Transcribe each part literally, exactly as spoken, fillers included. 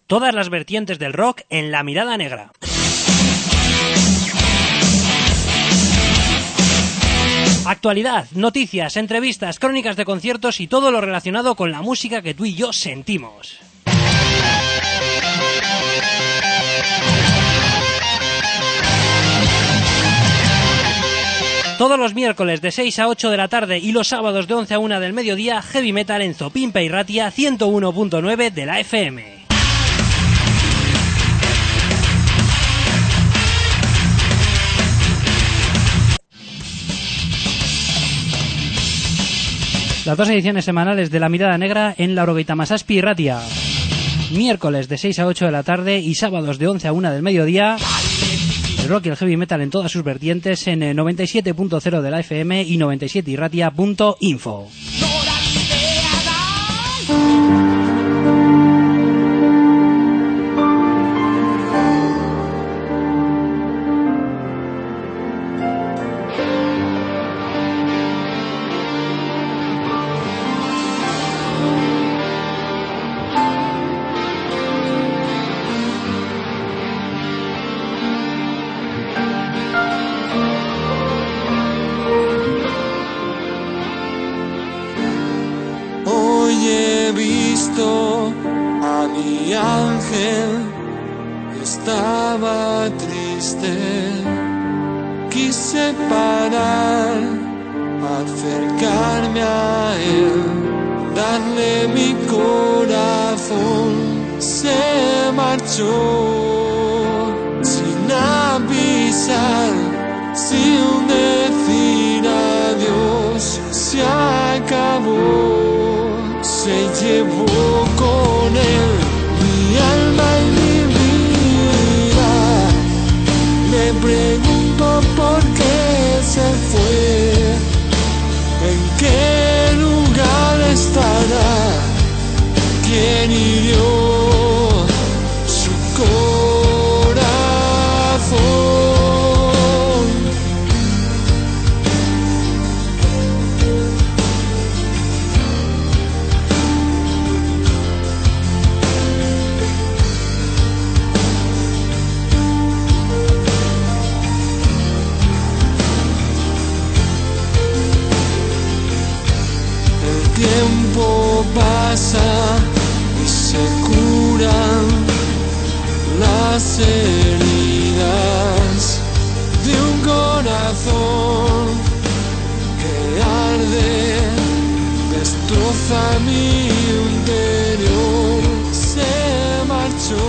Todas las vertientes del rock en La Mirada Negra. Actualidad, noticias, entrevistas, crónicas de conciertos y todo lo relacionado con la música que tú y yo sentimos. Todos los miércoles de seis a ocho de la tarde y los sábados de once a una del mediodía, Heavy Metal en Zopimpa y Ratia ciento uno punto nueve de la F M. Las dos ediciones semanales de La Mirada Negra en la Orogeita Masaspi y Ratia. Miércoles de seis a ocho de la tarde y sábados de once a una del mediodía. El rock y el heavy metal en todas sus vertientes en noventa y siete punto cero de la F M y noventa y siete y ratia punto info. A mi ángel estaba triste, quise parar, acercarme a él, darle mi corazón, se marchó sin avisar, sin decir adiós, se acabó. Se llevó con él mi alma y mi vida. Me pregunto por qué se fue, en qué lugar estará, quién hirió su corazón. Pasa y se curan las heridas de un corazón que arde, destroza mi interior. Se marchó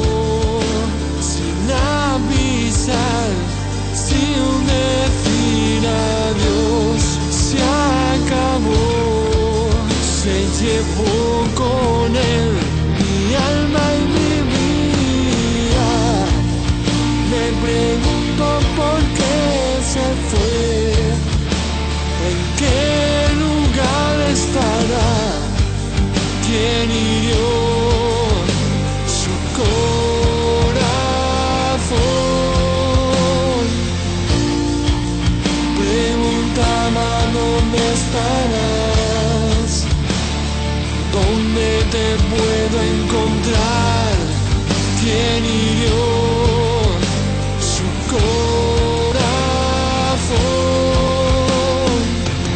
sin avisar, sin decir adiós, se acabó. Se llevó con él mi alma y mi vida. Me pregunto por qué se fue, en qué lugar estará, quién hirió su corazón. Preguntaba dónde estará, ¿dónde te puedo encontrar? ¿Quién hirió su corazón?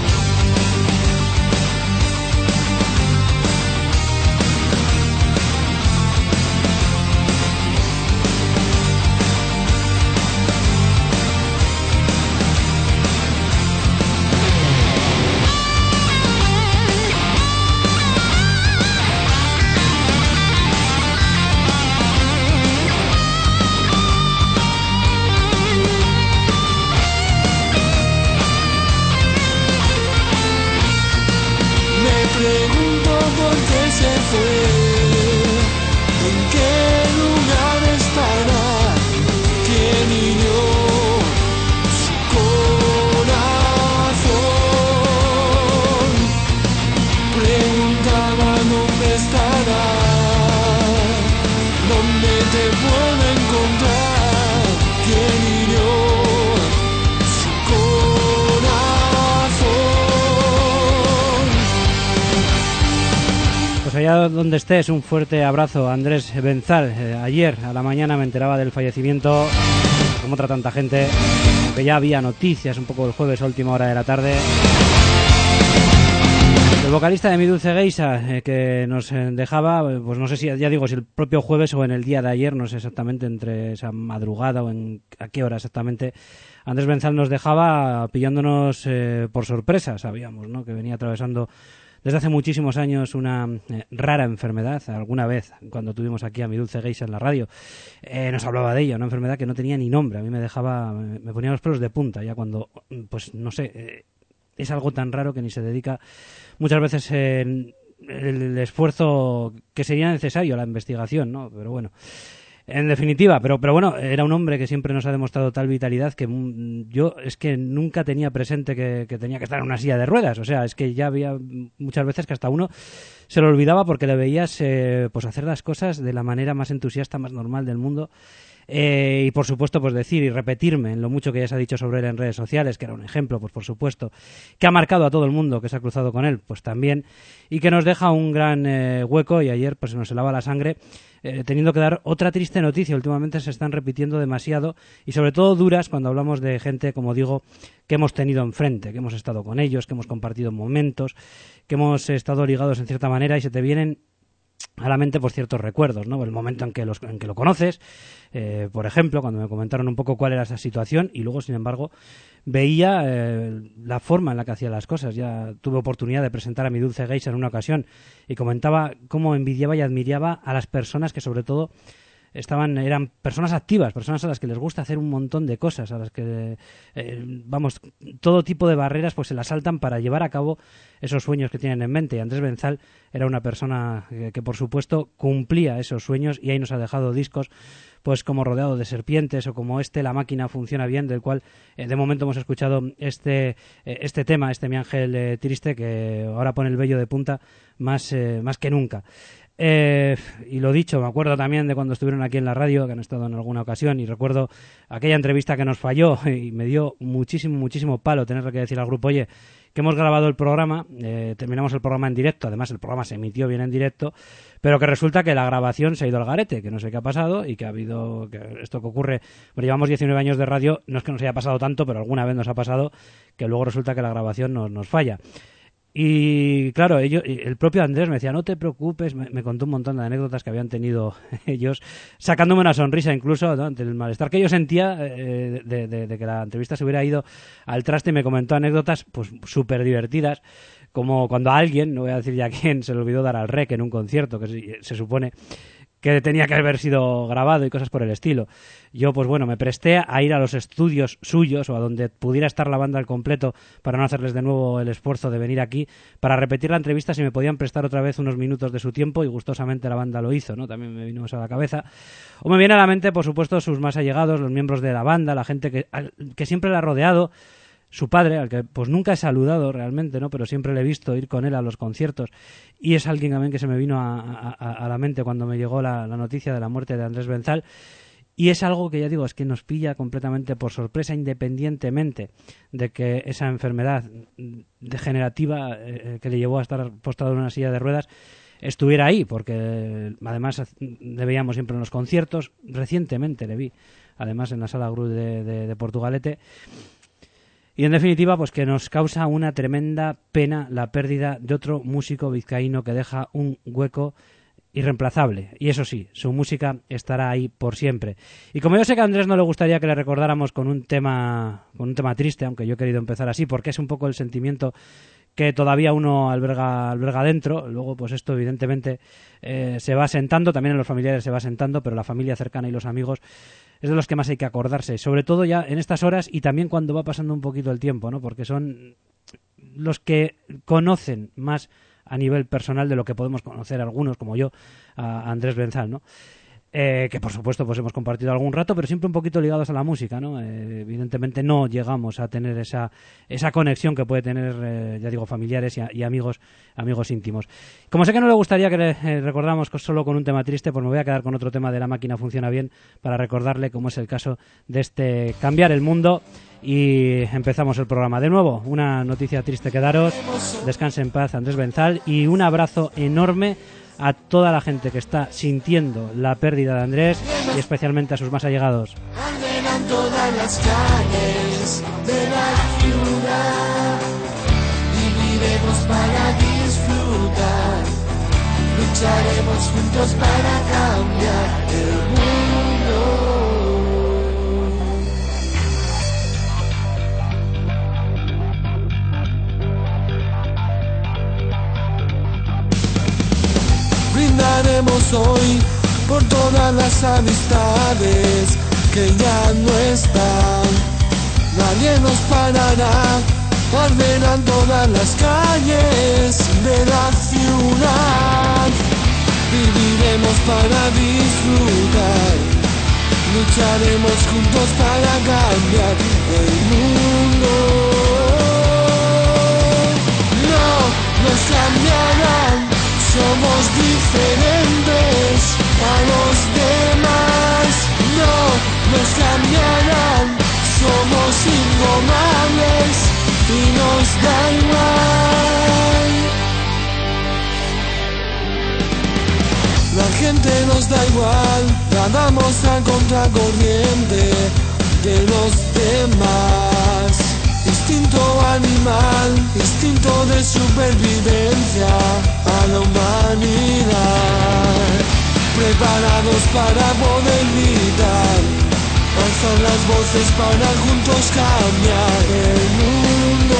Pregunto por qué se fue, en qué lugar estará, quién hirió su corazón. Preguntaba dónde estará, dónde te puedo encontrar, quién hirió su corazón. Pues allá donde estés, un fuerte abrazo, Andrés Benzal. Eh, ayer a la mañana me enteraba del fallecimiento, como otra tanta gente, aunque ya había noticias un poco el jueves a última hora de la tarde. El vocalista de Mi Dulce Geisha, eh, que nos eh, dejaba, pues no sé si, ya digo, si el propio jueves o en el día de ayer, no sé exactamente entre esa madrugada o en a qué hora exactamente, Andrés Benzal nos dejaba pillándonos eh, por sorpresa. Sabíamos, ¿no?, que venía atravesando desde hace muchísimos años una eh, rara enfermedad. Alguna vez, cuando tuvimos aquí a Mi Dulce Geisha en la radio, eh, nos hablaba de ella, una enfermedad que no tenía ni nombre. A mí me dejaba, me ponía los pelos de punta, ya cuando, pues no sé, eh, es algo tan raro que ni se dedica muchas veces eh, el esfuerzo que sería necesario a la investigación, ¿no? Pero bueno, en definitiva, pero, pero bueno, era un hombre que siempre nos ha demostrado tal vitalidad que mm, yo es que nunca tenía presente que, que tenía que estar en una silla de ruedas. O sea, es que ya había muchas veces que hasta uno se lo olvidaba porque le veías eh, pues hacer las cosas de la manera más entusiasta, más normal del mundo. Eh, y por supuesto, pues decir y repetirme en lo mucho que ya se ha dicho sobre él en redes sociales, que era un ejemplo, pues por supuesto, que ha marcado a todo el mundo que se ha cruzado con él, pues también, y que nos deja un gran eh, hueco. Y ayer pues se nos helaba la sangre, eh, teniendo que dar otra triste noticia. Últimamente se están repitiendo demasiado y sobre todo duras cuando hablamos de gente, como digo, que hemos tenido enfrente, que hemos estado con ellos, que hemos compartido momentos, que hemos estado ligados en cierta manera, y se te vienen a la mente pues ciertos recuerdos, ¿no? El momento en que, los, en que lo conoces, eh, por ejemplo, cuando me comentaron un poco cuál era esa situación, y luego, sin embargo, veía eh, la forma en la que hacía las cosas. Ya tuve oportunidad de presentar a Mi Dulce Geisha en una ocasión y comentaba cómo envidiaba y admiraba a las personas que, sobre todo, estaban eran personas activas, personas a las que les gusta hacer un montón de cosas, a las que, eh, vamos, todo tipo de barreras pues se las saltan para llevar a cabo esos sueños que tienen en mente. Y Andrés Benzal era una persona que, que por supuesto cumplía esos sueños, y ahí nos ha dejado discos pues como Rodeado de Serpientes o como este La Máquina Funciona Bien, del cual eh, de momento hemos escuchado este eh, este tema, este Mi Ángel eh, Triste, que ahora pone el vello de punta más, eh, más que nunca. Eh, y lo dicho, me acuerdo también de cuando estuvieron aquí en la radio, que han estado en alguna ocasión, y recuerdo aquella entrevista que nos falló y me dio muchísimo, muchísimo palo tener que decir al grupo, oye, que hemos grabado el programa, eh, terminamos el programa en directo, además el programa se emitió bien en directo, pero que resulta que la grabación se ha ido al garete, que no sé qué ha pasado, y que ha habido, que esto que ocurre, bueno, llevamos diecinueve años de radio, no es que nos haya pasado tanto, pero alguna vez nos ha pasado que luego resulta que la grabación nos, nos falla. Y claro, ellos, el propio Andrés me decía, no te preocupes, me, me contó un montón de anécdotas que habían tenido ellos, sacándome una sonrisa incluso, ¿no?, ante el malestar que yo sentía eh, de, de, de que la entrevista se hubiera ido al traste. Y me comentó anécdotas pues súper divertidas, como cuando a alguien, no voy a decir ya quién, se le olvidó dar al rec en un concierto, que se, se supone que tenía que haber sido grabado y cosas por el estilo. Yo, pues bueno, me presté a ir a los estudios suyos o a donde pudiera estar la banda al completo para no hacerles de nuevo el esfuerzo de venir aquí para repetir la entrevista si me podían prestar otra vez unos minutos de su tiempo, y gustosamente la banda lo hizo, ¿no? También me vino eso a la cabeza. O me viene a la mente, por supuesto, sus más allegados, los miembros de la banda, la gente que, que siempre la ha rodeado. Su padre, al que pues nunca he saludado realmente, ¿no?, pero siempre le he visto ir con él a los conciertos, y es alguien también que se me vino a, a, a la mente cuando me llegó la, la noticia de la muerte de Andrés Benzal. Y es algo que ya digo, es que nos pilla completamente por sorpresa, independientemente de que esa enfermedad degenerativa eh, que le llevó a estar postrado en una silla de ruedas estuviera ahí, porque además le veíamos siempre en los conciertos. Recientemente le vi, además, en la Sala Gru de, de, de Portugalete. Y en definitiva, pues que nos causa una tremenda pena la pérdida de otro músico vizcaíno que deja un hueco irreemplazable. Y eso sí, su música estará ahí por siempre. Y como yo sé que a Andrés no le gustaría que le recordáramos con un tema, con un tema triste, aunque yo he querido empezar así, porque es un poco el sentimiento que todavía uno alberga, alberga dentro. Luego, pues esto evidentemente eh, se va asentando, también en los familiares se va asentando, pero la familia cercana y los amigos es de los que más hay que acordarse, sobre todo ya en estas horas y también cuando va pasando un poquito el tiempo, ¿no?, porque son los que conocen más a nivel personal de lo que podemos conocer algunos, como yo, a Andrés Benzal, ¿no? Eh, que por supuesto pues hemos compartido algún rato, pero siempre un poquito ligados a la música, ¿no? Eh, evidentemente no llegamos a tener esa esa conexión que puede tener, eh, ya digo, familiares y, y amigos amigos íntimos. Como sé que no le gustaría que le eh, recordáramos solo con un tema triste, pues me voy a quedar con otro tema de La Máquina Funciona Bien para recordarle, como es el caso de este Cambiar el Mundo. Y empezamos el programa. De nuevo, una noticia triste que daros. Descanse en paz, Andrés Benzal, y un abrazo enorme a toda la gente que está sintiendo la pérdida de Andrés y especialmente a sus más allegados. Arderán todas las calles de la ciudad, viviremos para disfrutar, lucharemos juntos para cambiar el mundo. Brindaremos hoy por todas las amistades que ya no están. Nadie nos parará, arderán todas las calles de la ciudad. Viviremos para disfrutar, lucharemos juntos para cambiar el mundo. No nos cambiarán, somos diferentes a los demás. No nos cambiarán, somos indomables y nos da igual. La gente nos da igual, nadamos a contracorriente de los demás. Instinto animal, instinto de supervivencia a la humanidad. Preparados para poder gritar, alzar las voces para juntos cambiar el mundo.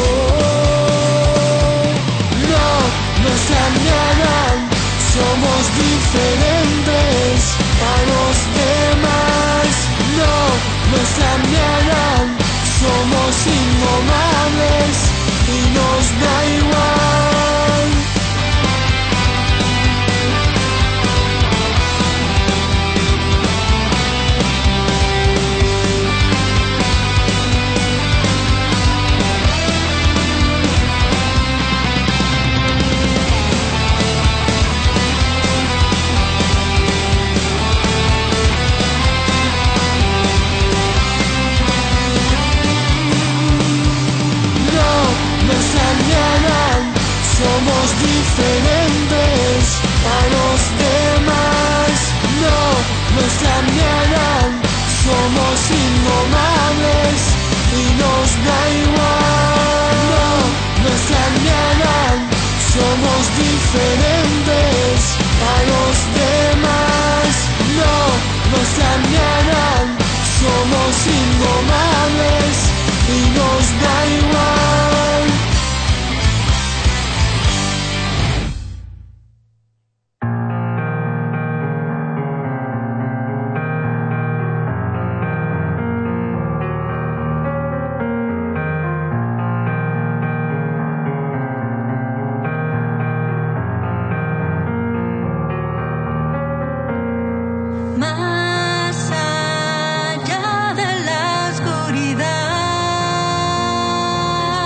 No nos cambiarán, somos diferentes a los demás. No nos cambiarán, somos indomables y nos da igual. Somos diferentes a los demás. No nos cambiarán, somos indomables y nos da igual. No nos cambiarán, somos diferentes a los demás. No nos cambiarán, somos indomables y nos da igual. Más allá de la oscuridad.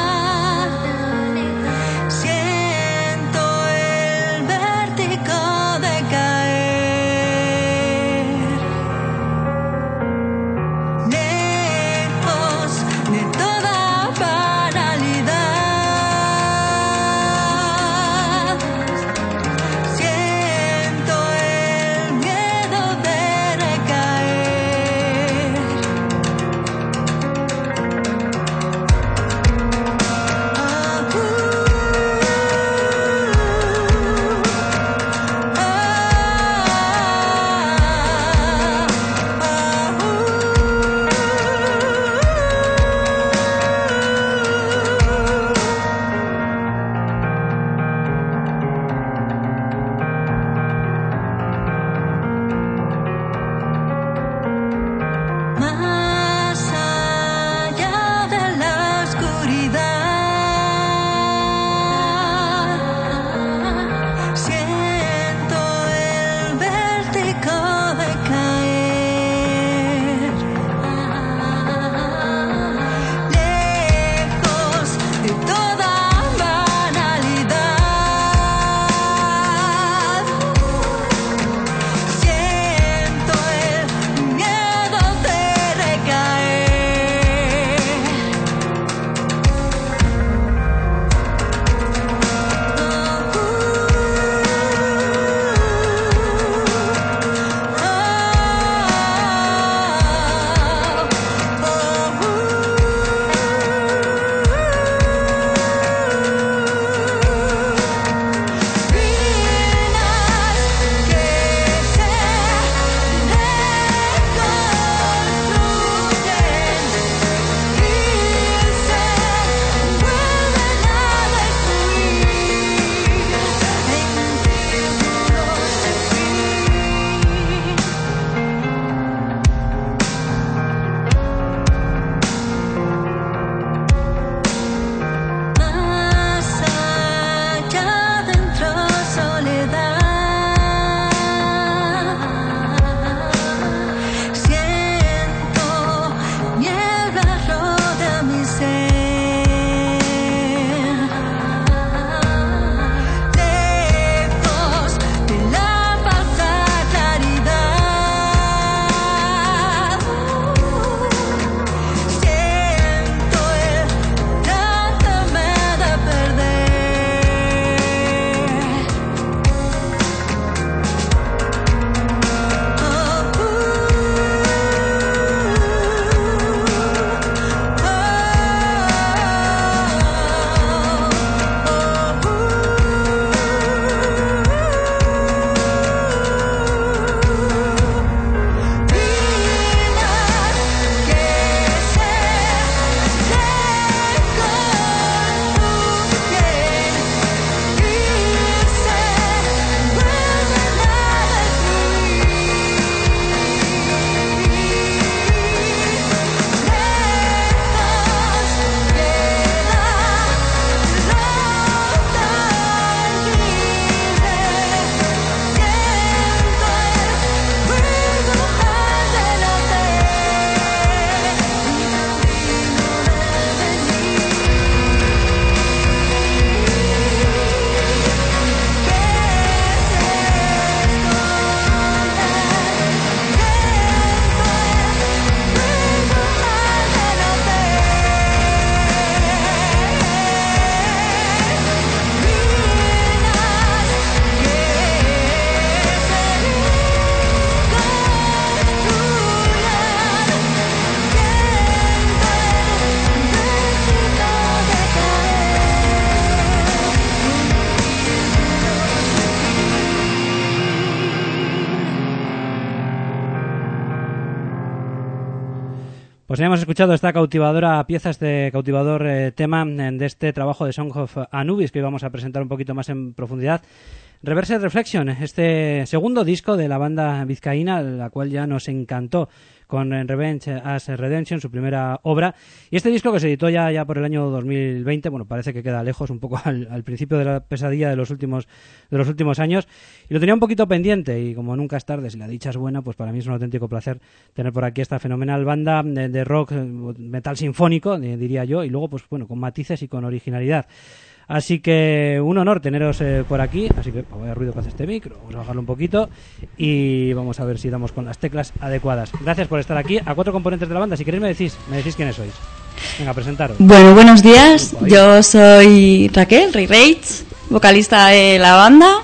Pues hemos escuchado esta cautivadora pieza, este cautivador eh, tema de este trabajo de Song of Anubis que vamos a presentar un poquito más en profundidad. Reversed Reflection, este segundo disco de la banda vizcaína, la cual ya nos encantó con Revenge as Redemption, su primera obra. Y este disco que se editó ya, ya por el año dos mil veinte, bueno, parece que queda lejos, un poco al, al principio de la pesadilla de los últimos de los últimos años. Y lo tenía un poquito pendiente, y como nunca es tarde, si la dicha es buena, pues para mí es un auténtico placer tener por aquí esta fenomenal banda de, de rock, metal sinfónico, diría yo, y luego, pues bueno, con matices y con originalidad. Así que un honor teneros eh, por aquí. Así que voy a ruido que hace este micro, vamos a bajarlo un poquito y vamos a ver si damos con las teclas adecuadas. Gracias por estar aquí. A cuatro componentes de la banda, si queréis me decís, me decís quiénes sois. Venga, presentaros. Bueno, buenos días. Yo soy Raquel, Ray Reitz, vocalista de la banda.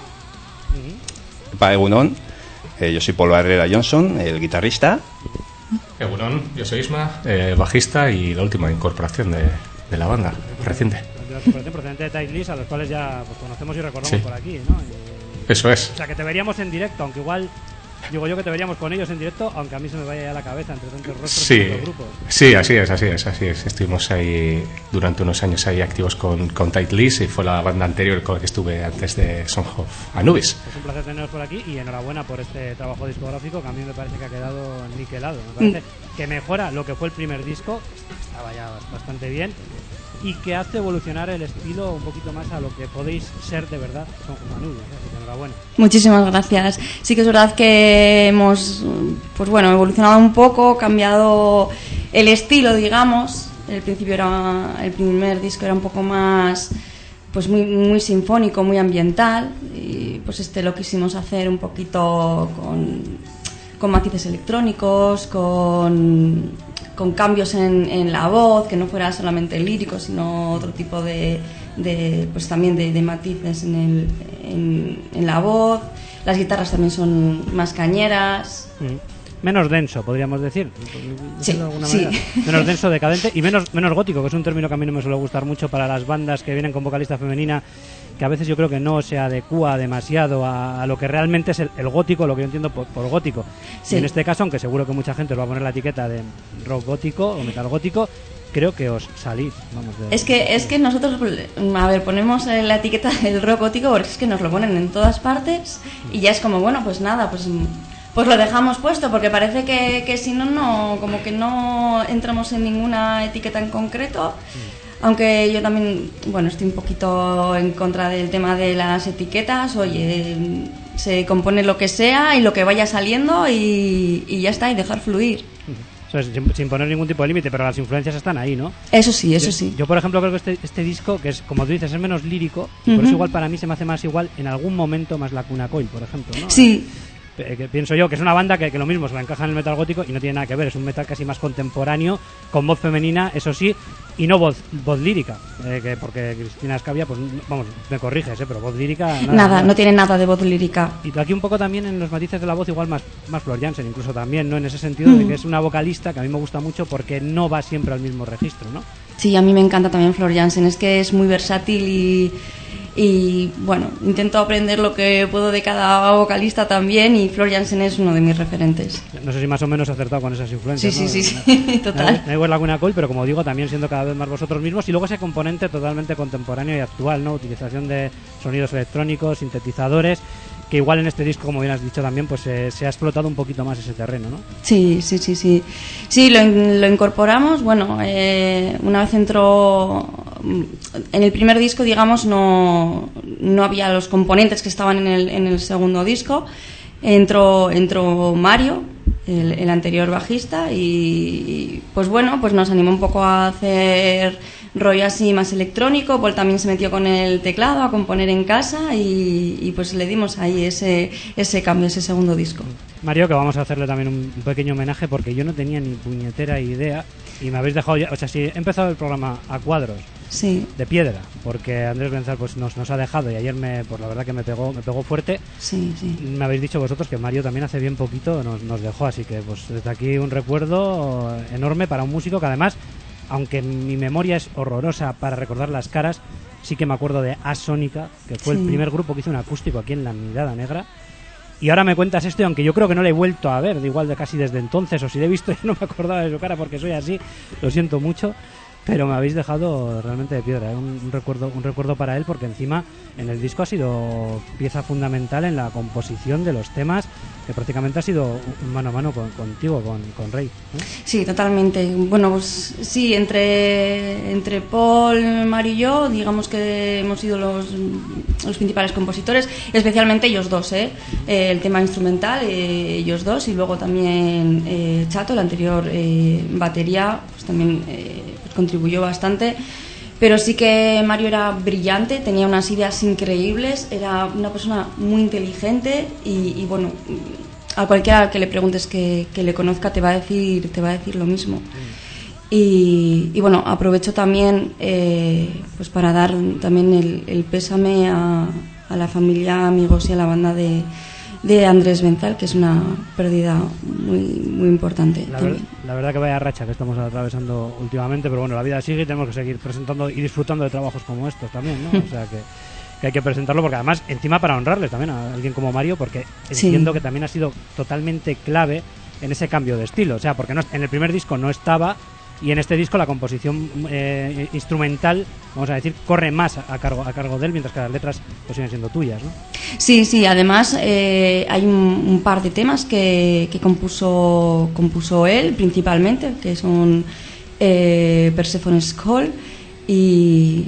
Pa Egunon, eh, yo soy Polo Herrera Johnson, el guitarrista. Egunon, yo soy Isma, eh, bajista y la última incorporación de, de la banda, reciente. Procedente de Tight List, a los cuales ya pues, conocemos y recordamos sí. por aquí, ¿no? Y, Eso es. O sea, que te veríamos en directo, aunque igual digo yo que te veríamos con ellos en directo, aunque a mí se me vaya ya la cabeza entre tantos rostros sí. y tantos grupos. Sí, así es, así es, así es. Estuvimos ahí durante unos años ahí activos con, con Tight List y fue la banda anterior con la que estuve antes de Song of Anubis. Es un placer teneros por aquí y enhorabuena por este trabajo discográfico que a mí me parece que ha quedado niquelado. Me parece mm. que mejora lo que fue el primer disco, estaba ya bastante bien, y que hace evolucionar el estilo un poquito más a lo que podéis ser de verdad Son Anubis, así que enhorabuena. Muchísimas gracias. Sí que es verdad que hemos pues bueno, evolucionado un poco, cambiado el estilo, digamos. El principio era el primer disco era un poco más pues muy muy sinfónico, muy ambiental, y pues este lo quisimos hacer un poquito con con matices electrónicos, con con cambios en, en la voz, que no fuera solamente lírico, sino otro tipo de, de pues también de, de matices en, el, en, en la voz. Las guitarras también son más cañeras. Mm. Menos denso, podríamos decir. Sí, de alguna sí. manera. Menos denso, decadente y menos, menos gótico, que es un término que a mí no me suele gustar mucho para las bandas que vienen con vocalista femenina, que a veces yo creo que no se adecúa demasiado a, a lo que realmente es el, el gótico, lo que yo entiendo por, por gótico. Sí. Y en este caso, aunque seguro que mucha gente os va a poner la etiqueta de rock gótico o metal gótico, creo que os salís. Vamos, de, es que es que nosotros, a ver, ponemos la etiqueta del rock gótico porque es que nos lo ponen en todas partes y ya es como, bueno, pues nada, pues... Pues lo dejamos puesto porque parece que, que si no, no, como que no entramos en ninguna etiqueta en concreto. Mm. Aunque yo también, bueno, estoy un poquito en contra del tema de las etiquetas. Oye, se compone lo que sea y lo que vaya saliendo y, y ya está, y dejar fluir. O sea, sin, sin poner ningún tipo de límite, pero las influencias están ahí, ¿no? Eso sí, eso yo, sí. Yo, por ejemplo, creo que este, este disco, que es, como tú dices, es menos lírico, y uh-huh. por eso igual para mí se me hace más igual en algún momento más la Cuna Coil, por ejemplo, ¿no? Sí. Que pienso yo que es una banda que, que lo mismo se la encaja en el metal gótico y no tiene nada que ver, es un metal casi más contemporáneo, con voz femenina, eso sí, y no voz voz lírica, eh, que porque Cristina Escabia, pues vamos, me corriges, eh, pero voz lírica... Nada, nada, nada, no tiene nada de voz lírica. Y aquí un poco también en los matices de la voz, igual más, más Flor Jansen, incluso también, ¿no? En ese sentido mm. de que es una vocalista que a mí me gusta mucho porque no va siempre al mismo registro, ¿no? Sí, a mí me encanta también Flor Jansen, es que es muy versátil y... Y bueno, intento aprender lo que puedo de cada vocalista también, y Flor Jansen es uno de mis referentes. No sé si más o menos acertado con esas influencias. Sí, ¿no? sí, sí, sí, total. No igual la Cuna Coil, pero como digo, también siendo cada vez más vosotros mismos, y luego ese componente totalmente contemporáneo y actual, ¿no? Utilización de sonidos electrónicos, sintetizadores, que igual en este disco, como bien has dicho también, pues eh, se ha explotado un poquito más ese terreno, ¿no? Sí, sí, sí, sí. Sí, lo, lo incorporamos, bueno, eh, una vez entró... En el primer disco, digamos, no, no había los componentes que estaban en el, en el segundo disco. Entró, entró Mario, el, el anterior bajista, y pues bueno, pues nos animó un poco a hacer rollo así más electrónico. Paul también se metió con el teclado a componer en casa y, y pues le dimos ahí ese, ese cambio, ese segundo disco. Mario, que vamos a hacerle también un pequeño homenaje porque yo no tenía ni puñetera idea y me habéis dejado ya, o sea, si he empezado el programa a cuadros, sí, de piedra, porque Andrés Benzal pues nos, nos ha dejado y ayer me, pues la verdad que me pegó, me pegó fuerte. Sí, sí. Me habéis dicho vosotros que Mario también hace bien poquito nos, nos dejó, así que pues desde aquí un recuerdo enorme para un músico que además, aunque mi memoria es horrorosa para recordar las caras, sí que me acuerdo de Asónica, que fue sí. el primer grupo que hizo un acústico aquí en La Mirada Negra. y ahora me cuentas esto, y aunque yo creo que no le he vuelto a ver, de igual de casi desde entonces, o si le he visto y no me acordaba de su cara porque soy así, lo siento mucho, pero me habéis dejado realmente de piedra, ¿eh? un, un recuerdo un recuerdo para él, porque encima en el disco ha sido pieza fundamental en la composición de los temas, que prácticamente ha sido mano a mano con, contigo, con, con Rey, ¿eh? Sí, totalmente. Bueno, pues sí, entre, entre Paul, Mario y yo, digamos que hemos sido los, los principales compositores, especialmente ellos dos, ¿eh? Eh, el tema instrumental, eh, ellos dos, y luego también eh, Chato, el anterior eh, batería, pues también eh, pues contribuyó bastante. Pero sí que Mario era brillante, tenía unas ideas increíbles, era una persona muy inteligente y, y bueno, a cualquiera que le preguntes que, que le conozca te va a decir, te va a decir lo mismo. Y, y bueno, aprovecho también eh, pues para dar también el, el pésame a, a la familia, amigos y a la banda de, de Andrés Benzal, que es una pérdida muy muy importante. La, ver, la verdad que vaya racha que estamos atravesando últimamente, pero bueno, la vida sigue y tenemos que seguir presentando y disfrutando de trabajos como estos también, ¿no? O sea que, que hay que presentarlo, porque además, encima para honrarles también a alguien como Mario, porque entiendo sí. que también ha sido totalmente clave en ese cambio de estilo, o sea, porque no, en el primer disco no estaba, y en este disco la composición eh, instrumental, vamos a decir, corre más a cargo a cargo de él, mientras que las letras pues siguen siendo tuyas, ¿no? Sí, sí, además eh, hay un, un par de temas que, que compuso compuso él principalmente, que son eh, Persephone's Call y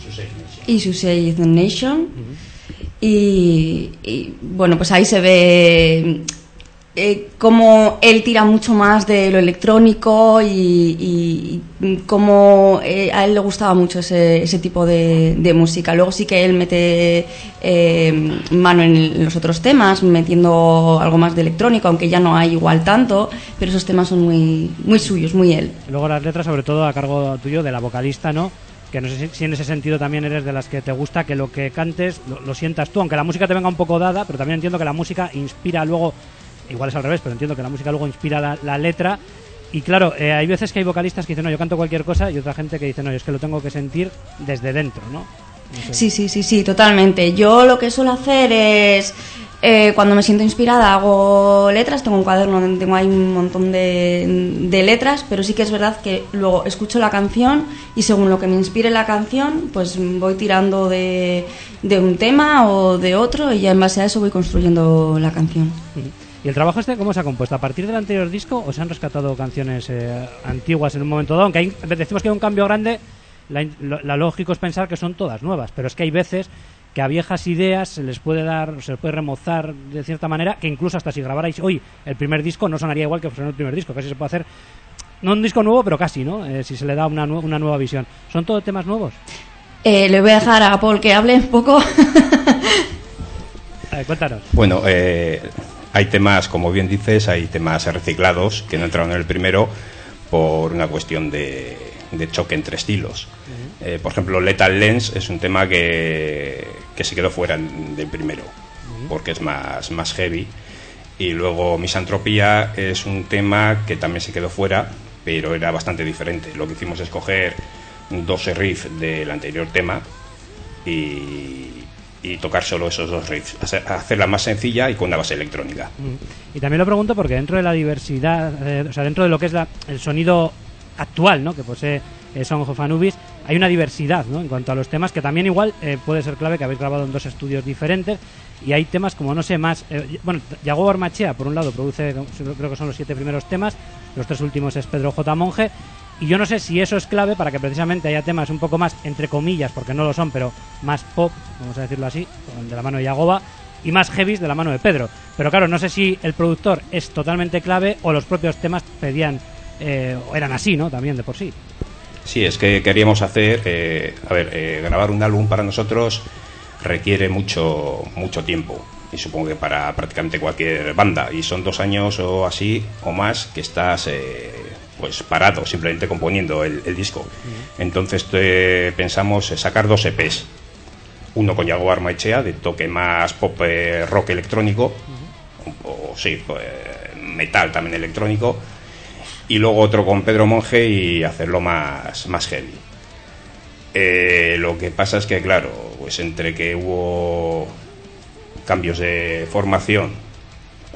y Suicide Nation. Uh-huh. y, y bueno, pues ahí se ve Eh, cómo él tira mucho más de lo electrónico y, y, y cómo eh, a él le gustaba mucho ese, ese tipo de, de música. Luego sí que él mete eh, mano en los otros temas, metiendo algo más de electrónico, aunque ya no hay igual tanto, pero esos temas son muy, muy suyos, muy él. Luego las letras, sobre todo a cargo tuyo, de la vocalista, ¿no? Que no sé si en ese sentido también eres de las que te gusta que lo que cantes lo, lo sientas tú, aunque la música te venga un poco dada, pero también entiendo que la música inspira luego. Igual es al revés, pero entiendo que la música luego inspira la, la letra. Y claro, eh, hay veces que hay vocalistas que dicen, no, yo canto cualquier cosa, y otra gente que dice, no, yo es que lo tengo que sentir desde dentro, ¿no? No sé. Sí, sí, sí, sí, totalmente. Yo lo que suelo hacer es, eh, cuando me siento inspirada, hago letras, tengo un cuaderno donde tengo ahí un montón de, de letras, pero sí que es verdad que luego escucho la canción y según lo que me inspire la canción, pues voy tirando de, de un tema o de otro, y ya en base a eso voy construyendo la canción. Uh-huh. ¿Y el trabajo este cómo se ha compuesto? ¿A partir del anterior disco o se han rescatado canciones eh, antiguas en un momento dado? Aunque hay, decimos que hay un cambio grande, la, lo, la lógico es pensar que son todas nuevas, pero es que hay veces que a viejas ideas se les puede dar, se les puede remozar de cierta manera, que incluso hasta si grabarais hoy el primer disco no sonaría igual que sonó el primer disco, casi se puede hacer, no un disco nuevo, pero casi, ¿no? Eh, si se le da una, una nueva visión. ¿Son todos temas nuevos? Eh, le voy a dejar a Paul que hable un poco. A ver, cuéntanos. Bueno, eh... hay temas, como bien dices, hay temas reciclados que no entraron en el primero por una cuestión de, de choque entre estilos. Uh-huh. Eh, por ejemplo, Lethal Lens es un tema que, que se quedó fuera del primero, uh-huh. porque es más, más heavy. Y luego Misantropía es un tema que también se quedó fuera, pero era bastante diferente. Lo que hicimos es coger doce riffs del anterior tema y... y tocar solo esos dos riffs, hacerla más sencilla y con una base electrónica. Y también lo pregunto porque dentro de la diversidad, eh, o sea, dentro de lo que es la, el sonido actual, ¿no?, que posee eh, Song of Anubis, hay una diversidad, ¿no?, en cuanto a los temas, que también igual eh, puede ser clave, que habéis grabado en dos estudios diferentes, y hay temas como, no sé, más... Eh, bueno, Yago Armachea, por un lado, produce, creo que son los siete primeros temas, los tres últimos es Pedro J. Monge, y yo no sé si eso es clave para que precisamente haya temas un poco más, entre comillas, porque no lo son, pero más pop, vamos a decirlo así, de la mano de Yagoba, y más heavies de la mano de Pedro. Pero claro, no sé si el productor es totalmente clave o los propios temas pedían, eh, o eran así, ¿no?, también de por sí. Sí, es que queríamos hacer, eh, a ver, eh, grabar un álbum para nosotros requiere mucho, mucho tiempo. Y supongo que para prácticamente cualquier banda. Y son dos años o así, o más, que estás... Eh, pues parado, simplemente componiendo el, el disco. Uh-huh. Entonces te, pensamos sacar dos E Pes, uno con Yago Armachea de toque más pop, eh, rock electrónico, uh-huh. o, o sí, pues, metal también electrónico, y luego otro con Pedro Monge y hacerlo más, más heavy. Eh, lo que pasa es que claro, pues entre que hubo cambios de formación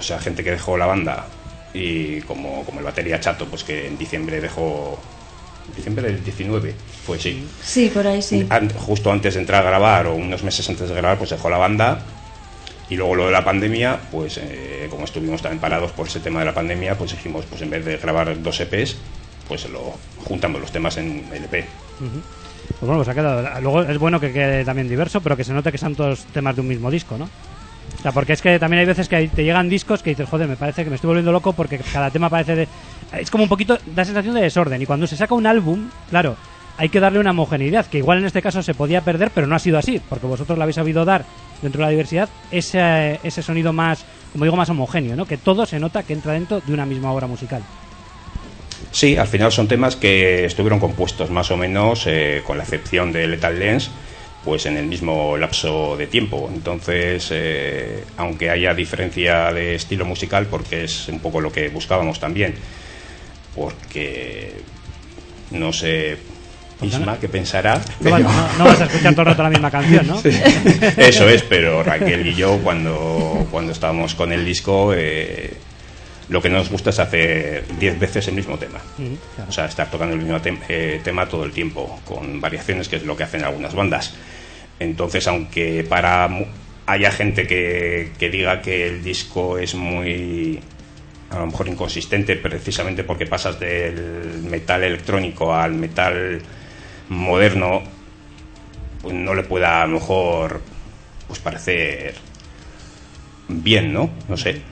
o sea, gente que dejó la banda, y como, como el batería Chato, pues que en diciembre dejó, diciembre del diecinueve, fue sí. Sí, por ahí sí. An- justo antes de entrar a grabar, o unos meses antes de grabar, pues dejó la banda. Y luego lo de la pandemia, pues eh, como estuvimos también parados por ese tema de la pandemia, pues dijimos, pues en vez de grabar dos E Pes, pues lo juntamos los temas en el E P. Uh-huh. Pues bueno, pues ha quedado. Luego es bueno que quede también diverso, pero que se note que son todos temas de un mismo disco, ¿no? O sea, porque es que también hay veces que te llegan discos que dices, joder, me parece que me estoy volviendo loco porque cada tema parece de... Es como un poquito, da sensación de desorden. Y cuando se saca un álbum, claro, hay que darle una homogeneidad, que igual en este caso se podía perder, pero no ha sido así, porque vosotros le habéis sabido dar, dentro de la diversidad, ese, ese sonido más, como digo, más homogéneo, ¿no? Que todo se nota que entra dentro de una misma obra musical. Sí, al final son temas que estuvieron compuestos más o menos, eh, con la excepción de Lethal Lens, pues en el mismo lapso de tiempo. Entonces, eh, aunque haya diferencia de estilo musical, porque es un poco lo que buscábamos también, porque no sé, Isma, ¿qué pensará? No, no, no vas a escuchar todo el rato la misma canción, ¿no? Sí, eso es, pero Raquel y yo cuando, cuando estábamos con el disco, eh, lo que nos gusta es hacer diez veces el mismo tema. Uh-huh, claro. O sea, estar tocando el mismo te- eh, tema todo el tiempo, con variaciones, que es lo que hacen algunas bandas. Entonces, aunque para haya gente que, que diga que el disco es muy, a lo mejor inconsistente, precisamente porque pasas del metal electrónico al metal moderno, pues no le pueda a lo mejor pues parecer bien, ¿no? No sé.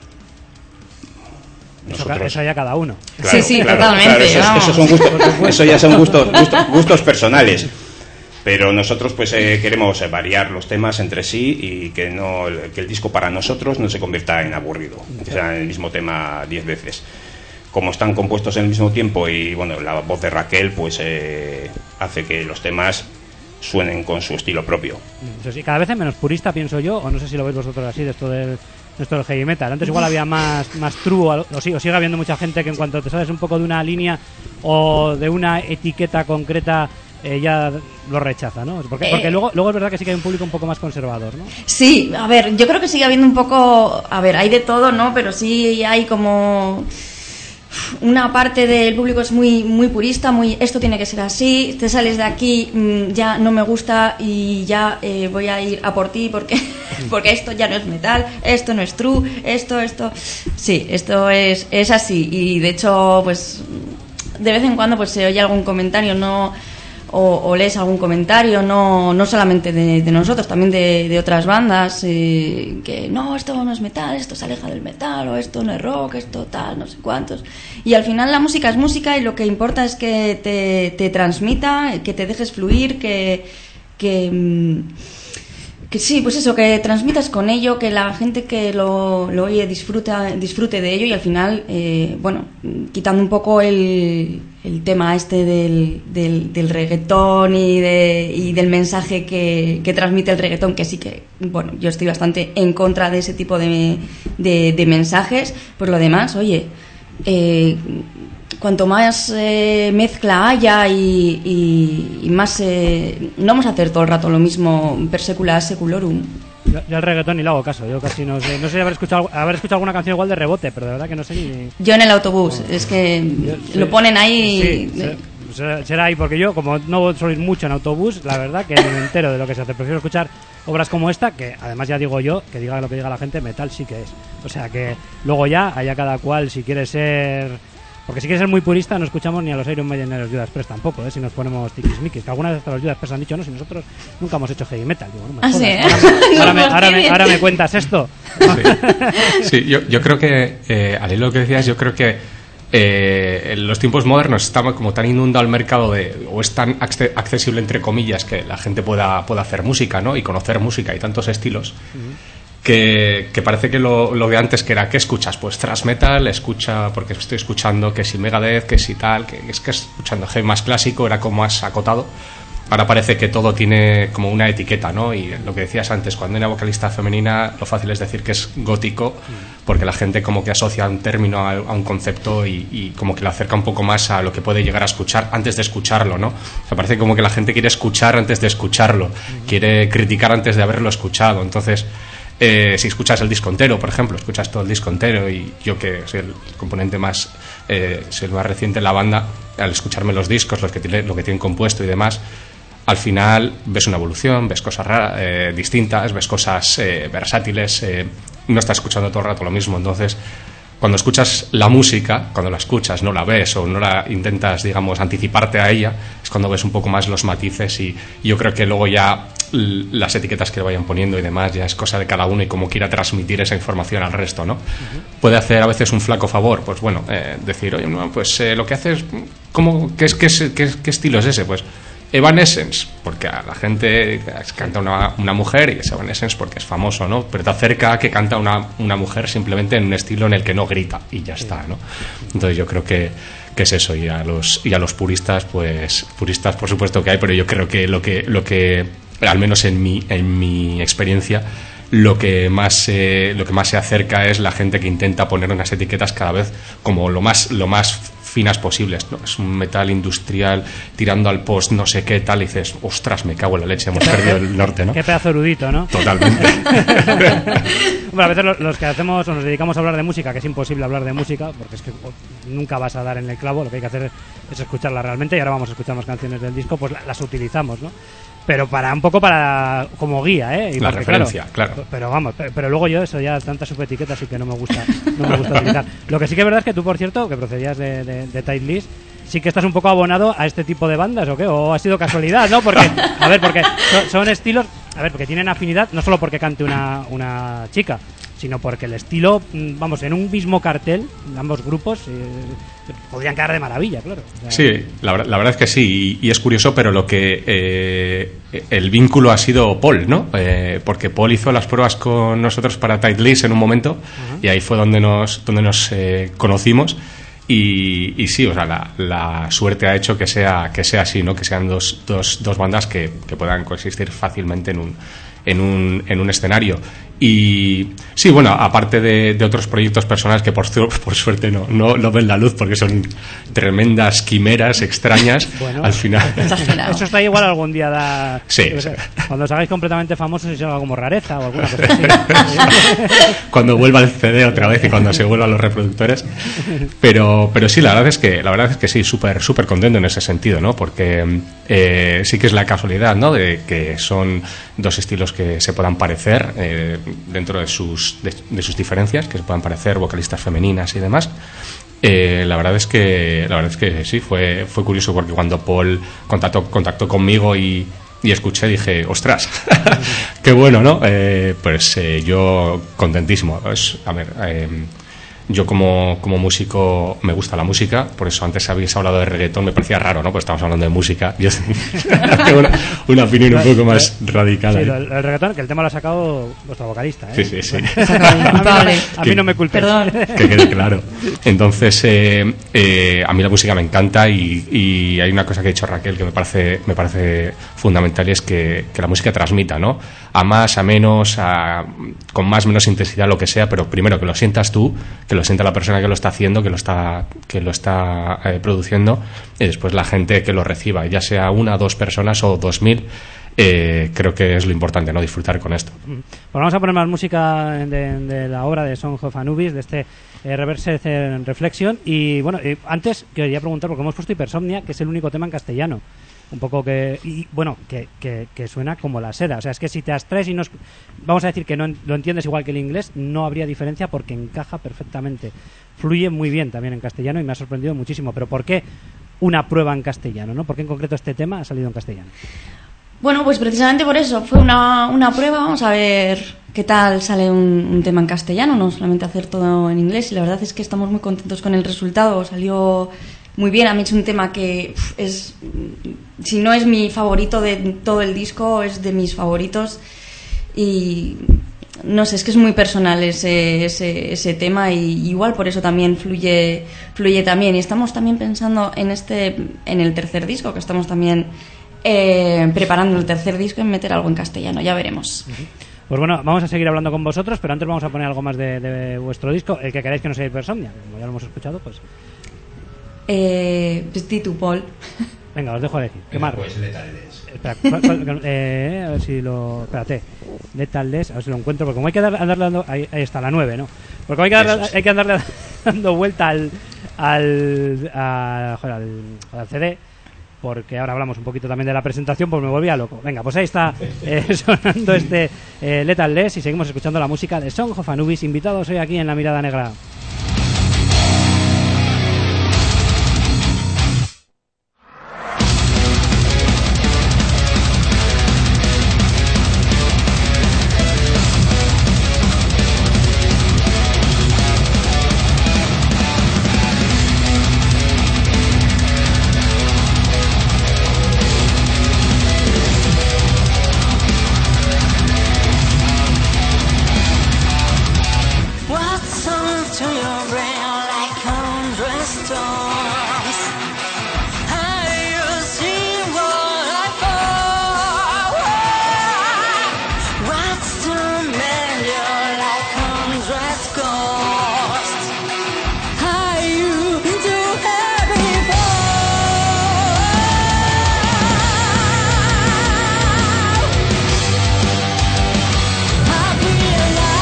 Nosotros... Eso, eso ya cada uno. Claro, sí, sí, claro, totalmente. Claro, eso, eso, son gustos, eso ya son gustos, gustos, gustos personales. Pero nosotros pues eh, queremos eh, variar los temas entre sí y que no que el disco para nosotros no se convierta en aburrido, que sea el mismo tema diez veces. Como están compuestos en el mismo tiempo y bueno, la voz de Raquel pues eh, hace que los temas suenen con su estilo propio. Eso sí, cada vez es menos purista, pienso yo, o no sé si lo veis vosotros así, de esto del, de esto del heavy metal. Antes igual había más, más true, o, o sigue habiendo mucha gente que en cuanto te sabes un poco de una línea o de una etiqueta concreta, Eh, ya lo rechaza, ¿no? Porque, porque eh, luego, luego es verdad que sí que hay un público un poco más conservador, ¿no? Sí, a ver, yo creo que sigue habiendo un poco... A ver, hay de todo, ¿no? Pero sí hay como... Una parte del público es muy muy purista, muy esto tiene que ser así, te sales de aquí, mmm, ya no me gusta y ya eh, voy a ir a por ti porque, porque esto ya no es metal, esto no es true, esto, esto... Sí, esto es, es así y de hecho, pues, de vez en cuando pues se oye algún comentario, no... O, o lees algún comentario, no, no solamente de, de nosotros, también de, de otras bandas, eh, que no, esto no es metal, esto se aleja del metal, o esto no es rock, esto tal, no sé cuántos. Y al final la música es música y lo que importa es que te, te transmita, que te dejes fluir, que, que, que sí, pues eso, que transmitas con ello, que la gente que lo, lo oye disfruta, disfrute de ello y al final, eh, bueno, quitando un poco el... el tema este del, del, del reggaetón y, de, y del mensaje que, que transmite el reggaetón, que sí que, bueno, yo estoy bastante en contra de ese tipo de, de, de mensajes. Por lo demás, oye, eh, cuanto más eh, mezcla haya y, y, y más... Eh, no vamos a hacer todo el rato lo mismo per secula seculorum. Yo, yo al reggaetón ni le hago caso, yo casi no sé, no sé haber escuchado haber escuchado alguna canción igual de rebote, pero de verdad que no sé ni... Yo en el autobús, oh, es que yo, lo sí, ponen ahí... Sí, será, será ahí, porque yo, como no suelo ir mucho en autobús, la verdad que me entero de lo que se hace. Prefiero escuchar obras como esta, que además ya digo yo, que diga lo que diga la gente, metal sí que es. O sea que luego ya, allá cada cual, si quiere ser... Porque si quieres ser muy purista, no escuchamos ni a los Iron Maiden ni a los Judas Priest tampoco, ¿eh? Si nos ponemos tiquismiquis. Que algunas veces los Judas Priest han dicho, no, si nosotros nunca hemos hecho heavy metal. Digo, no me ¿Ah, sí, ¿eh? ahora, me, ahora, me, ahora, me, ahora me cuentas esto. Sí, sí yo, yo creo que, eh, al hilo lo que decías, yo creo que eh, en los tiempos modernos está como tan inundado el mercado de, o es tan accesible, entre comillas, que la gente pueda, pueda hacer música, ¿no? Y conocer música y tantos estilos. Uh-huh. Que, que parece que lo, lo de antes, que era, ¿qué escuchas? Pues thrash metal, escucha, porque estoy escuchando que si Megadeth, que si tal, que es que escuchando heavy más clásico, era como más acotado. Ahora parece que todo tiene como una etiqueta, ¿no? Y lo que decías antes, cuando hay una vocalista femenina, lo fácil es decir que es gótico, porque la gente como que asocia un término a, a un concepto y, y como que lo acerca un poco más a lo que puede llegar a escuchar antes de escucharlo, ¿no? O sea, parece como que la gente quiere escuchar antes de escucharlo, quiere criticar antes de haberlo escuchado. Entonces... Eh, si escuchas el disco entero, por ejemplo, escuchas todo el disco entero, y yo que soy el componente más eh, soy el más reciente en la banda, al escucharme los discos, los que tiene, lo que tienen compuesto y demás, al final ves una evolución, ves cosas raras, eh, distintas, ves cosas eh, versátiles, eh, no estás escuchando todo el rato lo mismo. Entonces, cuando escuchas la música, cuando la escuchas, no la ves o no la intentas, digamos, anticiparte a ella, es cuando ves un poco más los matices, y, y yo creo que luego ya las etiquetas que le vayan poniendo y demás ya es cosa de cada uno y cómo quiera transmitir esa información al resto, ¿no? Uh-huh. Puede hacer a veces un flaco favor, pues bueno, eh, decir, oye, no, pues eh, lo que haces, ¿cómo, qué, qué, qué, ¿qué estilo es ese? Pues Evanescence, porque a la gente canta una, una mujer y es Evanescence porque es famoso, ¿no? Pero te acerca a que canta una, una mujer simplemente en un estilo en el que no grita y ya está, ¿no? Entonces yo creo que, que es eso, y a los y a los puristas, pues puristas por supuesto que hay, pero yo creo que lo que lo que al menos en mi en mi experiencia lo que más eh, lo que más se acerca es la gente que intenta poner unas etiquetas cada vez como lo más lo más finas posibles, ¿no? Es un metal industrial tirando al post, no sé qué tal, y dices, ostras, me cago en la leche, hemos perdido el norte, ¿no? Qué pedazo erudito, ¿no? Totalmente. Bueno, a veces los que hacemos o nos dedicamos a hablar de música, que es imposible hablar de música, porque es que nunca vas a dar en el clavo, lo que hay que hacer es escucharla realmente, y ahora vamos a escuchar más canciones del disco, pues las utilizamos, ¿no? Pero para un poco para como guía, ¿eh? Y la porque, referencia, claro, claro. Pero vamos, pero, pero luego yo eso ya tantas subetiquetas y que no me gusta, no me gusta utilizar. Lo que sí que es verdad es que tú, por cierto, que procedías de, de, de Tight List, sí que estás un poco abonado a este tipo de bandas, ¿o qué? ¿O ha sido casualidad, no? Porque, a ver, porque son, son estilos, a ver, porque tienen afinidad, no solo porque cante una, una chica, sino porque el estilo, vamos, en un mismo cartel, ambos grupos, eh, podrían quedar de maravilla, claro. O sea, sí, la, la verdad es que sí, y, y es curioso, pero lo que eh, el vínculo ha sido Paul, ¿no? Eh, porque Paul hizo las pruebas con nosotros para Tight List en un momento, uh-huh. y ahí fue donde nos, donde nos eh, conocimos. Y, y sí, o sea, la, la suerte ha hecho que sea que sea así, ¿no? Que sean dos, dos, dos bandas que, que puedan coexistir fácilmente en un, en un, en un escenario. Y sí, bueno, aparte de, de otros proyectos personales que por, por suerte no, no, no ven la luz porque son tremendas quimeras extrañas, bueno, al final. Eso está igual algún día da, sí, o sea, cuando os hagáis completamente famosos y se haga como rareza o alguna cosa así. Cuando vuelva el C D otra vez y cuando se vuelvan los reproductores. Pero, pero sí, la verdad es que la verdad es que sí, súper súper contento en ese sentido, ¿no? Porque eh, sí que es la casualidad, ¿no? De que son dos estilos que se puedan parecer eh, dentro de sus de, de sus diferencias, que se puedan parecer, vocalistas femeninas y demás. Eh, la verdad es que la verdad es que sí, fue fue curioso porque cuando Paul contactó contactó conmigo y y escuché, dije, ostras, qué bueno, ¿no? Eh, pues eh, yo contentísimo. Es, a ver, eh, yo como, como músico me gusta la música, por eso antes habéis hablado de reggaetón, me parecía raro, ¿no? Pues estamos hablando de música. Yo tengo una, una opinión un poco más radical. Sí, el, el reggaetón, que el tema lo ha sacado vuestro vocalista, ¿eh? Sí, sí, sí. Vale. A mí no me culpes. Perdón. Que quede claro. Entonces, eh, eh, a mí la música me encanta y, y hay una cosa que ha dicho Raquel que me parece, me parece fundamental, y es que, que la música transmita, ¿no? A más, a menos, a, con más, menos intensidad, lo que sea, pero primero que lo sientas tú, que lo sienta la persona que lo está haciendo, que lo está, que lo está eh, produciendo, y después la gente que lo reciba, ya sea una, dos personas o dos mil. Eh, creo que es lo importante, ¿no? Disfrutar con esto. Pues vamos a poner más música de, de la obra de Song of Anubis, de este eh, Reversed Reflection. Y bueno, eh, antes quería preguntar, porque hemos puesto Hipersomnia, que es el único tema en castellano. Un poco que, y bueno, que, que, que suena como la seda. O sea, es que si te abstraes y nos, vamos a decir que no lo entiendes igual que el inglés, no habría diferencia porque encaja perfectamente. Fluye muy bien también en castellano y me ha sorprendido muchísimo. Pero ¿por qué una prueba en castellano, no? ¿Por qué en concreto este tema ha salido en castellano? Bueno, pues precisamente por eso, fue una, una prueba, vamos a ver qué tal sale un, un tema en castellano, no solamente hacer todo en inglés, y la verdad es que estamos muy contentos con el resultado, salió muy bien. A mí es un tema que uf, es, si no es mi favorito de todo el disco, es de mis favoritos, y no sé, es que es muy personal ese, ese, ese tema, y igual por eso también fluye, fluye también, y estamos también pensando en este, en el tercer disco, que estamos también Eh, preparando el tercer disco, en meter algo en castellano, ya veremos. Uh-huh. Pues bueno, vamos a seguir hablando con vosotros, pero antes vamos a poner algo más de, de vuestro disco, el que queráis que no sea Hipersomnia, como ya lo hemos escuchado, pues. Eh, Petit to Paul. Venga, os dejo a decir. ¿Qué más? Pues Lethal Less. Espera, cuál- cuál- eh, a ver si lo... Espérate. Lethal Less, a ver si lo encuentro, porque como hay que dar, andarle dando... Ahí, ahí está, la nueve, ¿no? Porque hay que, darle, Eso sí. hay que andarle dando vuelta al... al, a- joder, al, al C D, porque ahora hablamos un poquito también de la presentación, pues me volvía loco. Venga, pues ahí está eh, sonando este eh, Lethal Less y seguimos escuchando la música de Song of Anubis, invitados hoy aquí en La Mirada Negra. What's on to your brain like hundred storms? Have you seen what I fall? What's to mend you like hundred ghosts? Are you too heavy for? I realize.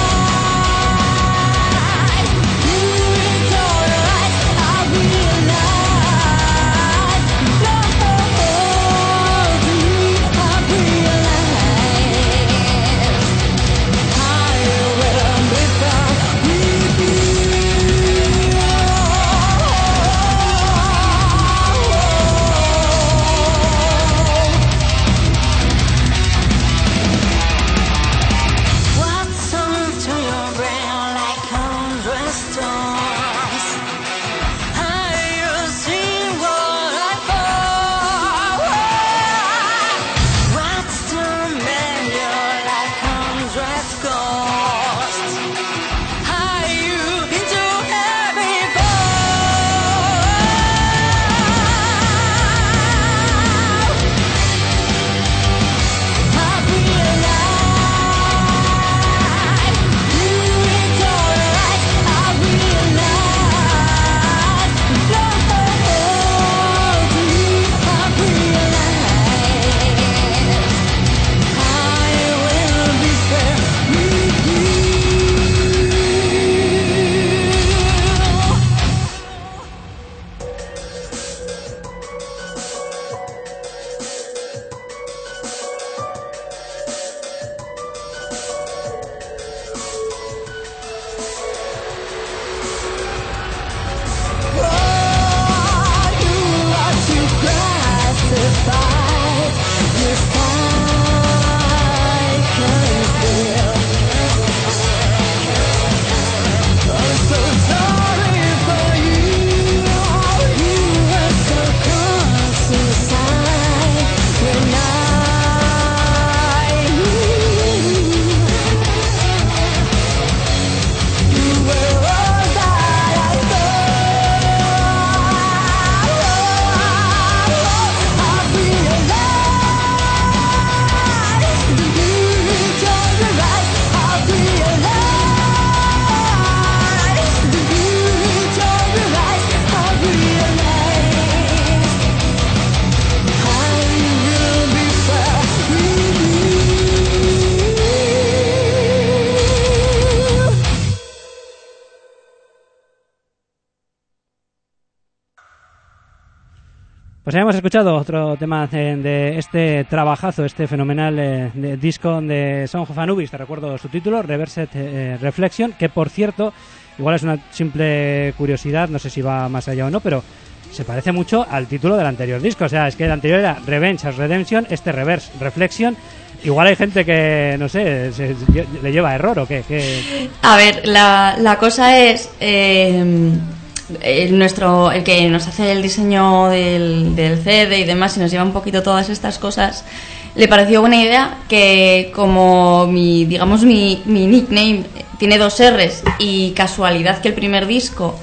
What's on to your brain like hundred storms? Have you seen what I fall? What's to mend you like hundred ghosts? Are you too heavy for? I realize. Pues hemos escuchado otro tema de, de este trabajazo, este fenomenal eh, de disco de Song of Anubis. Te recuerdo su título, Reversed eh, Reflection, que por cierto, igual es una simple curiosidad, no sé si va más allá o no, pero se parece mucho al título del anterior disco. O sea, es que el anterior era Revenge as Redemption, este Reverse Reflection. Igual hay gente que, no sé, se, se, le lleva error o qué. ¿Qué? A ver, la, la cosa es... Eh, el, nuestro, el que nos hace el diseño del, del C D y demás y nos lleva un poquito todas estas cosas, le pareció buena idea que como mi, digamos, mi, mi nickname tiene dos R's y casualidad que el primer disco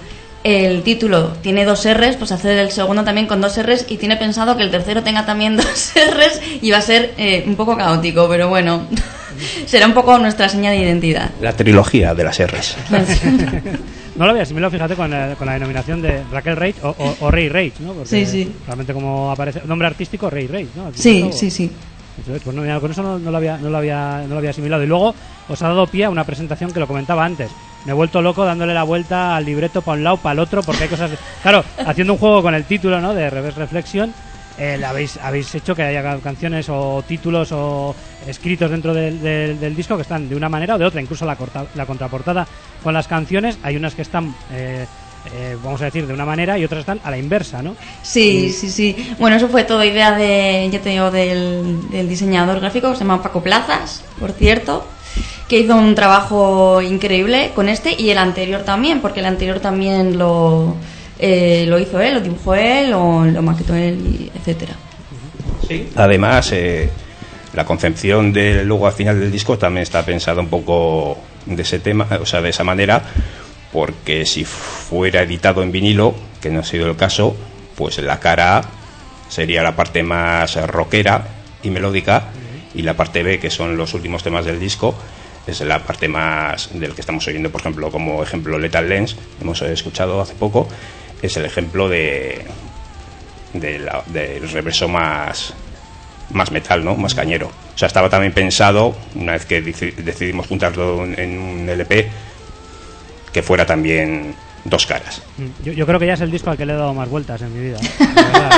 el título tiene dos R's, pues hacer el segundo también con dos R's, y tiene pensado que el tercero tenga también dos R's y va a ser eh, un poco caótico, pero bueno, será un poco nuestra seña de identidad. La trilogía de las R's. No lo había asimilado, fíjate, con, eh, con la denominación de Raquel Rage o, o, o Rey Rage, ¿no? Porque Sí, sí. realmente como aparece, nombre artístico, Rey Rage, ¿no? Aquí Sí, todo. sí, sí. Eso es, pues no, mira, con eso no, no, lo había, no, lo había, no lo había asimilado. Y luego os ha dado pie a una presentación que lo comentaba antes. Me he vuelto loco dándole la vuelta al libreto para un lado, para el otro, porque hay cosas... Claro, haciendo un juego con el título, ¿no?, de Reverse Reflection, eh, habéis, habéis hecho que haya canciones o títulos o escritos dentro del, del, del disco que están de una manera o de otra. Incluso la, corta, la contraportada con las canciones, hay unas que están... Eh, Eh, vamos a decir, de una manera y otras están a la inversa, ¿no? Sí, sí, sí. Bueno, eso fue todo idea de, ya te digo, del, del diseñador gráfico, que se llama Paco Plazas, por cierto, que hizo un trabajo increíble con este y el anterior también, porque el anterior también lo, eh, lo hizo él, lo dibujó él, o lo maquetó él, y etcétera. Sí. Además, eh, la concepción del logo al final del disco también está pensada un poco de ese tema, o sea, de esa manera, porque si fuera editado en vinilo, que no ha sido el caso, pues la cara A sería la parte más rockera y melódica, y la parte B, que son los últimos temas del disco, es la parte más del que estamos oyendo, por ejemplo, como ejemplo Lethal Lens, hemos escuchado hace poco, es el ejemplo de, de la, del reverso más, más metal, ¿no?, más cañero. O sea, estaba también pensado, una vez que decidimos juntarlo en un L P, que fuera también dos caras. Yo, yo creo que ya es el disco al que le he dado más vueltas en mi vida, ¿eh? Verdad,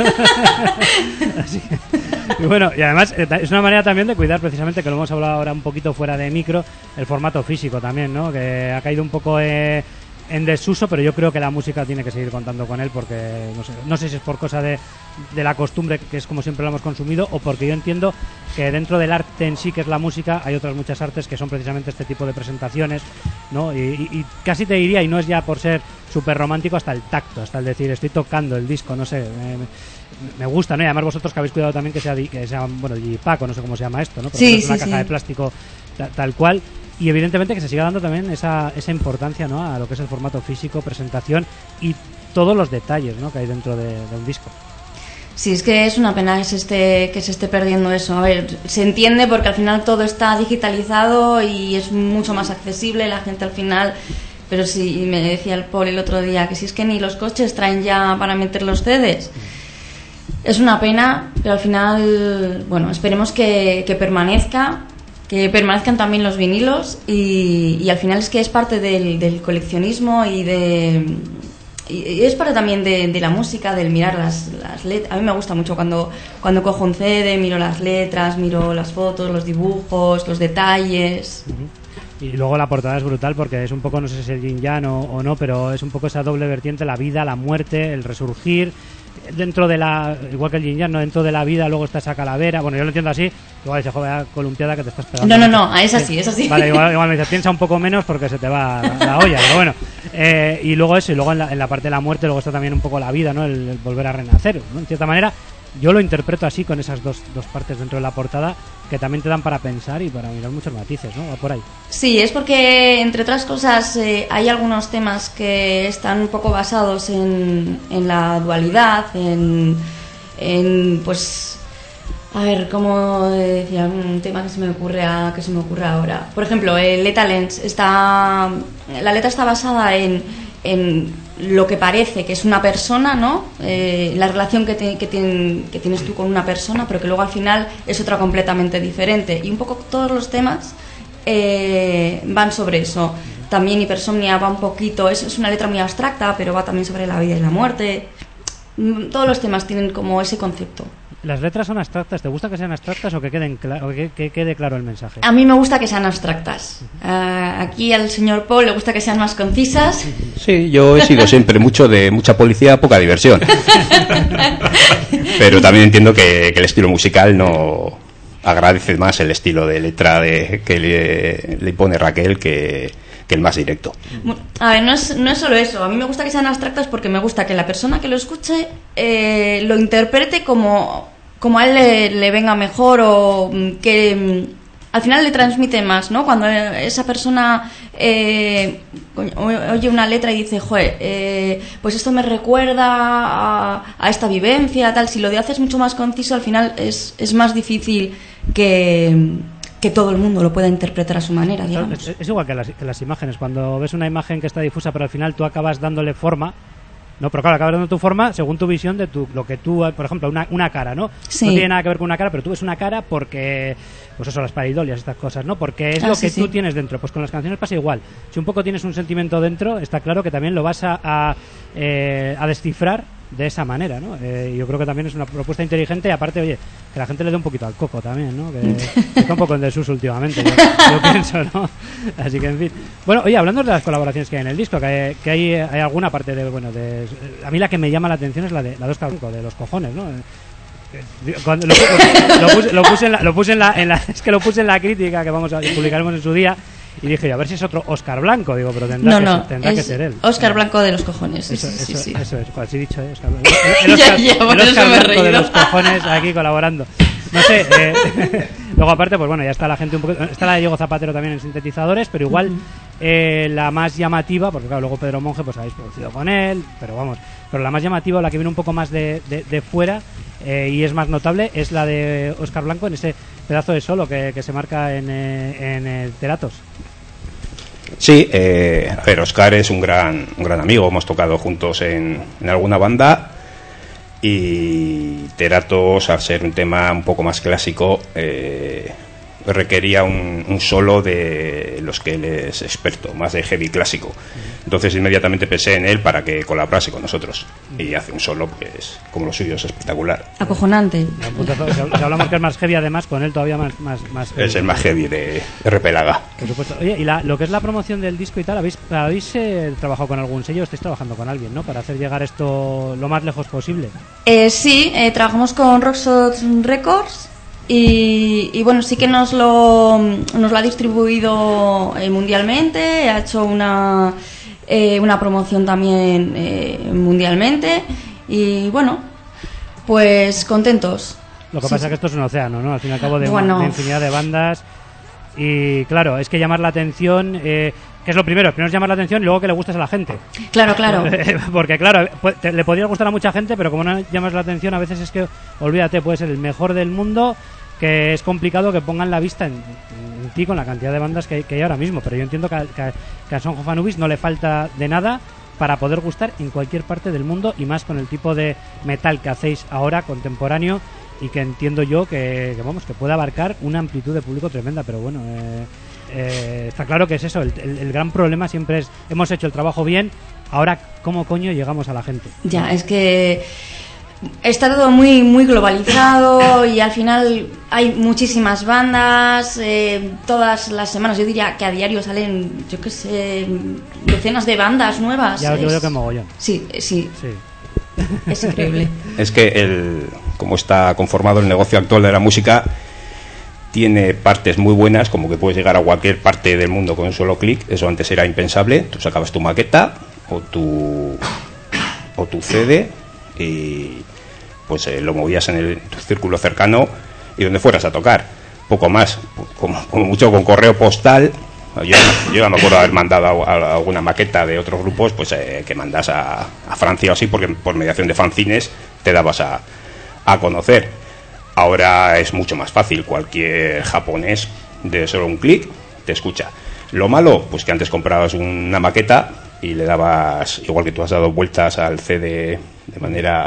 ¿no? Así que, y bueno, y además es una manera también de cuidar, precisamente, que lo hemos hablado ahora un poquito fuera de micro, el formato físico también, ¿no?, que ha caído un poco eh, en desuso, pero yo creo que la música tiene que seguir contando con él, porque no sé, no sé si es por cosa de, de la costumbre, que es como siempre lo hemos consumido, o porque yo entiendo que dentro del arte en sí, que es la música, hay otras muchas artes que son precisamente este tipo de presentaciones, ¿no? Y, y, y casi te diría, y no es ya por ser súper romántico, hasta el tacto, hasta el decir, estoy tocando el disco, no sé, me, me gusta, ¿no? Y además vosotros que habéis cuidado también que sea, que sea bueno, digipack, o no sé cómo se llama esto, ¿no? Pero Sí, es una sí, caja sí. de plástico ta, tal cual. Y evidentemente que se siga dando también esa, esa importancia, ¿no?, a lo que es el formato físico, presentación y todos los detalles, ¿no?, que hay dentro de, de un disco. Sí, es que es una pena que se esté, que se esté perdiendo eso. A ver, se entiende porque al final todo está digitalizado y es mucho más accesible, la gente al final... Pero sí, me decía el Paul el otro día que si es que ni los coches traen ya para meter los C Ds. Es una pena, pero al final, bueno, esperemos que, que permanezca, que permanezcan también los vinilos y, y al final es que es parte del, del coleccionismo y de... Y es parte también de, de la música, del mirar las, las letras. A mí me gusta mucho cuando, cuando cojo un C D, miro las letras, miro las fotos, los dibujos, los detalles. Y luego la portada es brutal porque es un poco, no sé si es el yin yang o, o no, pero es un poco esa doble vertiente, la vida, la muerte, el resurgir. Dentro de la, igual que el yin yang, ¿no?, dentro de la vida luego está esa calavera. Bueno, yo lo entiendo así. Igual dice, joder, columpiada que te estás pegando. No, no, no, es así, es así. Vale, igual, igual me dice, piensa un poco menos porque se te va la, la olla, pero bueno. Eh, y luego eso, y luego en la, en la parte de la muerte, luego está también un poco la vida, ¿no?, el, el volver a renacer, ¿no? En cierta manera, yo lo interpreto así, con esas dos, dos partes dentro de la portada, que también te dan para pensar y para mirar muchos matices, ¿no? Va por ahí. Sí, es porque, entre otras cosas, eh, hay algunos temas que están un poco basados en, en la dualidad, en, en, pues, a ver, ¿cómo decía? Un tema que se me ocurre a, que se me ocurre ahora. Por ejemplo, el Lethal Lens está, la letra está basada en, en lo que parece que es una persona, ¿no? Eh, la relación que, te, que, ten, que tienes tú con una persona, pero que luego al final es otra completamente diferente. Y un poco todos los temas eh, van sobre eso. También Hipersomnia va un poquito, es, es una letra muy abstracta, pero va también sobre la vida y la muerte. Todos los temas tienen como ese concepto. ¿Las letras son abstractas? ¿Te gusta que sean abstractas o que, queden cla- o que, que quede claro el mensaje? A mí me gusta que sean abstractas. Uh, aquí al señor Paul le gusta que sean más concisas. Sí, yo he sido siempre mucho de mucha policía, poca diversión. Pero también entiendo que, que el estilo musical no agradece más el estilo de letra de, que le, le pone Raquel que, que el más directo. A ver, no es, no es solo eso. A mí me gusta que sean abstractas porque me gusta que la persona que lo escuche eh, lo interprete como, como a él le, le venga mejor o que, al final le transmite más, ¿no? Cuando esa persona eh, oye una letra y dice, joder, eh, pues esto me recuerda a, a esta vivencia, tal. Si lo haces mucho más conciso, al final es, es más difícil que, que todo el mundo lo pueda interpretar a su manera, digamos. Es, es igual que las, que las imágenes. Cuando ves una imagen que está difusa, pero al final tú acabas dándole forma. No, pero claro, acabas dando tu forma según tu visión de tu, lo que tú, por ejemplo, una, una cara, ¿no? Sí. No tiene nada que ver con una cara, pero tú ves una cara porque, pues eso, las paridolias, estas cosas, ¿no? Porque es Ah, lo sí, que sí. tú tienes dentro. Pues con las canciones pasa igual. Si un poco tienes un sentimiento dentro, está claro que también lo vas a, a, eh, a descifrar de esa manera, ¿no? Eh, yo creo que también es una propuesta inteligente y aparte, oye, que la gente le dé un poquito al coco también, ¿no? Que está un poco en desuso últimamente, yo, yo pienso, ¿no? Así que, en fin. Bueno, oye, hablando de las colaboraciones que hay en el disco, que hay, que hay, hay alguna parte de, bueno, de... A mí la que me llama la atención es la de la de Oscar Blanco, de Los Cojones, ¿no? Cuando lo, lo, lo puse, lo puse en la, lo puse en la, en la es que lo puse en la crítica que vamos a publicaremos en su día y dije, a ver si es otro Oscar Blanco, digo, pero tendrá, No, que, no, tendrá es que ser él. Oscar Blanco de Los Cojones, sí, Eso, sí, eso, sí, sí. eso es, pues, sí dicho, ¿eh? Oscar, el, el Ya, Oscar, ya, por el eso Oscar me he Blanco de reído. Los Cojones aquí colaborando. No sé, eh, luego aparte, pues bueno, ya está la gente un poco, está la de Diego Zapatero también en sintetizadores, pero igual Uh-huh. eh, la más llamativa, porque claro, luego Pedro Monge, pues habéis producido con él, pero vamos, pero la más llamativa, la que viene un poco más de, de, de fuera eh, y es más notable, es la de Oscar Blanco en ese pedazo de solo que, que se marca en, eh, en eh, Teratos. Sí, eh, a ver, Oscar es un gran, un gran amigo, hemos tocado juntos en, en alguna banda y Teratos, al ser un tema un poco más clásico, eh, requería un, un solo de los que él es experto, más de heavy clásico. Entonces inmediatamente pensé en él para que colaborase con nosotros y hace un solo, pues como lo suyo, es espectacular. Acojonante. Un puntazo. Si hablamos que es más heavy, además, con él todavía más, más, más Es el más heavy de R P Laga. Por supuesto. Oye, y la, lo que es la promoción del disco y tal, ¿habéis, habéis eh, trabajado con algún sello? ¿Estáis trabajando con alguien, no? Para hacer llegar esto lo más lejos posible. Eh, sí, eh, trabajamos con Rockshot Records y, y bueno, sí que nos lo, nos lo ha distribuido eh, mundialmente, ha hecho una, eh, una promoción también eh, mundialmente y bueno, pues contentos. Lo que Sí, pasa sí. es que esto es un océano, ¿no? Al fin y al cabo de, un- Bueno. de infinidad de bandas. Y claro, es que llamar la atención, eh, que es lo primero, primero es llamar la atención y luego que le gustes a la gente. Claro, claro. Porque claro, pu- te- le podría gustar a mucha gente, pero como no llamas la atención, a veces es que, olvídate, puede ser el mejor del mundo, que es complicado que pongan la vista en, en ti con la cantidad de bandas que hay, que hay ahora mismo. Pero yo entiendo que, a- que, a- que a Song of Anubis no le falta de nada para poder gustar en cualquier parte del mundo y más con el tipo de metal que hacéis ahora, contemporáneo, y que entiendo yo que, que, vamos, que puede abarcar una amplitud de público tremenda. Pero bueno, eh, eh, está claro que es eso, el, el- el gran problema siempre es, hemos hecho el trabajo bien, ahora cómo coño llegamos a la gente. Ya, es que está todo muy muy globalizado y al final hay muchísimas bandas, eh, todas las semanas, yo diría que a diario salen, yo qué sé, decenas de bandas nuevas. Ya os digo Es- yo que mogollón. Sí, eh, sí, Sí. es increíble. Es que el, como está conformado el negocio actual de la música, tiene partes muy buenas, como que puedes llegar a cualquier parte del mundo con un solo clic. Eso antes era impensable. Tú sacabas tu maqueta o tu o tu C D y pues eh, lo movías en el tu círculo cercano y donde fueras a tocar. Poco más, como, como mucho con correo postal. Yo, yo ya me acuerdo haber mandado a, a alguna maqueta de otros grupos, pues eh, que mandas a, a Francia o así, porque por mediación de fanzines te dabas a, a conocer. Ahora es mucho más fácil, cualquier japonés de solo un clic te escucha. Lo malo, pues que antes comprabas una maqueta y le dabas, igual que tú has dado vueltas al C D de manera...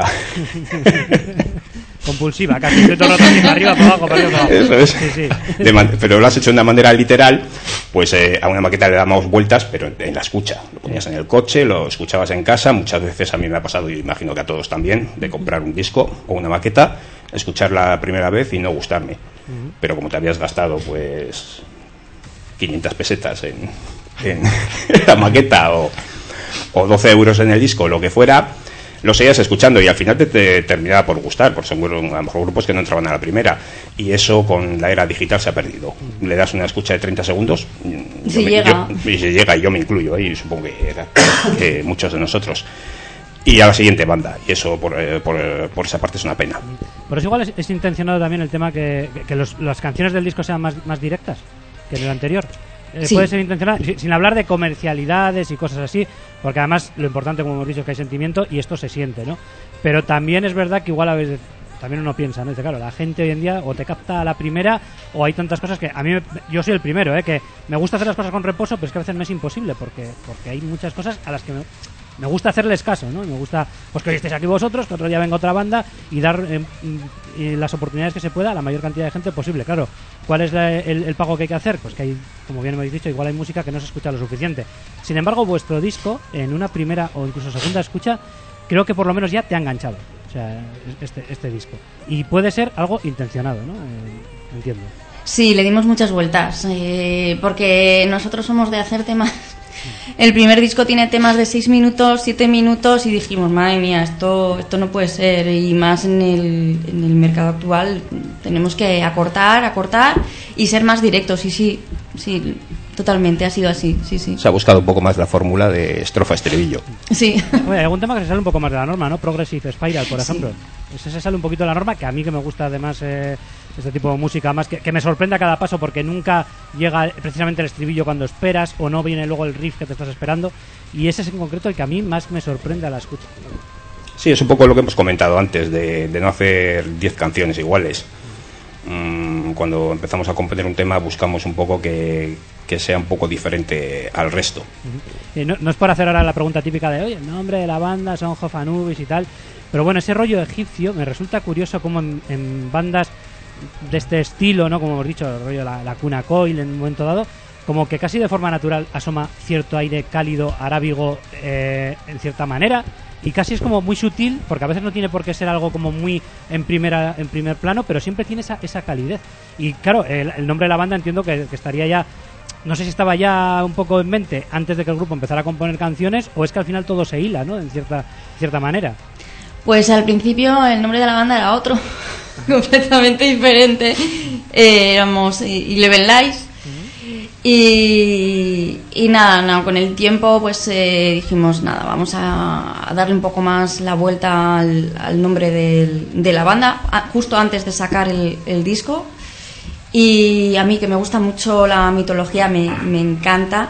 Compulsiva, casi estoy todo el rato así, para arriba, para abajo, para arriba, para abajo. Eso es. Sí, sí. De man- pero lo has hecho de una manera literal, pues eh, a una maqueta le damos vueltas, pero en, en la escucha. Lo ponías en el coche, lo escuchabas en casa. Muchas veces a mí me ha pasado, y imagino que a todos también, de comprar un disco o una maqueta, escucharla la primera vez y no gustarme. Pero como te habías gastado, pues, quinientas pesetas en, en la maqueta o, o doce euros en el disco, lo que fuera, lo seguías escuchando y al final te, te terminaba por gustar, por seguro, a lo mejor grupos que no entraban a la primera, y eso con la era digital se ha perdido. Le das una escucha de treinta segundos Si yo me- llega. yo- y se llega, y yo me incluyo ahí, supongo que, era, que muchos de nosotros, y a la siguiente banda. Y eso, por, eh, por, eh, por esa parte, es una pena. Pero es igual es, es intencionado también el tema que, que, que los, las canciones del disco sean más, más directas que en el anterior. Eh, Sí. Puede ser intencional, si- sin hablar de comercialidades y cosas así, porque además lo importante, como hemos dicho, es que hay sentimiento y esto se siente, ¿no? Pero también es verdad que igual a veces también uno piensa, ¿no? Dice, claro, la gente hoy en día o te capta a la primera o hay tantas cosas que a mí, me- yo soy el primero, ¿eh? Que me gusta hacer las cosas con reposo, pero es que a veces me es imposible porque, porque hay muchas cosas a las que me, me gusta hacerles caso, ¿no? Me gusta, pues que hoy estéis aquí vosotros, que otro día venga otra banda y dar eh, mm, y las oportunidades que se pueda a la mayor cantidad de gente posible. Claro, ¿cuál es la- el, el pago que hay que hacer? Pues que hay, como bien me habéis dicho, igual hay música que no se escucha lo suficiente. Sin embargo, vuestro disco, en una primera o incluso segunda escucha, creo que por lo menos ya te ha enganchado. O sea, este, este disco. Y puede ser algo intencionado, ¿no? Eh, entiendo. Sí, le dimos muchas vueltas, eh, porque nosotros somos de hacer temas. El primer disco tiene temas de seis minutos, siete minutos y dijimos, madre mía, esto, esto no puede ser. Y más en el, en el mercado actual tenemos que acortar, acortar y ser más directos. Y sí, sí, totalmente ha sido así, sí, sí. Se ha buscado un poco más la fórmula de estrofa-estribillo. Sí. Oye, hay algún tema que se sale un poco más de la norma, ¿no? Progressive Spiral, por Sí. ejemplo. Ese se sale un poquito de la norma, que a mí que me gusta además eh, este tipo de música, más que, que me sorprende a cada paso porque nunca llega precisamente el estribillo cuando esperas o no viene luego el riff que te estás esperando. Y ese es en concreto el que a mí más me sorprende a la escucha. Sí, es un poco lo que hemos comentado antes, de, de no hacer diez canciones iguales. Mm, cuando empezamos a componer un tema buscamos un poco que, que sea un poco diferente al resto. Eh, no, no es por hacer ahora la pregunta típica de, oye, el nombre de la banda, Sons of Anubis y tal, pero bueno, ese rollo egipcio me resulta curioso como en, en bandas de este estilo, ¿no? Como hemos dicho, el rollo de la, la cuna coil en un momento dado, como que casi de forma natural asoma cierto aire cálido, arábigo, eh, en cierta manera, y casi es como muy sutil, porque a veces no tiene por qué ser algo como muy en primera en primer plano, pero siempre tiene esa, esa calidez. Y claro, el, el nombre de la banda entiendo que, que estaría ya, no sé si estaba ya un poco en mente antes de que el grupo empezara a componer canciones, o es que al final todo se hila, ¿no? En cierta, cierta manera. Pues al principio el nombre de la banda era otro, completamente diferente. Eh, éramos Eleven Lies. Y, y nada, no, con el tiempo pues eh, dijimos, nada, vamos a, a darle un poco más la vuelta al, al nombre del- de la banda, a- justo antes de sacar el, el disco. Y a mí, que me gusta mucho la mitología, me, me encanta,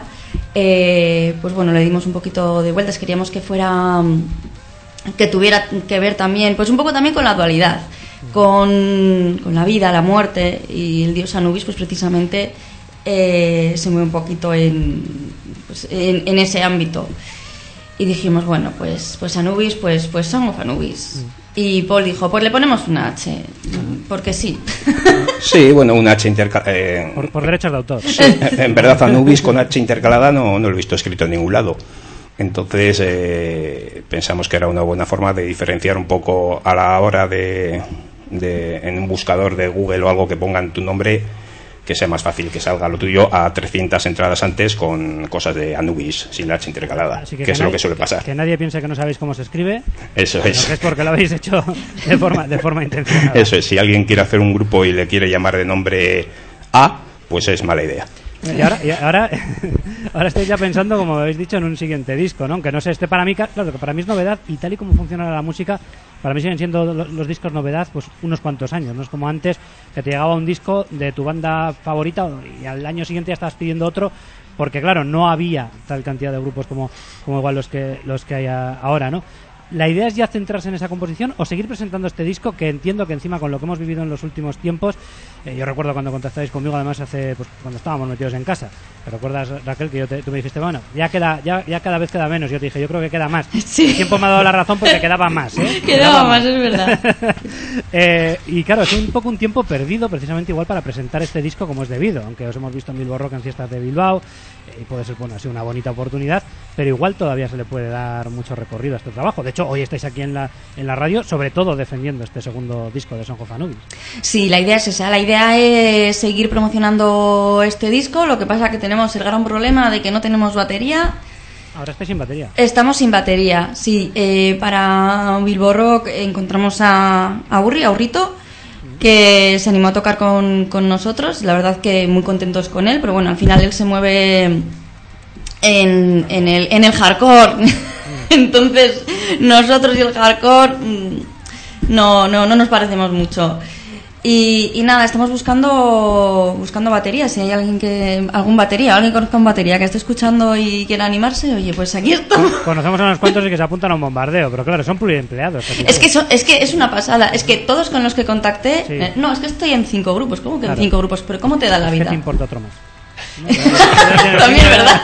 eh, pues bueno, le dimos un poquito de vueltas, queríamos que fuera, mm, que tuviera que ver también, pues un poco también con la dualidad, con, con la vida, la muerte, y el dios Anubis pues precisamente eh, se mueve un poquito en, pues, en, en ese ámbito. Y dijimos, bueno, pues, pues Anubis, pues, pues Song of Anubis. Y Paul dijo, pues le ponemos una H, porque sí. Sí, bueno, un H intercalada. Eh, Por, por derechos de autor. en verdad, Anubis con H intercalada no, no lo he visto escrito en ningún lado. Entonces, eh, pensamos que era una buena forma de diferenciar un poco a la hora de, de en un buscador de Google o algo que pongan tu nombre, que sea más fácil que salga lo tuyo a trescientas entradas antes con cosas de Anubis sin la H intercalada, Así que, que es nadie- lo que suele pasar. Que nadie piense que no sabéis cómo se escribe, Eso sino es. que es porque lo habéis hecho de forma, de forma intencionada. Eso es. Si alguien quiere hacer un grupo y le quiere llamar de nombre A, pues es mala idea. Y ahora, y ahora, ahora estoy ya pensando, como habéis dicho, en un siguiente disco, ¿no? Aunque no sé, este para mí, claro, que para mí es novedad, y tal y como funciona la música, para mí siguen siendo lo- los discos novedad, pues unos cuantos años. No es como antes, que te llegaba un disco de tu banda favorita y al año siguiente ya estabas pidiendo otro, porque claro, no había tal cantidad de grupos como, como igual los que, los que hay a- ahora, ¿no? ¿La idea es ya centrarse en esa composición o seguir presentando este disco, que entiendo que encima con lo que hemos vivido en los últimos tiempos, eh, yo recuerdo cuando contactáis conmigo, además hace, pues cuando estábamos metidos en casa, ¿te recuerdas, Raquel, que yo te, tú me dijiste, bueno, ya queda, ya, ya cada vez queda menos? Yo te dije, yo creo que queda más. Sí. El tiempo me ha dado la razón porque quedaba más, ¿eh? Quedaba más, es verdad. Eh, y claro, es un poco un tiempo perdido precisamente igual para presentar este disco como es debido, aunque os hemos visto en Bilbo Rock en fiestas de Bilbao, eh, y puede ser, bueno, así una bonita oportunidad, pero igual todavía se le puede dar mucho recorrido a este trabajo. De hecho, hoy estáis aquí en la, en la radio, sobre todo defendiendo este segundo disco de Song of Anubis. Sí, la idea es esa. La idea es seguir promocionando este disco. Lo que pasa que tenemos el gran problema de que no tenemos batería. Ahora estáis sin batería. Estamos sin batería, sí. Eh, para Bilbo Rock encontramos a, a Urri, a Urrito, que se animó a tocar con, con nosotros. La verdad que muy contentos con él, pero bueno, al final él se mueve en, en, el, en el hardcore. Entonces, nosotros y el hardcore mm, no, no, no nos parecemos mucho. Y, y nada, estamos buscando buscando baterías. Si hay alguien que algún batería, alguien que conozca un batería que esté escuchando y quiera animarse, oye, pues aquí estamos. Conocemos a unos cuantos y que se apuntan a un bombardeo, pero claro, son pluriempleados. Es que, so- es que es una pasada. Es que todos con los que contacté... Sí. eh, no, es que estoy en cinco grupos. ¿Cómo que Claro. en cinco grupos? ¿Pero cómo te da la ¿Qué vida? te importa otro más? También, ¿verdad?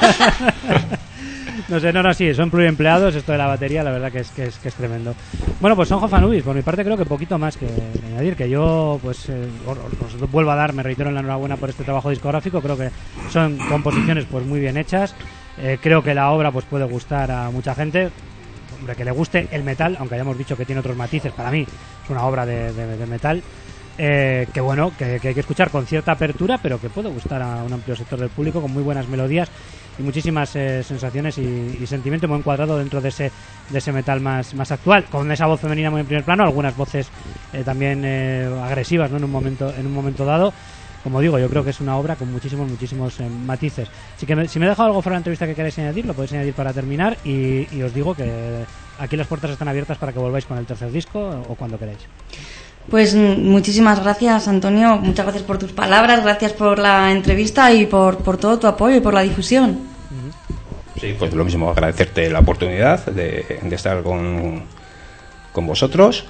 No sé, no, no, sí, son pluriempleados, esto de la batería, la verdad que es, que es, que es tremendo. Bueno, pues son Jofanubis, por mi parte creo que poquito más que añadir, que yo pues eh, os, os vuelvo a dar, me reitero en la enhorabuena por este trabajo discográfico, creo que son composiciones pues muy bien hechas, eh, creo que la obra pues puede gustar a mucha gente, hombre, que le guste el metal, aunque hayamos dicho que tiene otros matices, para mí es una obra de, de, de metal. Eh, que bueno, que, que hay que escuchar con cierta apertura, pero que puede gustar a un amplio sector del público, con muy buenas melodías y muchísimas eh, sensaciones y, y sentimiento muy encuadrado dentro de ese de ese metal más, más actual, con esa voz femenina muy en primer plano, algunas voces eh, también eh, agresivas, ¿no? en un momento en un momento dado. Como digo, yo creo que es una obra con muchísimos, muchísimos eh, matices. Así que me, si me he dejado algo fuera de la entrevista que queréis añadir, lo podéis añadir para terminar y, y os digo que aquí las puertas están abiertas para que volváis con el tercer disco o cuando queráis. Pues mm, muchísimas gracias, Antonio. Muchas gracias por tus palabras, gracias por la entrevista y por, por todo tu apoyo y por la difusión. Sí, pues lo mismo, agradecerte la oportunidad de, de estar con, con vosotros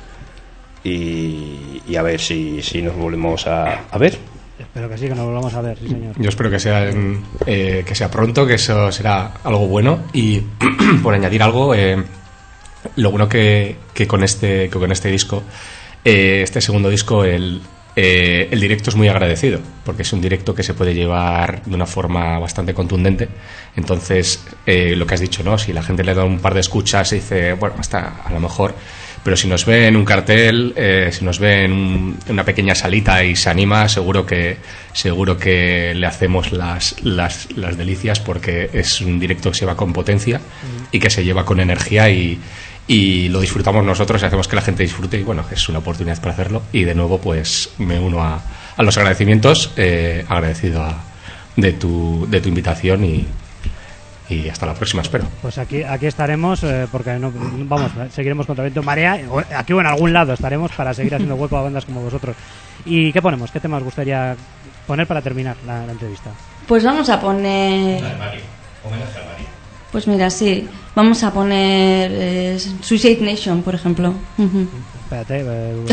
y, y a ver si, si nos volvemos a, a ver. Espero que sí, que nos volvamos a ver, sí señor. Yo espero que sea en- eh, que sea pronto, que eso será algo bueno. Y por añadir algo, eh, lo bueno que, que con este que con este disco, eh, este segundo disco, el eh, el directo es muy agradecido, porque es un directo que se puede llevar de una forma bastante contundente. Entonces, eh, lo que has dicho, ¿no? Si la gente le da un par de escuchas y dice, bueno, hasta a lo mejor, pero si nos ve en un cartel, eh, si nos ve en, un- en una pequeña salita y se anima, seguro que seguro que le hacemos las, las, las delicias, porque es un directo que se lleva con potencia y que se lleva con energía y, y lo disfrutamos nosotros y hacemos que la gente disfrute, y bueno, es una oportunidad para hacerlo. Y de nuevo pues me uno a, a los agradecimientos, eh, agradecido a- de tu de tu invitación y, y hasta la próxima, espero. Pues aquí aquí estaremos, eh, porque no, vamos, seguiremos contra viento y marea, o aquí o en algún lado estaremos para seguir haciendo hueco a bandas como vosotros. ¿Y qué ponemos? ¿Qué tema os gustaría poner para terminar la, la entrevista? Pues vamos a poner... Pues mira, sí, vamos a poner eh, Suicide Nation, por ejemplo. Ujú. Espérate, eh,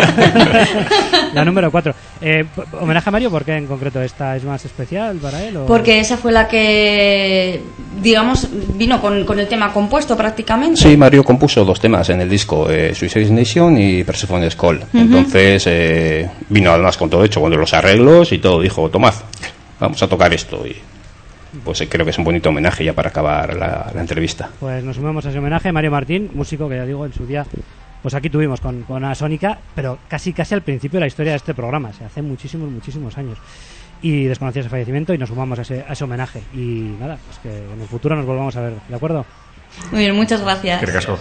la, la número cuatro. Eh, ¿Homenaje a Mario? ¿Por qué en concreto esta es más especial para él? O? Porque esa fue la que, digamos, vino con, con el tema compuesto prácticamente. Sí, Mario compuso dos temas en el disco, eh, Suicide Nation y Persephone's Call. Entonces eh, vino además con todo hecho, con los arreglos y todo. Dijo, tomad, vamos a tocar esto. Y pues eh, creo que es un bonito homenaje ya para acabar la, la entrevista. Pues nos sumamos a ese homenaje. Mario Martín, músico que ya digo en su día, pues aquí tuvimos con, con Asónica, pero casi casi al principio de la historia de este programa, se hace muchísimos, muchísimos años. Y desconocía ese fallecimiento y nos sumamos a ese, a ese homenaje. Y nada, pues que en el futuro nos volvamos a ver, ¿de acuerdo? Muy bien, muchas gracias. Qué casco.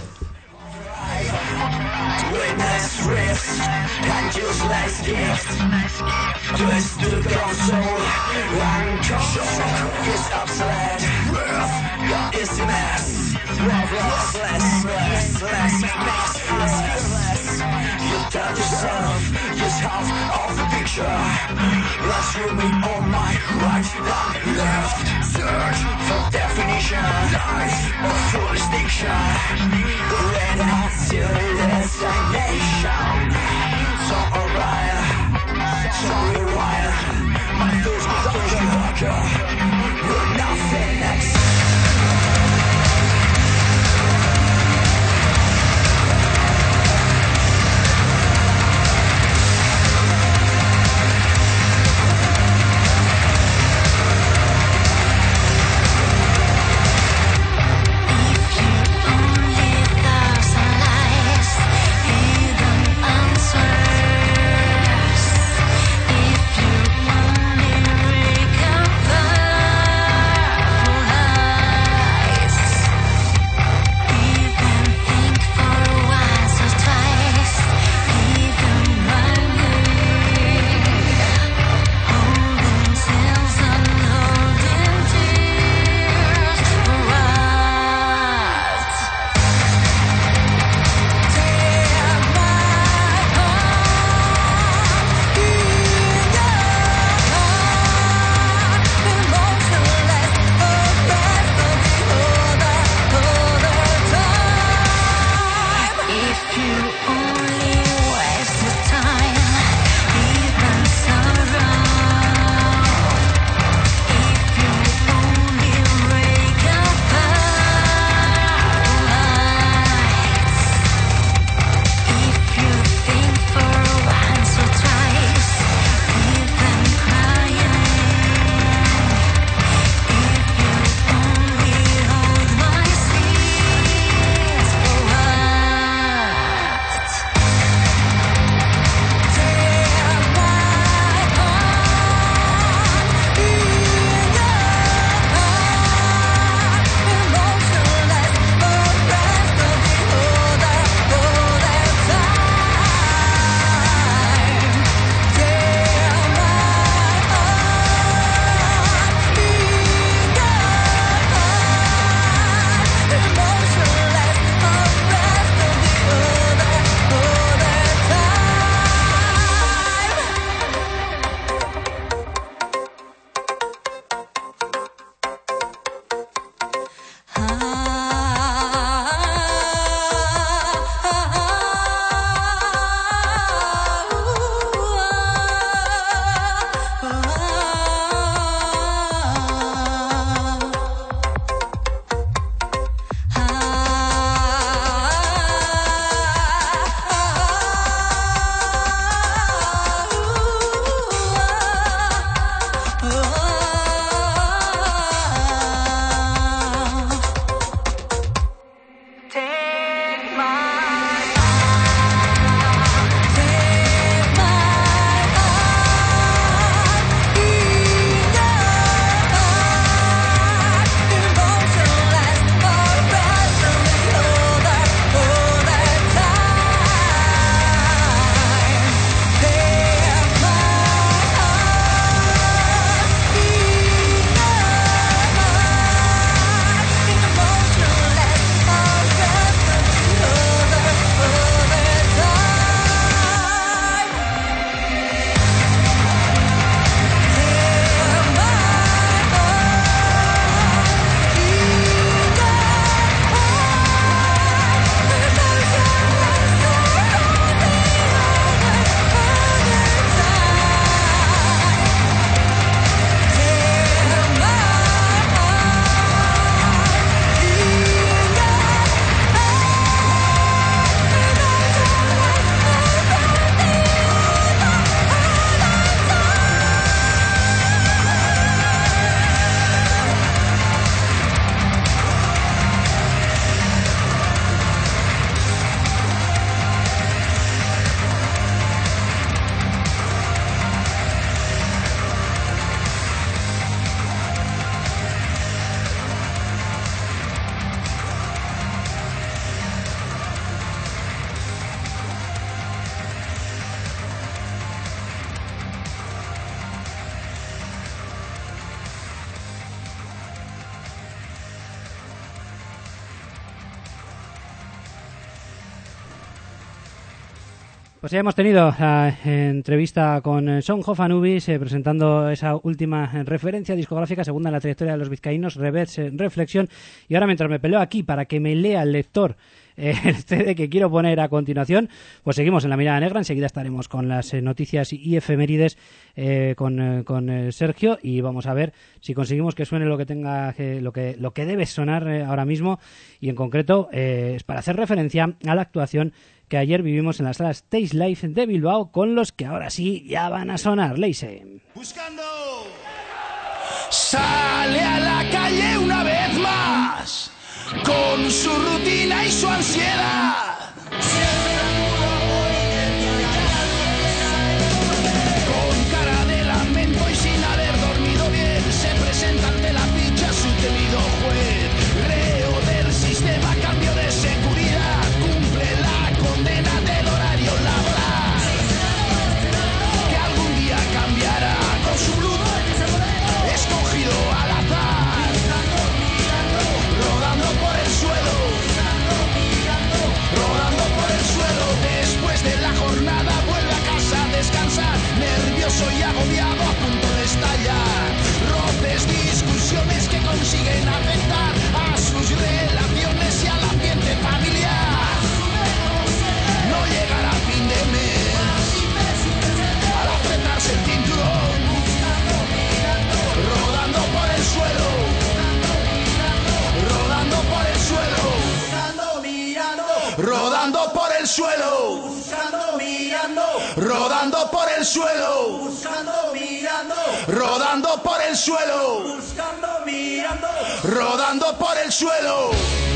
If you only thought sunlight Pues ya hemos tenido la entrevista con eh, Son Hoff Anubis eh, presentando esa última eh, referencia discográfica segunda en la trayectoria de los vizcaínos, Reverse Reflexión. Y ahora, mientras me peleo aquí para que me lea el lector eh, el C D que quiero poner a continuación, pues seguimos en La Mirada Negra. Enseguida estaremos con las eh, noticias y efemérides eh, con, eh, con eh, Sergio, y vamos a ver si conseguimos que suene lo que tenga eh, lo que lo que debe sonar eh, ahora mismo, y en concreto eh, es para hacer referencia a la actuación que ayer vivimos en la sala Stage Life de Bilbao, con los que ahora sí ya van a sonar. Leise. Buscando. Sale a la calle una vez más, con su rutina y su ansiedad. Con cara de lamento y sin haber dormido bien, se presenta ante la ficha su temido juez. Reo del sistema, cambio de seguridad, cumple la condena del horario laboral, que algún día cambiará con su luz escogido al azar, rodando por el suelo, rodando por el suelo. Después de la jornada vuelve a casa a descansar, nervioso y agobiado, a punto de estallar. Roces, discusiones que consiguen afectar a sus relaciones y al ambiente familiar. No llegará a fin de mes, al apretarse el cinturón, rodando por el suelo, rodando por el suelo, rodando por el suelo, rodando por el suelo, rodando por el suelo, rodando por el suelo.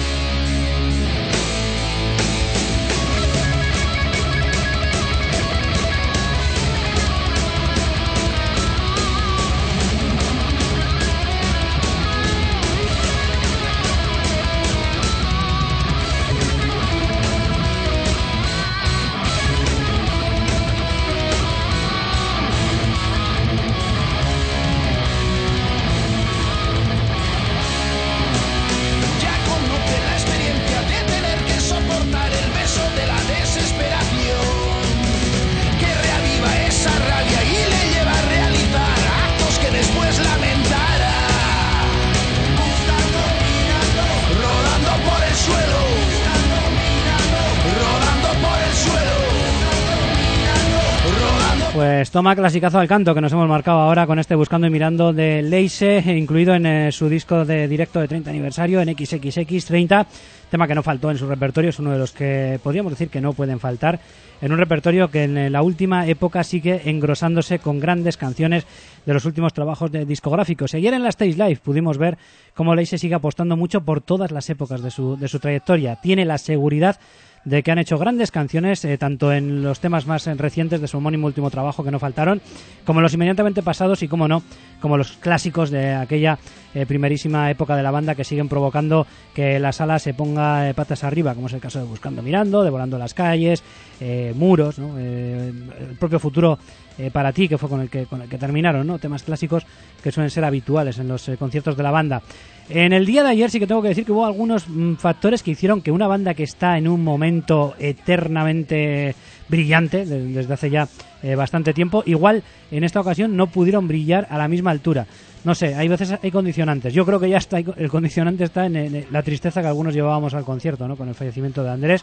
Pues toma clasicazo al canto que nos hemos marcado ahora con este Buscando y Mirando de Leise, incluido en eh, su disco de directo de treinta aniversario, en equis equis equis treinta, tema que no faltó en su repertorio, es uno de los que podríamos decir que no pueden faltar en un repertorio que en la última época sigue engrosándose con grandes canciones de los últimos trabajos de discográficos. Y ayer en la Stage Live pudimos ver cómo Leise sigue apostando mucho por todas las épocas de su, de su trayectoria. Tiene la seguridad de que han hecho grandes canciones, eh, tanto en los temas más eh, recientes de su homónimo último trabajo, que no faltaron, como en los inmediatamente pasados y, como no, como los clásicos de aquella eh, primerísima época de la banda, que siguen provocando que la sala se ponga eh, patas arriba, como es el caso de Buscando Mirando, de Volando las Calles, eh, Muros, ¿no? eh, el propio Futuro eh, para ti, que fue con el que, con el que terminaron, ¿no? Temas clásicos que suelen ser habituales en los eh, conciertos de la banda. En el día de ayer sí que tengo que decir que hubo algunos mm, factores que hicieron que una banda que está en un momento eternamente brillante de, desde hace ya eh, bastante tiempo, igual en esta ocasión no pudieron brillar a la misma altura. No sé, hay veces hay condicionantes. Yo creo que ya está, el condicionante está en, en la tristeza que algunos llevábamos al concierto, ¿no? Con el fallecimiento de Andrés,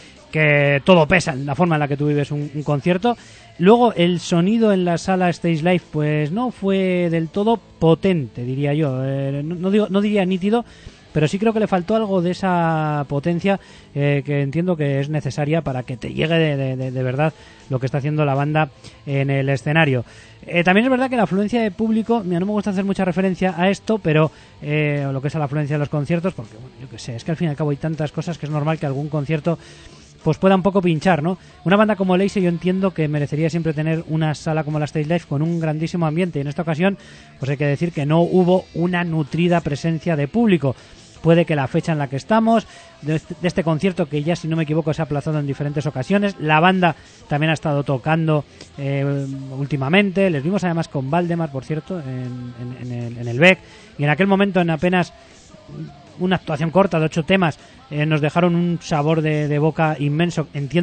que todo pesa en la forma en la que tú vives un, un concierto. Luego el sonido en la sala Stage Live pues no fue del todo potente, diría yo. Eh, no, no, digo, no diría nítido, pero sí creo que le faltó algo de esa potencia eh, que entiendo que es necesaria para que te llegue de, de, de verdad lo que está haciendo la banda en el escenario. Eh, también es verdad que la afluencia de público, mira, no me gusta hacer mucha referencia a esto, pero eh, lo que es a la afluencia de los conciertos, porque bueno, yo qué sé, es que al fin y al cabo hay tantas cosas que es normal que algún concierto pues pueda un poco pinchar, ¿no? Una banda como Leise yo entiendo que merecería siempre tener una sala como la Stage Live con un grandísimo ambiente, y en esta ocasión pues hay que decir que no hubo una nutrida presencia de público. Puede que la fecha en la que estamos, de este, de este concierto que ya, si no me equivoco, se ha aplazado en diferentes ocasiones, la banda también ha estado tocando eh, últimamente, les vimos además con Valdemar, por cierto, en, en, en, el, en el B E C, y en aquel momento, en apenas una actuación corta de ocho temas, eh, nos dejaron un sabor de, de boca inmenso. Entiendo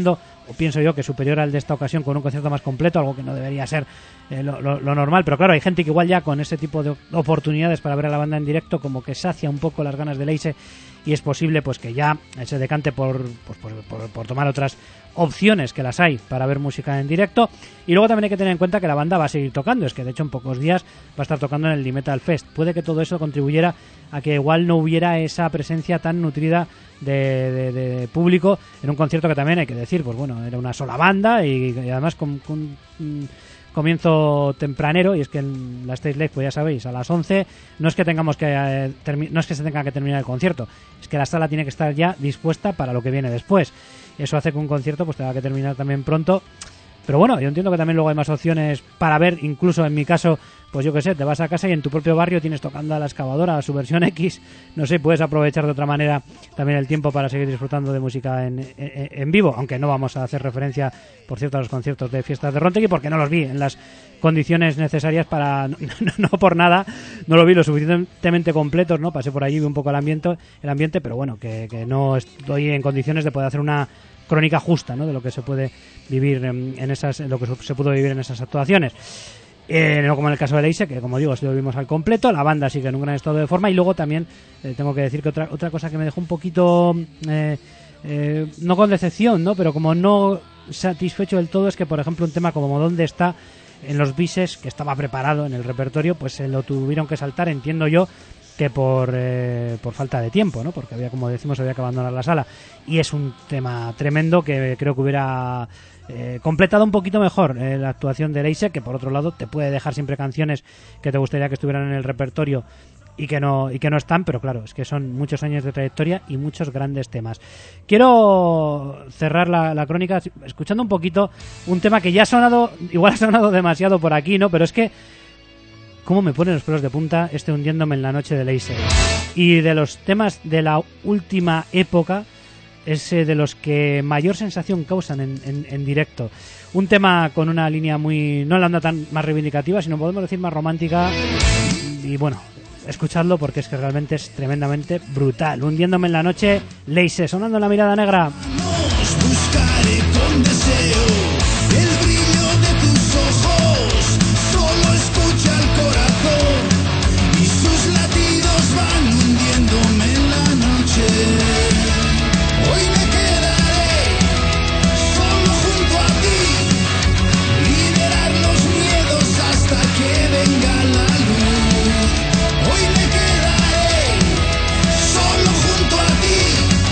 o pienso yo que superior al de esta ocasión, con un concierto más completo, algo que no debería ser eh, lo, lo, lo normal, pero claro, hay gente que igual ya con ese tipo de oportunidades para ver a la banda en directo como que sacia un poco las ganas de Leise, y es posible pues que ya se decante por, pues, por, por, por tomar otras opciones, que las hay para ver música en directo. Y luego también hay que tener en cuenta que la banda va a seguir tocando, es que de hecho en pocos días va a estar tocando en el D-Metal Fest. Puede que todo eso contribuyera a que igual no hubiera esa presencia tan nutrida de, de, de público en un concierto que también hay que decir, pues bueno, era una sola banda y, y además con, con un comienzo tempranero, y es que en la Stage Live, pues ya sabéis, a las once no es que tengamos que eh, termi- no es que se tenga que terminar el concierto, es que la sala tiene que estar ya dispuesta para lo que viene después. Eso hace que un concierto pues tenga que terminar también pronto. Pero bueno, yo entiendo que también luego hay más opciones para ver, incluso en mi caso, pues yo qué sé, te vas a casa y en tu propio barrio tienes tocando a La Excavadora, su versión X, no sé, puedes aprovechar de otra manera también el tiempo para seguir disfrutando de música en, en, en vivo, aunque no vamos a hacer referencia, por cierto, a los conciertos de Fiestas de Rontegui, porque no los vi en las condiciones necesarias para, no, no, no por nada, no lo vi lo suficientemente completos, ¿no? Pasé por allí, vi un poco el ambiente, el ambiente, pero bueno, que, que no estoy en condiciones de poder hacer una crónica justa, ¿no?, de lo que se puede vivir en, en esas, en lo que se pudo vivir en esas actuaciones. Eh, no como en el caso de Leise, que como digo, si lo vimos al completo, la banda sigue en un gran estado de forma, y luego también eh, tengo que decir que otra otra cosa que me dejó un poquito eh, eh, no con decepción, ¿no?, pero como no satisfecho del todo, es que por ejemplo un tema como ¿Dónde está?, en los bises, que estaba preparado en el repertorio, pues se lo tuvieron que saltar, entiendo yo que por eh, por falta de tiempo, ¿no?, porque había, como decimos, había que abandonar la sala, y es un tema tremendo que creo que hubiera eh, completado un poquito mejor eh, la actuación de Leise, que por otro lado te puede dejar siempre canciones que te gustaría que estuvieran en el repertorio y que no y que no están, pero claro, es que son muchos años de trayectoria y muchos grandes temas. Quiero cerrar la, la crónica escuchando un poquito un tema que ya ha sonado, igual ha sonado demasiado por aquí, ¿no?, pero es que cómo me ponen los pelos de punta este Hundiéndome en la noche de Leise. Y de los temas de la última época, es eh, de los que mayor sensación causan en, en, en directo. Un tema con una línea muy, no la onda tan más reivindicativa, sino podemos decir más romántica. Y bueno, escuchadlo porque es que realmente es tremendamente brutal. Hundiéndome en la noche, Leise, sonando en La Mirada Negra. Nos buscaré con deseo el brillo de tus ojos. Solo escucha el corazón y sus latidos van hundiéndome en la noche. Hoy me quedaré solo junto a ti, liberar los miedos hasta que venga la luz. Hoy me quedaré solo junto a ti.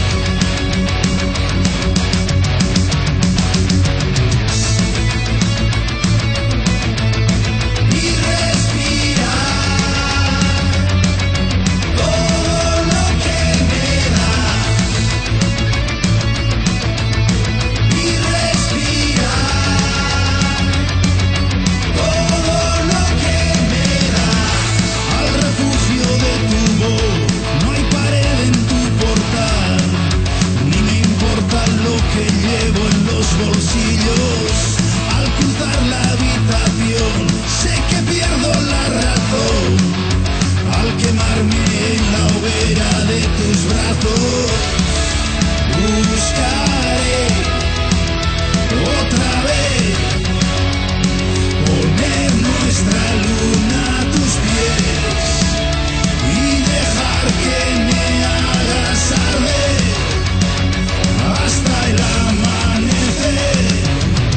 Y respirar todo lo que me das. Y respirar todo lo que me das. Al refugio de tu voz no hay pared en tu portal, ni me importa lo que llevo en los bolsillos. Al cruzar la habitación sé que pierdo la razón. Al quemarme en la hoguera de tus brazos, buscaré otra vez poner nuestra luna a tus pies y dejar que me hagas arder hasta el amanecer.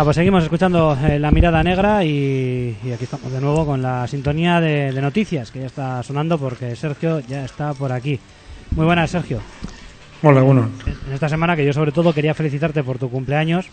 Venga, pues seguimos escuchando eh, La Mirada Negra y, y aquí estamos de nuevo con la sintonía de, de noticias que ya está sonando porque Sergio ya está por aquí. Muy buenas, Sergio. Hola, bueno. En esta semana que yo sobre todo quería felicitarte por tu cumpleaños.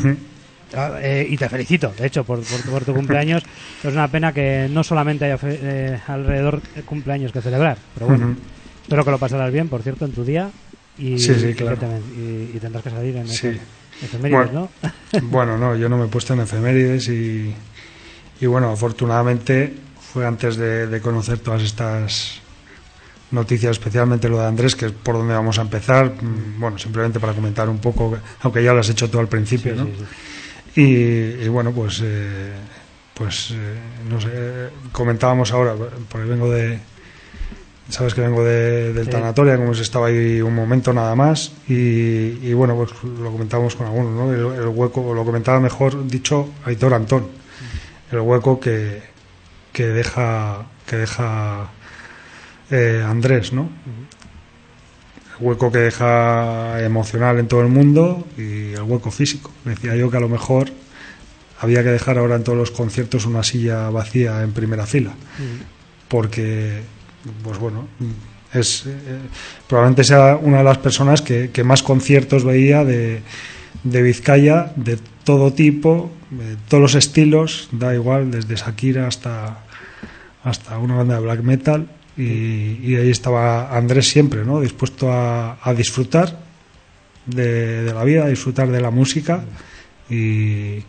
Eh, y te felicito, de hecho, por, por, por tu cumpleaños. Es una pena que no solamente haya fe, eh, alrededor cumpleaños que celebrar, pero bueno, uh-huh. espero que lo pasarás bien, por cierto, en tu día. Y, sí, sí, claro. y, y, y tendrás que salir en sí. efemérides, bueno, ¿no? Bueno, no, yo no me he puesto en efemérides y, y bueno, afortunadamente fue antes de, de conocer todas estas noticias, especialmente lo de Andrés, que es por donde vamos a empezar. Bueno, simplemente para comentar un poco, aunque ya lo has hecho todo al principio, sí, ¿no? Sí, sí. Y, y bueno, pues eh, pues eh, no sé, comentábamos ahora, porque vengo de sabes que vengo de, del sí. tanatorio, como hemos estado ahí un momento nada más, y, y bueno, pues lo comentábamos con algunos, ¿no? El, el hueco, lo comentaba mejor dicho Aitor Antón, el hueco que que deja que deja eh, Andrés, ¿no? El hueco que deja emocional en todo el mundo y el hueco físico. Decía yo que a lo mejor había que dejar ahora en todos los conciertos una silla vacía en primera fila, porque pues bueno, es eh, probablemente sea una de las personas que, que más conciertos veía de, de Vizcaya, de todo tipo, de todos los estilos, da igual, desde Shakira hasta hasta una banda de black metal, y, y ahí estaba Andrés siempre, ¿no? Dispuesto a, a disfrutar de, de la vida, a disfrutar de la música y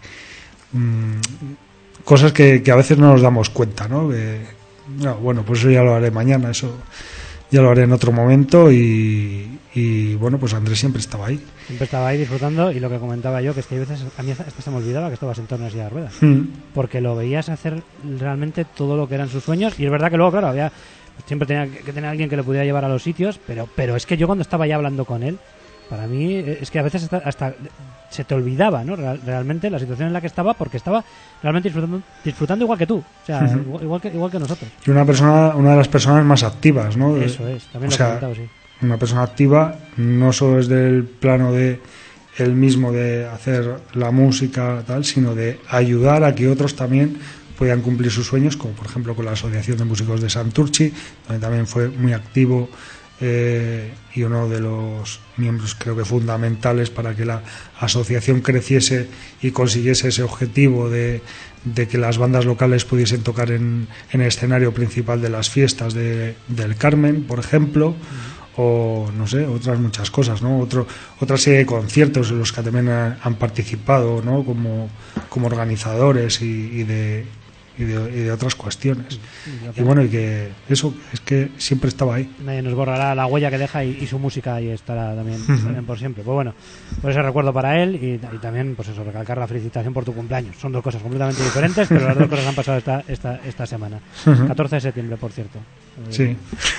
mmm, cosas que, que a veces no nos damos cuenta, ¿no? Que, no, bueno, pues eso ya lo haré mañana, eso ya lo haré en otro momento y, y bueno, pues Andrés siempre estaba ahí. Siempre estaba ahí disfrutando, y lo que comentaba yo, que es que a veces a mí hasta se me olvidaba que estabas en torno a silla de ruedas, mm. porque lo veías hacer realmente todo lo que eran sus sueños, y es verdad que luego, claro, había siempre tenía que tener alguien que le pudiera llevar a los sitios, pero pero es que yo cuando estaba ya hablando con él, para mí es que a veces hasta, hasta se te olvidaba, ¿no? Real, realmente la situación en la que estaba, porque estaba realmente disfrutando, disfrutando igual que tú, o sea, uh-huh. igual, igual que igual que nosotros. Y una persona, una de las personas más activas, ¿no? Eso es, también lo he comentado, sí. Una persona activa no solo desde el plano de él mismo de hacer la música tal, sino de ayudar a que otros también puedan cumplir sus sueños, como por ejemplo con la Asociación de Músicos de Santurchi, donde también fue muy activo. Eh, y uno de los miembros creo que fundamentales para que la asociación creciese y consiguiese ese objetivo de, de que las bandas locales pudiesen tocar en, en el escenario principal de las fiestas de, del Carmen, por ejemplo, mm. o no sé, otras muchas cosas, ¿no? Otro, otra serie de conciertos en los que también han participado, ¿no? Como, como organizadores y, y de Y de, y de otras cuestiones. Y, y bueno, y que eso es que siempre estaba ahí. Nadie nos borrará la huella que deja, y, y su música ahí estará también, uh-huh. también por siempre. Pues bueno, por ese recuerdo para él, y, y también, pues eso, recalcar la felicitación por tu cumpleaños. Son dos cosas completamente diferentes, pero las dos cosas han pasado esta esta esta semana. Uh-huh. catorce de septiembre, por cierto. Sí.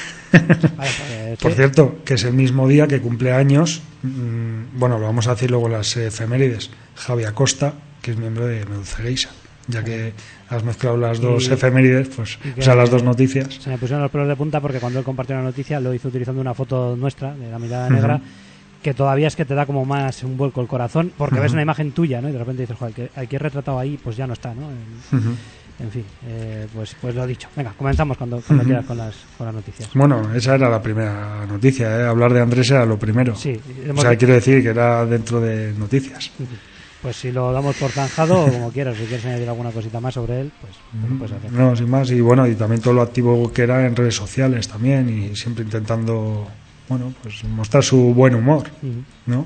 Vale, pues, por cierto, que es el mismo día que cumple años, mmm, bueno, lo vamos a decir luego en las efemérides, Javi Acosta, que es miembro de Meduza Geisha. Ya que has mezclado las dos y, efemérides, pues, o sea, las dos noticias. Se me pusieron los pelos de punta porque cuando él compartió la noticia lo hizo utilizando una foto nuestra de La Mirada Negra, uh-huh. que todavía es que te da como más un vuelco el corazón, porque uh-huh. ves una imagen tuya, ¿no? Y de repente dices, joder, que hay que retratado ahí, pues ya no está, ¿no? En, uh-huh. en fin, eh, pues pues lo dicho. Venga, comenzamos cuando, cuando uh-huh. quieras con las, con las noticias. Bueno, esa era la primera noticia, ¿eh? Hablar de Andrés era lo primero. Sí. O sea, quiero decir que era dentro de noticias. Uh-huh. Pues si lo damos por zanjado, o como quieras, si quieres añadir alguna cosita más sobre él, pues, pues puedes hacer. No, sin más, y bueno, y también todo lo activo que era en redes sociales también, y siempre intentando, bueno, pues mostrar su buen humor, uh-huh. ¿no?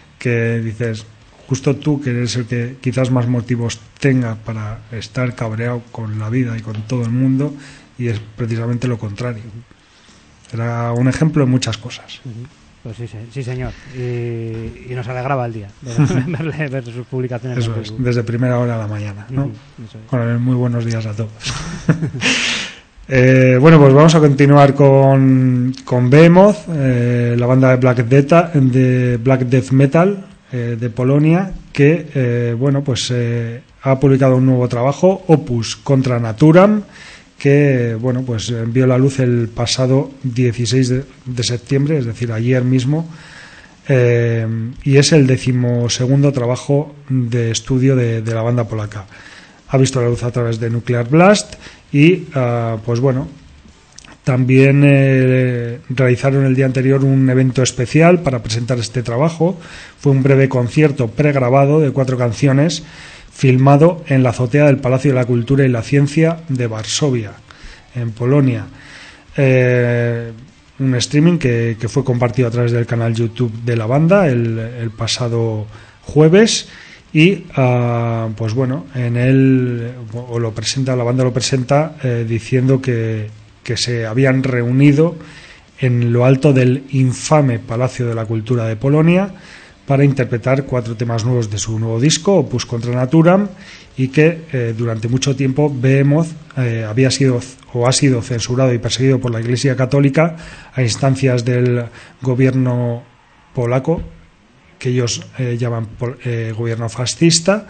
Que dices, justo tú, que eres el que quizás más motivos tenga para estar cabreado con la vida y con todo el mundo, y es precisamente lo contrario. Uh-huh. Era un ejemplo en muchas cosas. Uh-huh. Pues sí, sí señor, y, y nos alegraba el día ver, verle, ver sus publicaciones. Eso es, desde primera hora de la mañana, ¿no? Uh-huh, eso es. Bueno, muy buenos días a todos. eh, bueno, pues vamos a continuar con, con Behemoth, eh, la banda de Black Death, de Black Death Metal eh, de Polonia, que eh, bueno, pues eh, ha publicado un nuevo trabajo, Opus Contra Naturam, que bueno, pues envió a la luz el pasado dieciséis de septiembre, es decir, ayer mismo, eh, y es el decimosegundo trabajo de estudio de, de la banda polaca. Ha visto la luz a través de Nuclear Blast y, uh, pues bueno, también eh, realizaron el día anterior un evento especial para presentar este trabajo. Fue un breve concierto pregrabado de cuatro canciones, filmado en la azotea del Palacio de la Cultura y la Ciencia de Varsovia, en Polonia. Eh, un streaming que, que fue compartido a través del canal YouTube de la banda el, el pasado jueves. Y uh, pues bueno, en él o lo presenta, la banda lo presenta eh, diciendo que, que se habían reunido en lo alto del infame Palacio de la Cultura de Polonia para interpretar cuatro temas nuevos de su nuevo disco, Opus Contra Naturam, y que eh, durante mucho tiempo Behemoth eh, había sido o ha sido censurado y perseguido por la Iglesia Católica a instancias del gobierno polaco, que ellos eh, llaman eh, gobierno fascista,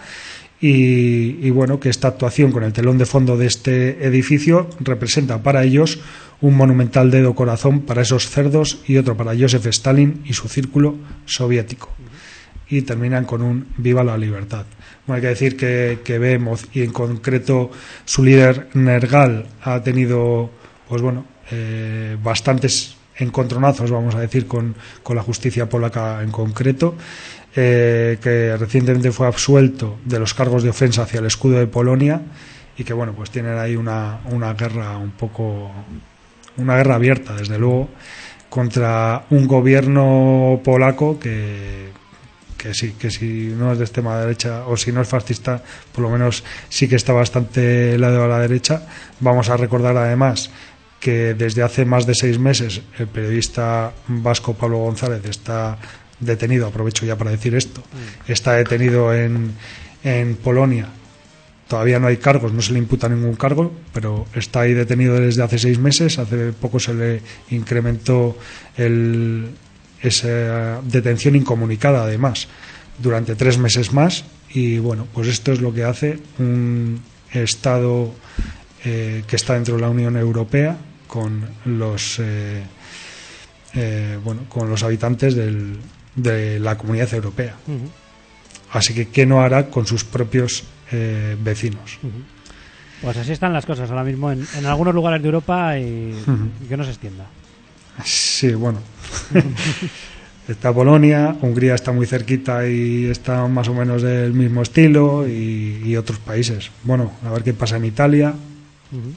y, y bueno, que esta actuación con el telón de fondo de este edificio representa para ellos un monumental dedo corazón para esos cerdos y otro para Joseph Stalin y su círculo soviético. Y terminan con un viva la libertad. Bueno, hay que decir que, que Behemoth y en concreto su líder Nergal ha tenido, pues bueno, eh, bastantes encontronazos, vamos a decir, con, con la justicia polaca en concreto, eh, que recientemente fue absuelto de los cargos de ofensa hacia el escudo de Polonia y que, bueno, pues tienen ahí una, una guerra un poco, una guerra abierta, desde luego, contra un gobierno polaco que, que sí, que si no es de extrema derecha o si no es fascista, por lo menos sí que está bastante helado a la derecha. Vamos a recordar además que desde hace más de seis meses el periodista vasco Pablo González está detenido, aprovecho ya para decir esto, está detenido en, en Polonia. Todavía no hay cargos, no se le imputa ningún cargo, pero está ahí detenido desde hace seis meses. Hace poco se le incrementó el, esa detención incomunicada, además, durante tres meses más. Y bueno, pues esto es lo que hace un Estado eh, que está dentro de la Unión Europea con los eh, eh, bueno, con los habitantes del, de la Comunidad Europea. Uh-huh. Así que ¿qué no hará con sus propios eh, vecinos? Uh-huh. Pues así están las cosas ahora mismo en, en algunos lugares de Europa y, uh-huh. y que no se extienda. Sí, bueno. Está Polonia, Hungría está muy cerquita y está más o menos del mismo estilo, y, y otros países. Bueno, a ver qué pasa en Italia. Uh-huh.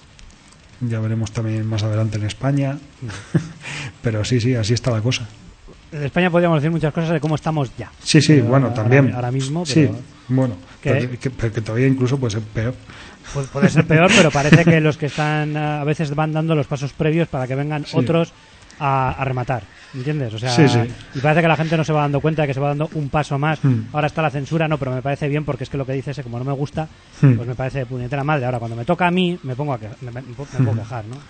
Ya veremos también más adelante en España. Uh-huh. Pero sí, sí, así está la cosa. En España podríamos decir muchas cosas de cómo estamos ya. Sí, sí, pero bueno, ahora, también. Ahora mismo, pero sí, bueno, que, pero que, pero que todavía incluso puede ser peor. Puede, puede ser peor, pero parece que los que están a veces van dando los pasos previos para que vengan sí. otros a, a rematar, ¿entiendes? O sea, sí, sí. Y parece que la gente no se va dando cuenta de que se va dando un paso más. Mm. Ahora está la censura, no, pero me parece bien porque es que lo que dice ese, como no me gusta, mm. pues me parece de puñetera madre. Ahora, cuando me toca a mí, me pongo a que, me, me, me puedo mm. quejar, ¿no?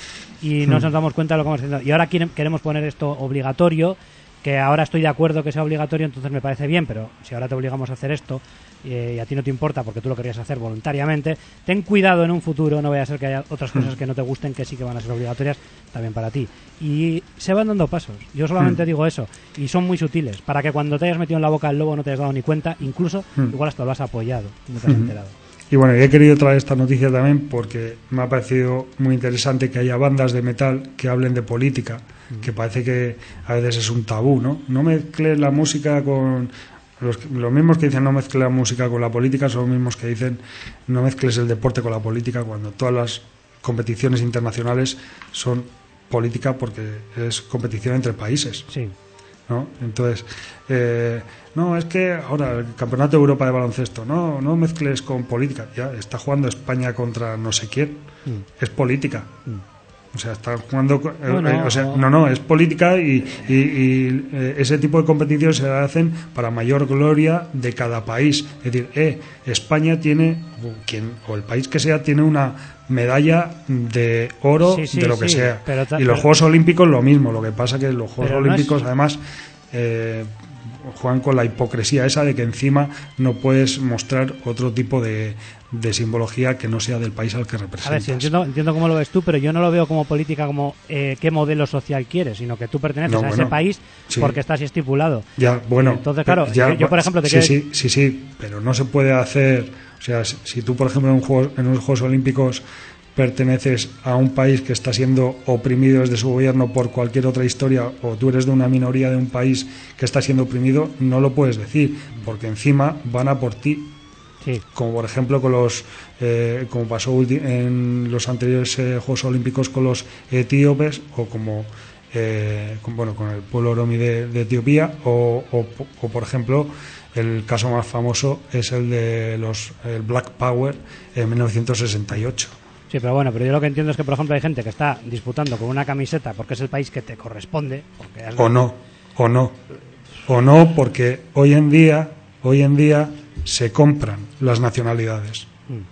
Y no mm. nos damos cuenta de lo que vamos haciendo. Y ahora quieren, queremos poner esto obligatorio, que ahora estoy de acuerdo que sea obligatorio, entonces me parece bien, pero si ahora te obligamos a hacer esto eh, y a ti no te importa porque tú lo querías hacer voluntariamente, ten cuidado en un futuro, no vaya a ser que haya otras cosas que no te gusten que sí que van a ser obligatorias también para ti. Y se van dando pasos, yo solamente mm. digo eso, y son muy sutiles, para que cuando te hayas metido en la boca al lobo no te hayas dado ni cuenta, incluso mm. igual hasta lo has apoyado, no te has mm. enterado. Y bueno, he querido traer esta noticia también porque me ha parecido muy interesante que haya bandas de metal que hablen de política, mm. que parece que a veces es un tabú, ¿no? No mezcles la música con... Los, los mismos que dicen no mezcles la música con la política son los mismos que dicen no mezcles el deporte con la política, cuando todas las competiciones internacionales son política porque es competición entre países. Sí. ¿No? Entonces, eh, no, es que ahora el Campeonato de Europa de baloncesto, no, no mezcles con política. Ya está jugando España contra no sé quién, mm. es política. Mm. O sea, están jugando, eh, no, no, eh, o sea, no, no, es política y, y, y eh, ese tipo de competiciones se hacen para mayor gloria de cada país. Es decir, eh, España tiene, o, quien, o el país que sea, tiene una medalla de oro, sí, sí, de lo que sí, sea. pero ta- y los pero... Juegos Olímpicos lo mismo. Lo que pasa que los Juegos pero Olímpicos, no es... además, eh, juegan con la hipocresía esa de que encima no puedes mostrar otro tipo de, de simbología que no sea del país al que representas. A ver, sí, entiendo, entiendo cómo lo ves tú, pero yo no lo veo como política, como eh, qué modelo social quieres, sino que tú perteneces No, a bueno, ese país sí. porque está así estipulado. Ya, bueno. Entonces, claro, ya, yo, yo, por ejemplo, te sí, quiero... sí, sí, sí, pero no se puede hacer. O sea, si, si tú, por ejemplo, en, un juego, en unos Juegos Olímpicos perteneces a un país que está siendo oprimido desde su gobierno por cualquier otra historia, o tú eres de una minoría de un país que está siendo oprimido, no lo puedes decir, porque encima van a por ti. Sí. Como por ejemplo con los eh, como pasó ulti- en los anteriores eh, Juegos Olímpicos con los etíopes, o como eh, con, bueno con el pueblo oromi de, de Etiopía, o, o, o por ejemplo el caso más famoso es el de los el Black Power en mil novecientos sesenta y ocho. Sí, pero bueno, pero yo lo que entiendo es que, por ejemplo, hay gente que está disputando con una camiseta porque es el país que te corresponde. Porque has- O no, o no, o no, porque hoy en día, hoy en día se compran las nacionalidades.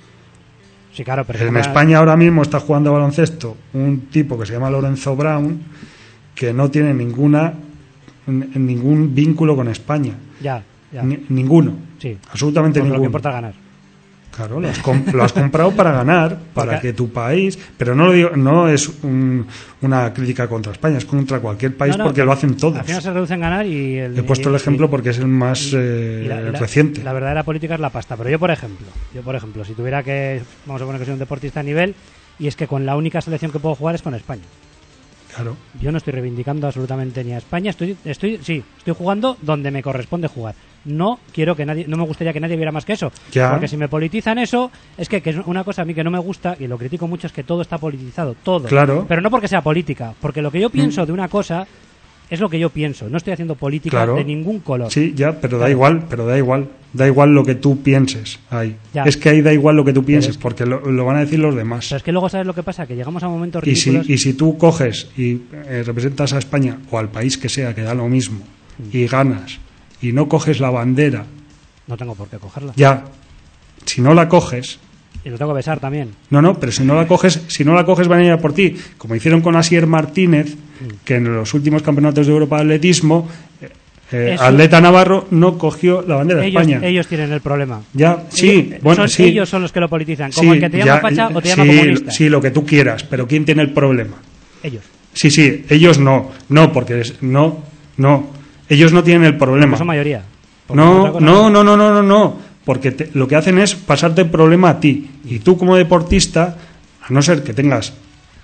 Sí, claro, pero... En España ahora mismo está jugando a baloncesto un tipo que se llama Lorenzo Brown, que no tiene ninguna n- ningún vínculo con España. Ya, ya. Ni- ninguno. Sí. Absolutamente Porque lo que ninguno. importa es ganar. Claro, lo has, com- lo has comprado para ganar, para Porque- que tu país, pero no lo digo, no es un- una crítica contra España, es contra cualquier país, No, no, porque lo hacen todos. Al final se reduce en ganar y... El, He puesto el y- ejemplo y- porque es el más eh, y la, la- reciente. La verdadera política es la pasta. Pero yo, por ejemplo, yo por ejemplo, si tuviera que... Vamos a poner que soy un deportista a nivel, y es que con la única selección que puedo jugar es con España. Claro. Yo no estoy reivindicando absolutamente ni a España. Estoy, estoy, sí, estoy jugando donde me corresponde jugar. No quiero que nadie, no me gustaría que nadie viera más que eso. Ya. Porque si me politizan eso, es que, que es una cosa a mí que no me gusta y lo critico mucho, es que todo está politizado, todo. Claro. Pero no porque sea política, porque lo que yo pienso de una cosa es lo que yo pienso. No estoy haciendo política Claro. de ningún color. Sí, ya, pero da Claro. igual, pero da igual. Da igual lo que tú pienses ahí. Ya. Es que ahí da igual lo que tú pienses, es que- porque lo, lo van a decir los demás. Pero es que luego, ¿sabes lo que pasa? Que llegamos a momentos Y si, ridículos. y si tú coges y eh, representas a España o al país que sea, que da lo mismo, y ganas, y no coges la bandera, No tengo por qué cogerla. ya, si no la coges, Y lo tengo que besar también. no, no, pero si no la coges, si no la coges van a ir a por ti, como hicieron con Asier Martínez, que en los últimos campeonatos de Europa de atletismo, eh, eh, Eso- atleta navarro no cogió la bandera de Ellos, España. ellos tienen el problema. Ya, sí, ellos, bueno, son, sí. ellos son los que lo politizan. Como Sí, el que te llama ya, facha o te sí, llama comunista. Sí, lo que tú quieras, pero ¿quién tiene el problema? Ellos. Sí, sí, ellos no, no, porque es- no, no, ellos no tienen el problema. Porque son mayoría. Porque No, otra cosa no, no, no, no, no, no, porque te- lo que hacen es pasarte el problema a ti. Y tú como deportista, a no ser que tengas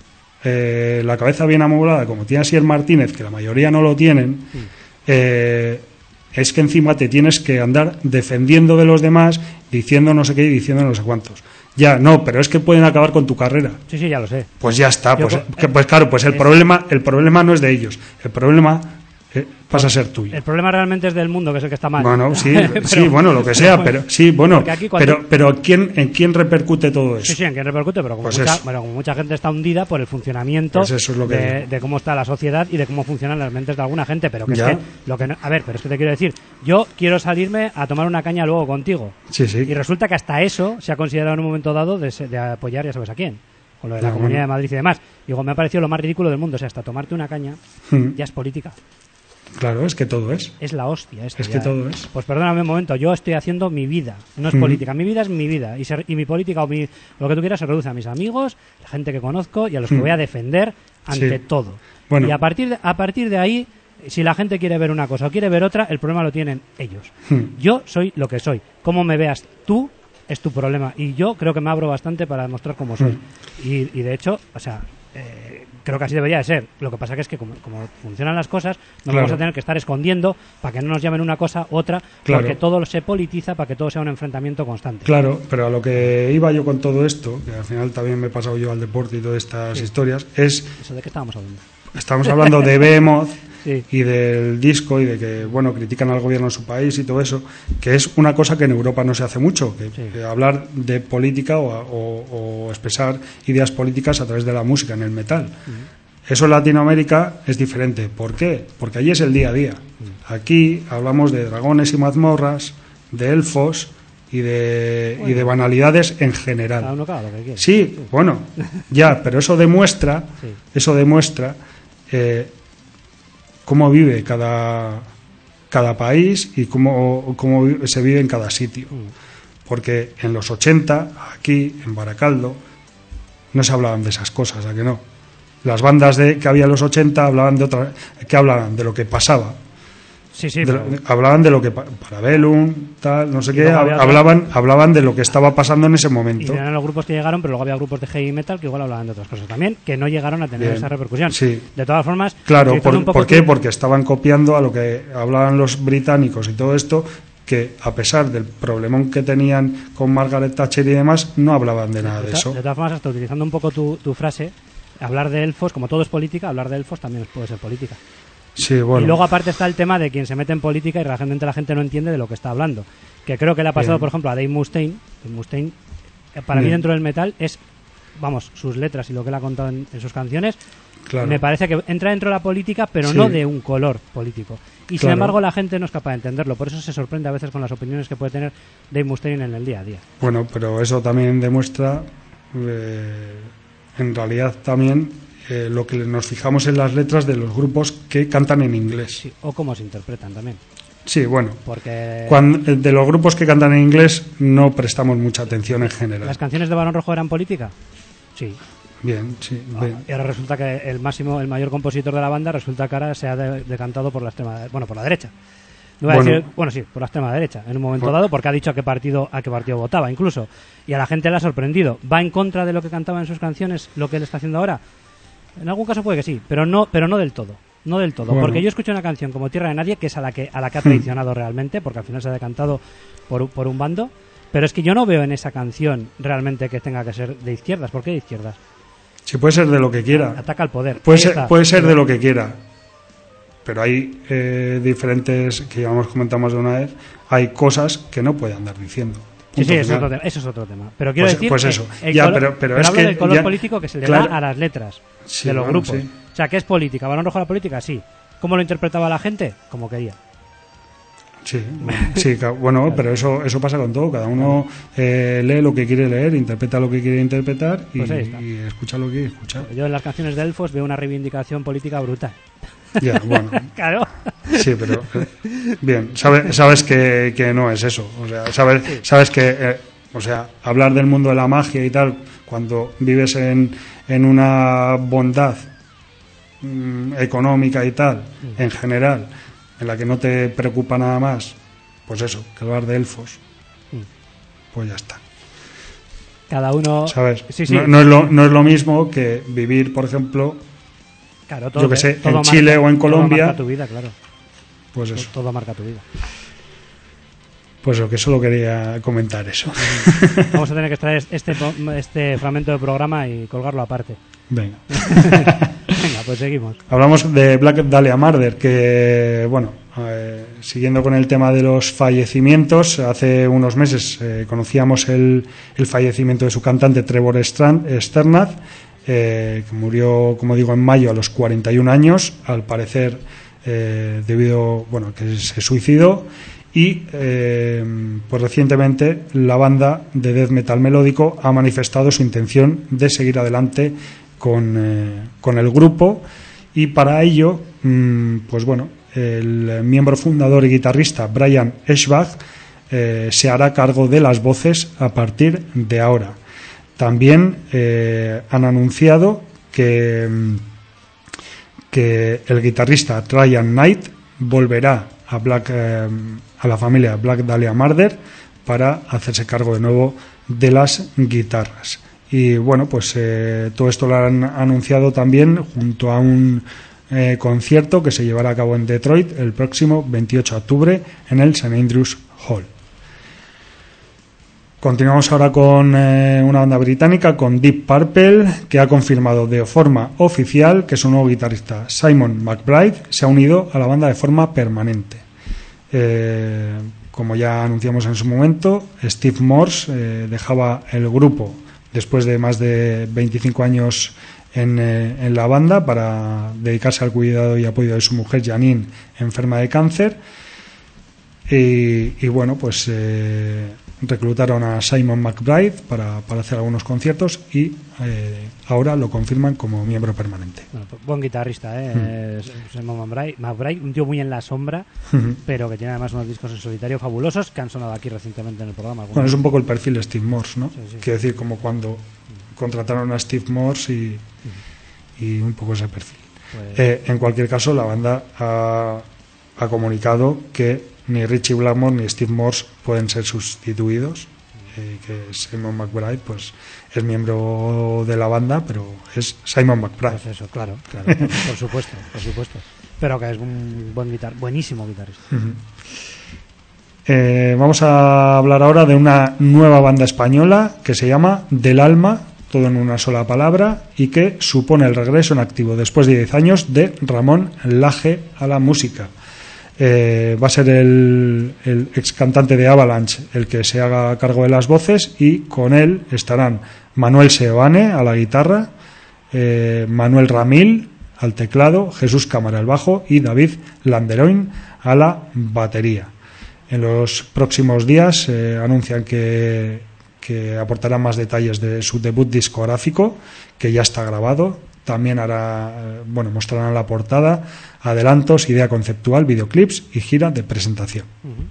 eh, la cabeza bien amoblada, como tiene Asier Martínez, que la mayoría no lo tienen, eh, es que encima te tienes que andar defendiendo de los demás, diciendo no sé qué y diciendo no sé cuántos. Ya, no, pero es que pueden acabar con tu carrera. Sí, sí, ya lo sé. Pues ya está, Yo pues, co- que- pues claro, pues el es- problema, el problema no es de ellos, el problema eh, pasa a ser tuyo. El problema realmente es del mundo, que es el que está mal. Bueno, sí, Pero- sí, bueno, lo que sea, pero sí, bueno, Porque aquí cuando- pero, pero ¿quién, ¿en quién repercute todo eso? Sí, sí, en que repercute, pero como, Pues mucha, eso. bueno, como mucha gente está hundida por el funcionamiento Pues eso es lo que de, digo. de cómo está la sociedad y de cómo funcionan las mentes de alguna gente. Pero que Ya. es que, lo que no- a ver, pero es que te quiero decir, yo quiero salirme a tomar una caña luego contigo. Sí, sí. Y resulta que hasta eso se ha considerado en un momento dado de, se- de apoyar, ya sabes a quién, con lo de la Ah, Comunidad bueno. de Madrid y demás. Digo, me ha parecido lo más ridículo del mundo. O sea, hasta tomarte una caña Mm. ya es política. Claro, es que todo es. Es la hostia esto Es ya, que ¿eh? todo es. Pues perdóname un momento, yo estoy haciendo mi vida, no es Mm. política. Mi vida es mi vida. Y, se- y mi política o mi, lo que tú quieras se reduce a mis amigos, la gente que conozco y a los que Mm. voy a defender ante Sí. todo. Bueno. Y a partir, de, a partir de ahí, si la gente quiere ver una cosa o quiere ver otra, el problema lo tienen ellos. Mm. Yo soy lo que soy. Cómo me veas tú es tu problema. Y yo creo que me abro bastante para demostrar cómo soy. Mm. Y, y de hecho, o sea, eh, creo que así debería de ser. Lo que pasa que es que como, como funcionan las cosas, nos Claro. vamos a tener que estar escondiendo para que no nos llamen una cosa u otra, Claro. porque todo se politiza para que todo sea un enfrentamiento constante. Claro, pero a lo que iba yo con todo esto, que al final también me he pasado yo al deporte y todas estas Sí. historias, es, ¿Eso de qué estábamos hablando? estamos hablando de Behemoth Sí. y del disco y de que, bueno, critican al gobierno de su país y todo eso, que es una cosa que en Europa no se hace mucho, que, Sí. que hablar de política o, o- o expresar ideas políticas a través de la música, en el metal. Eso en Latinoamérica es diferente. ¿Por qué? Porque allí es el día a día. Aquí hablamos de dragones y mazmorras, de elfos y de, y de banalidades en general. Cada uno cada lo que quiere. Sí, bueno, ya, pero eso demuestra, Sí. eso demuestra eh, cómo vive cada cada país y cómo, cómo se vive en cada sitio. Porque en los ochenta, aquí, en Baracaldo, no se hablaban de esas cosas, ¿a que no? Las bandas de, que había en los ochenta hablaban de otra, que hablaban de lo que pasaba. Sí, sí, De pero... lo- hablaban de lo que pa- Parabellum, tal, no sé Y qué, luego había hab- otra- hablaban hablaban de lo que estaba pasando en ese Y momento. eran los grupos que llegaron, pero luego había grupos de heavy metal que igual hablaban de otras cosas también, que no llegaron a tener Bien. esa repercusión. Sí. De todas formas, Claro, utilizando por, un poco ¿por qué? tu- Porque estaban copiando a lo que hablaban los británicos y todo esto, que a pesar del problemón que tenían con Margaret Thatcher y demás, no hablaban de nada de to- eso. De todas formas, hasta utilizando un poco tu, tu frase, hablar de elfos, como todo es política, hablar de elfos también puede ser política. Sí, bueno. Y luego aparte está el tema de quien se mete en política y realmente la gente no entiende de lo que está hablando. Que creo que le ha pasado, Bien. por ejemplo, a Dave Mustaine. Dave Mustaine, eh, para mí Bien. dentro del metal es, vamos, sus letras y lo que él ha contado en, en sus canciones, Claro. me parece que entra dentro de la política, pero Sí. no de un color político. Y sin Claro. embargo la gente no es capaz de entenderlo. Por eso se sorprende a veces con las opiniones que puede tener Dave Mustaine en el día a día. Bueno, pero eso también demuestra, eh, en realidad también, eh, lo que nos fijamos en las letras de los grupos que cantan en inglés. Sí, o cómo se interpretan también. Sí, bueno. Porque Cuando, de los grupos que cantan en inglés no prestamos mucha atención en general. las canciones de Barón Rojo eran política. Sí. Bien, sí, Ah, bien. y ahora resulta que el máximo, el mayor compositor de la banda, resulta que ahora se ha de- decantado por la extrema, bueno, por la derecha. No voy a Bueno. decir, bueno, sí, por la extrema derecha, en un momento Bueno. dado, porque ha dicho a qué partido, a qué partido votaba, incluso. Y a la gente le ha sorprendido. ¿Va en contra de lo que cantaba en sus canciones, lo que él está haciendo ahora? En algún caso puede que sí, pero no, pero no del todo. No del todo, Bueno. porque yo escucho una canción como Tierra de Nadie, que es a la que, a la que ha traicionado realmente, porque al final se ha decantado por, un- por un bando, pero es que yo no veo en esa canción realmente que tenga que ser de izquierdas. ¿Por qué de izquierdas? Si puede ser de lo que quiera. Ataca al poder. Puede Ahí ser, está. puede ser de lo que quiera. Pero hay eh, diferentes, que ya hemos comentado más de una vez, hay cosas que no puede andar diciendo. Sí, sí, Punto eso es, final. otro tema, eso es otro tema. Pero quiero Pues- decir pues que eso. el Ya, color- pero- pero es hablo que del color ya- político que se le claro. da a las letras Sí, de los bueno, grupos. sí. O sea, ¿qué es política? ¿Balón rojo a la política? Sí. ¿Cómo lo interpretaba la gente? Como quería. Sí, sí, ca- bueno, pero eso eso pasa con todo. Cada uno eh, lee lo que quiere leer, interpreta lo que quiere interpretar y, Pues ahí está. y escucha lo que quiere escuchar. Yo en las canciones de Elfos veo una reivindicación política brutal. Ya, bueno, Claro. sí, pero eh, bien, sabe- sabes que, que no es eso. O sea, sabes, sabes que, eh, o sea, hablar del mundo de la magia y tal, cuando vives en, en una bondad mm, económica y tal, en general, en la que no te preocupa nada más, pues eso, que hablar de elfos, pues ya está. Cada uno... ¿Sabes? Sí, sí. No, no es lo, no es lo mismo que vivir, por ejemplo, Claro, yo que sé, todo en Chile o en todo Colombia. marca tu vida, claro. pues eso. Todo marca tu vida. Pues lo que solo quería comentar eso. Vamos a tener que extraer este, este fragmento de programa y colgarlo aparte. Venga. Venga, pues seguimos. Hablamos de Black Dahlia Murder, que, bueno, eh, siguiendo con el tema de los fallecimientos, hace unos meses eh, conocíamos el, el fallecimiento de su cantante Trevor Strand, Sternad, eh, que murió, como digo, en mayo a los cuarenta y un años, al parecer eh, debido, bueno, que se suicidó. Y eh, pues recientemente la banda de death metal melódico ha manifestado su intención de seguir adelante con, eh, con el grupo, y para ello mmm, pues bueno, el miembro fundador y guitarrista Brian Eschbach eh, se hará cargo de las voces a partir de ahora. También eh, han anunciado que, que el guitarrista Ryan Knight volverá a Black eh, a la familia Black Dahlia Murder para hacerse cargo de nuevo de las guitarras. Y bueno, pues eh, todo esto lo han anunciado también junto a un eh, concierto que se llevará a cabo en Detroit el próximo veintiocho de octubre en el Saint Andrews Hall. Continuamos ahora con eh, una banda británica, con Deep Purple, que ha confirmado de forma oficial que su nuevo guitarrista Simon McBride se ha unido a la banda de forma permanente. Eh, como ya anunciamos en su momento, Steve Morse eh, dejaba el grupo después de más de veinticinco años en, eh, en la banda para dedicarse al cuidado y apoyo de su mujer Janine, enferma de cáncer. Y, y bueno, pues eh, reclutaron a Simon McBride para, para hacer algunos conciertos y eh, ahora lo confirman como miembro permanente. Bueno, pues buen guitarrista, ¿eh? Mm. Simon McBride, McBride, un tío muy en la sombra, Uh-huh. pero que tiene además unos discos en solitario fabulosos que han sonado aquí recientemente en el programa. Bueno, es un poco el perfil de Steve Morse, ¿no? Sí, sí. Quiero decir, como cuando contrataron a Steve Morse y, y un poco ese perfil. Pues... Eh, en cualquier caso, la banda ha, ha comunicado que ni Richie Blackmore ni Steve Morse pueden ser sustituidos, eh, que Simon McBride pues es miembro de la banda, pero es Simon McBride. Pues eso, claro, claro, por, por supuesto, por supuesto. Pero que es un buen guitar, buenísimo guitarrista. Uh-huh. Eh, vamos a hablar ahora de una nueva banda española que se llama Del Alma, todo en una sola palabra, y que supone el regreso en activo después de diez años de Ramón Laje a la música. Eh, va a ser el, el ex cantante de Avalanche el que se haga cargo de las voces, y con él estarán Manuel Seoane a la guitarra, eh, Manuel Ramil al teclado, Jesús Cámara al bajo y David Landeroin a la batería. En los próximos días eh, anuncian que, que aportarán más detalles de su debut discográfico, que ya está grabado. También hará, bueno, mostrarán la portada, adelantos, idea conceptual, videoclips y gira de presentación. Uh-huh.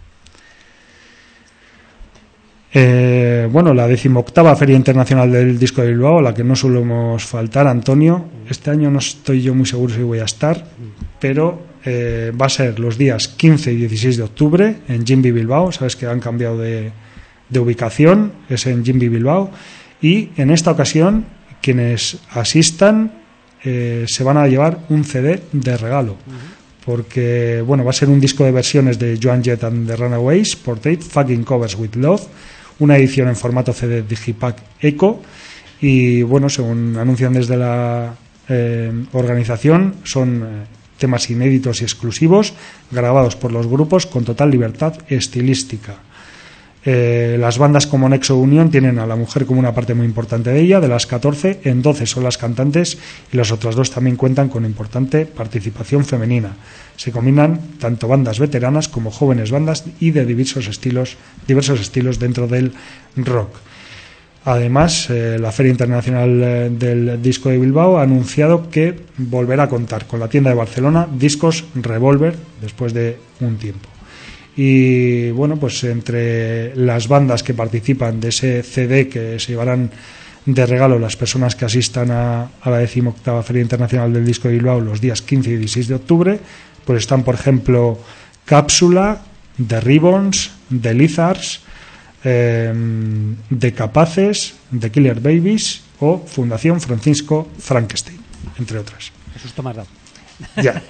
Eh, bueno, la decimoctava Feria Internacional del Disco de Bilbao, a la que no solemos faltar, Antonio. Este año no estoy yo muy seguro si voy a estar, pero eh, va a ser los días quince y dieciséis de octubre en Jimby Bilbao. Sabes que han cambiado de, de ubicación, es en Jimby Bilbao, y en esta ocasión quienes asistan eh, se van a llevar un C D de regalo. Uh-huh. Porque bueno, va a ser un disco de versiones de Joan Jett and the Runaways, Portrait Fucking Covers with Love, una edición en formato C D Digipack Eco, y bueno, según anuncian desde la eh, organización, son eh, temas inéditos y exclusivos grabados por los grupos con total libertad estilística. Eh, las bandas como Nexo Unión tienen a la mujer como una parte muy importante de ella. De las catorce, en doce son las cantantes, y las otras dos también cuentan con importante participación femenina. Se combinan tanto bandas veteranas como jóvenes bandas y de diversos estilos, diversos estilos dentro del rock. Además, eh, la Feria Internacional eh, del Disco de Bilbao ha anunciado que volverá a contar con la tienda de Barcelona Discos Revolver después de un tiempo. Y bueno, pues entre las bandas que participan de ese C D que se llevarán de regalo las personas que asistan a, a la decimoctava Feria Internacional del Disco de Bilbao los días quince y dieciséis de octubre, pues están, por ejemplo, Cápsula, The Ribbons, The Lizards, eh, The Capaces, The Killer Babies o Fundación Francisco Frankenstein, entre otras. Qué susto me has dado. Ya.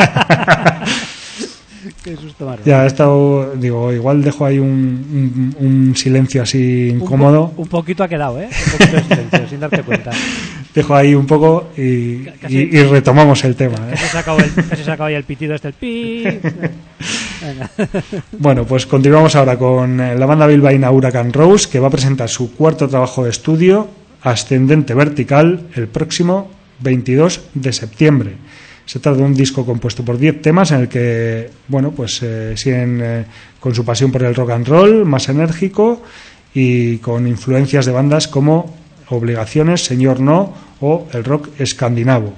Qué susto me has dado. Ya he estado, digo, igual dejo ahí un, un, un silencio así incómodo. Un, po- un poquito ha quedado, ¿eh? Un poquito de silencio, sin darte cuenta. Dejo ahí un poco y, Casi, y, y retomamos el tema, ¿eh? Casi se ha acabado el, casi se ha acabado ahí el pitido este, el pi. Venga. Bueno, pues continuamos ahora con la banda bilbaína Huracán Rose, que va a presentar su cuarto trabajo de estudio, Ascendente Vertical, el próximo veintidós de septiembre. Se trata de un disco compuesto por diez temas en el que, bueno, pues eh, siguen eh, con su pasión por el rock and roll, más enérgico y con influencias de bandas como Obligaciones, Señor No o el rock escandinavo.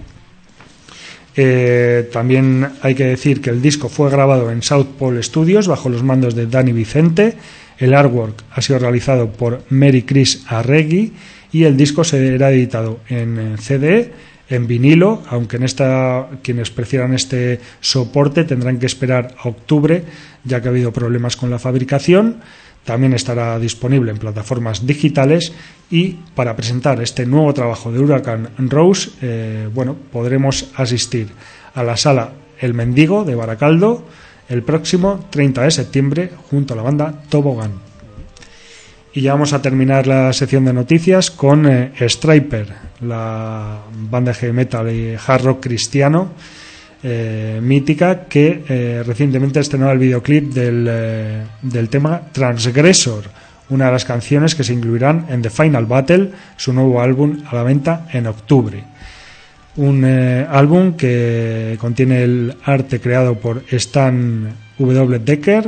Eh, también hay que decir que el disco fue grabado en South Pole Studios bajo los mandos de Dani Vicente. El artwork ha sido realizado por Mary Chris Arregui y el disco será editado en C D, en vinilo, aunque en esta quienes prefieran este soporte tendrán que esperar a octubre, ya que ha habido problemas con la fabricación. También estará disponible en plataformas digitales, y para presentar este nuevo trabajo de Huracán Rose, eh, bueno, podremos asistir a la sala El Mendigo de Baracaldo el próximo treinta de septiembre junto a la banda Tobogán. Y ya vamos a terminar la sección de noticias con eh, Striper, la banda de heavy metal y hard rock cristiano eh, mítica, que eh, recientemente estrenó el videoclip del, eh, del tema Transgressor, una de las canciones que se incluirán en The Final Battle, su nuevo álbum a la venta en octubre. Un eh, álbum que contiene el arte creado por Stan W. Decker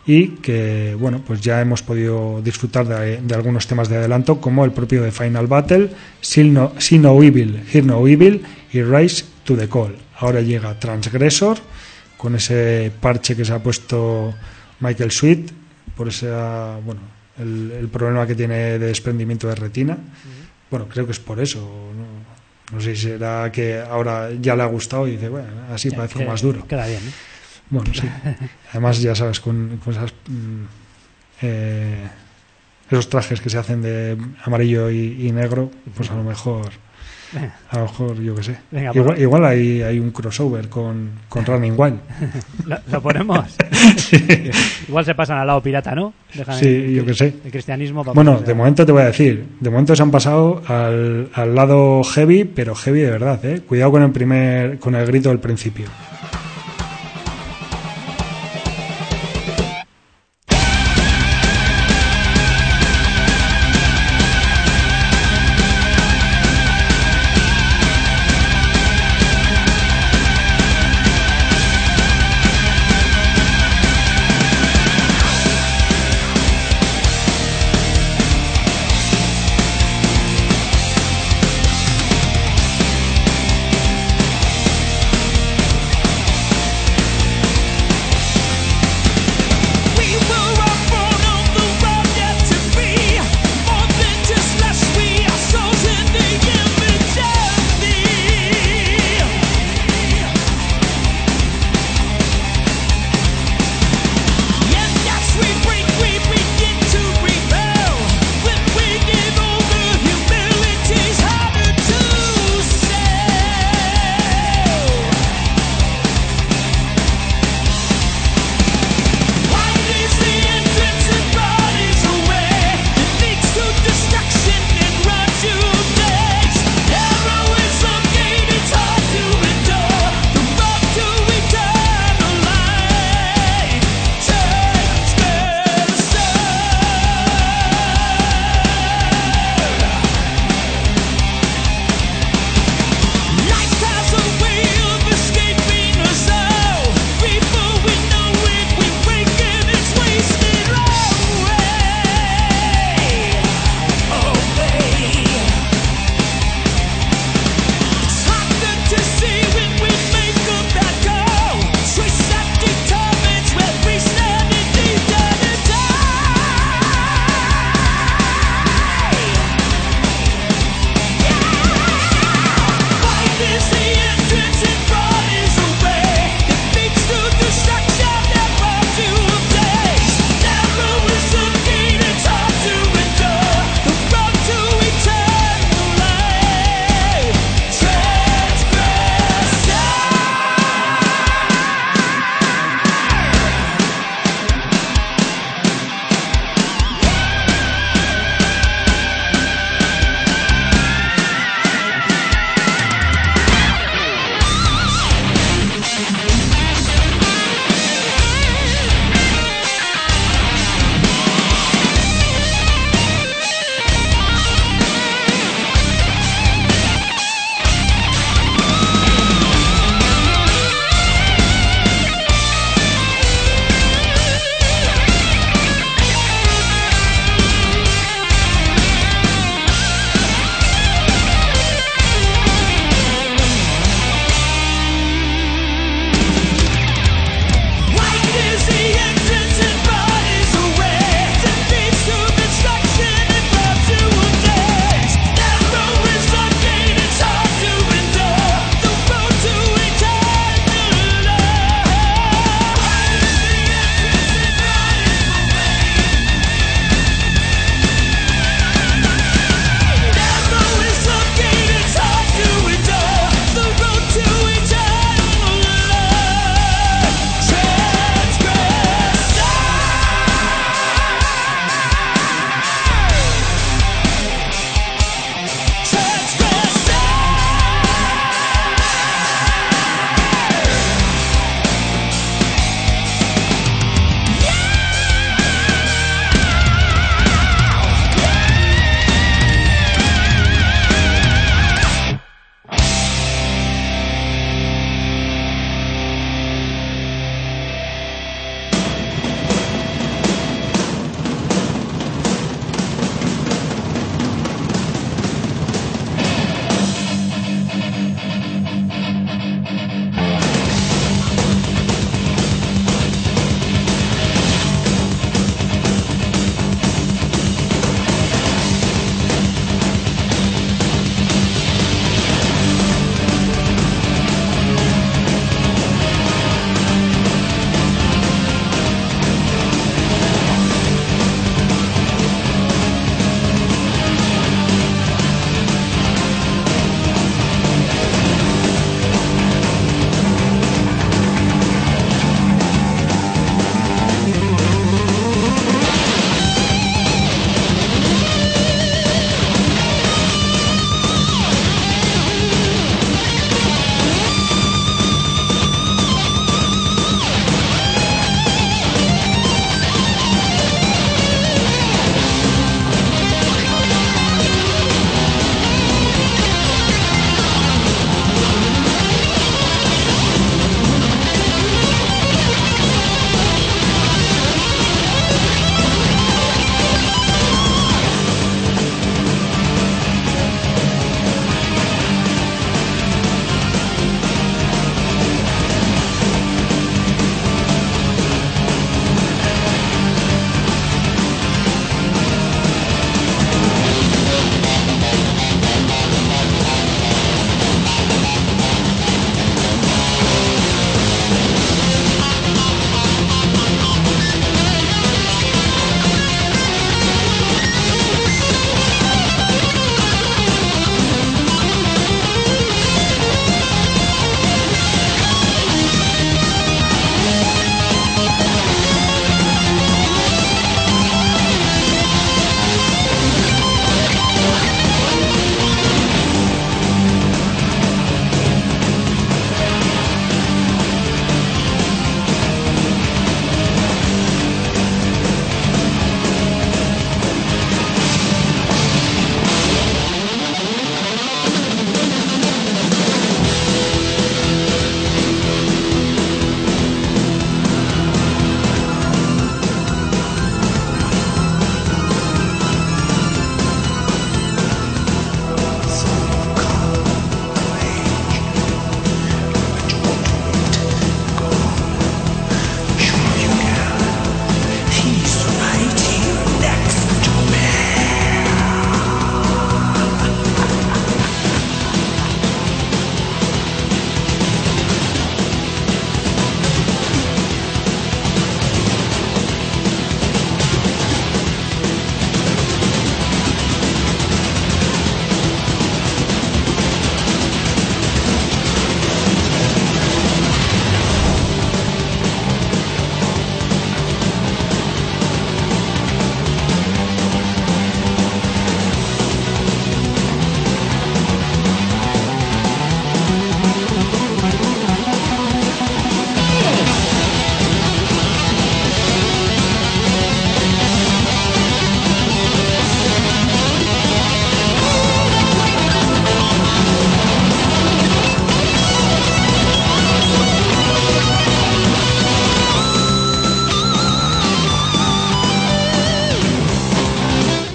y que bueno, pues ya hemos podido disfrutar de, de algunos temas de adelanto, como el propio de Final Battle, See No, See No Evil, Hear No Evil y Rise to the Call. Ahora llega Transgressor con ese parche que se ha puesto Michael Sweet por ese, bueno, el, el problema que tiene de desprendimiento de retina. Uh-huh. Bueno, creo que es por eso, no, no sé si será que ahora ya le ha gustado y dice, bueno, así ya, parece más duro. Queda bien, ¿eh? Bueno, sí. Además, ya sabes, con, con esas, eh, esos trajes que se hacen de amarillo y, y negro, pues a lo mejor, a lo mejor, yo qué sé. Venga, igual, igual hay, hay un crossover con, con Running Wild. ¿Lo, lo ponemos? Sí. Igual se pasan al lado pirata, ¿no? Dejan sí, el, yo qué sé. El cristianismo. Bueno, de momento te voy a decir, de momento se han pasado al, al lado heavy, pero heavy de verdad, ¿eh? Cuidado con el primer, con el grito del principio.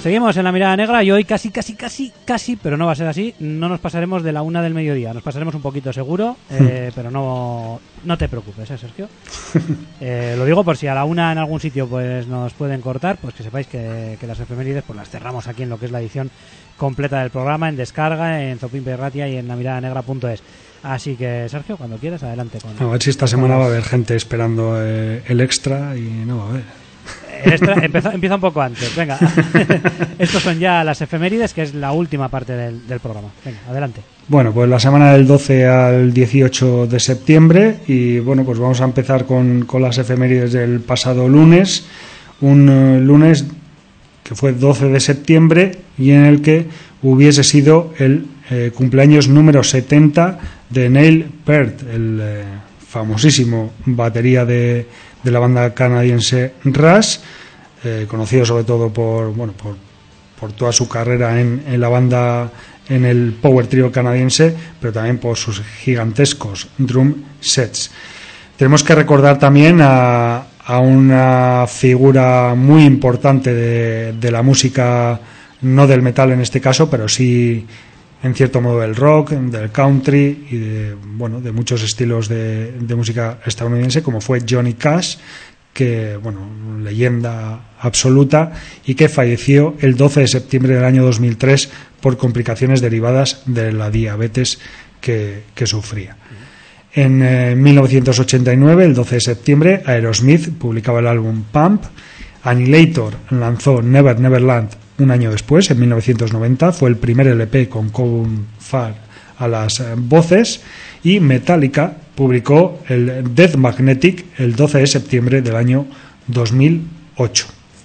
Seguimos en La Mirada Negra y hoy casi, casi, casi, casi, pero no va a ser así, no nos pasaremos de la una del mediodía. Nos pasaremos un poquito seguro, eh, pero no, no te preocupes, ¿eh, Sergio? Eh, lo digo por si a la una en algún sitio pues nos pueden cortar, pues que sepáis que, que las efemérides pues las cerramos aquí en lo que es la edición completa del programa, en descarga, en Zopimpe Ratia y en lamiradanegra punto es. Así que, Sergio, cuando quieras, adelante. Con, a ver si esta semana va a haber gente esperando eh, el extra y no va a haber. El extra empieza, empieza un poco antes, venga. Estos son ya las efemérides, que es la última parte del, del programa. Venga, adelante. Bueno, pues la semana del doce al dieciocho de septiembre y bueno, pues vamos a empezar con, con las efemérides del pasado lunes. Un uh, lunes que fue doce de septiembre y en el que hubiese sido el eh, cumpleaños número setenta de Neil Peart, el eh, famosísimo batería de, de la banda canadiense Rush, eh, conocido sobre todo por bueno por, por toda su carrera en, en la banda, en el power trio canadiense, pero también por sus gigantescos drum sets. Tenemos que recordar también a, a una figura muy importante de, de la música, no del metal en este caso, pero sí en cierto modo del rock, del country y de, bueno, de muchos estilos de, de música estadounidense, como fue Johnny Cash, que bueno, leyenda absoluta, y que falleció el doce de septiembre del año dos mil tres por complicaciones derivadas de la diabetes que, que sufría. En eh, mil novecientos ochenta y nueve, el doce de septiembre, Aerosmith publicaba el álbum Pump. Annihilator lanzó Never Neverland un año después, en mil novecientos noventa. Fue el primer L P con Colin Farr a las eh, voces. Y Metallica publicó el Death Magnetic el doce de septiembre del año dos mil ocho.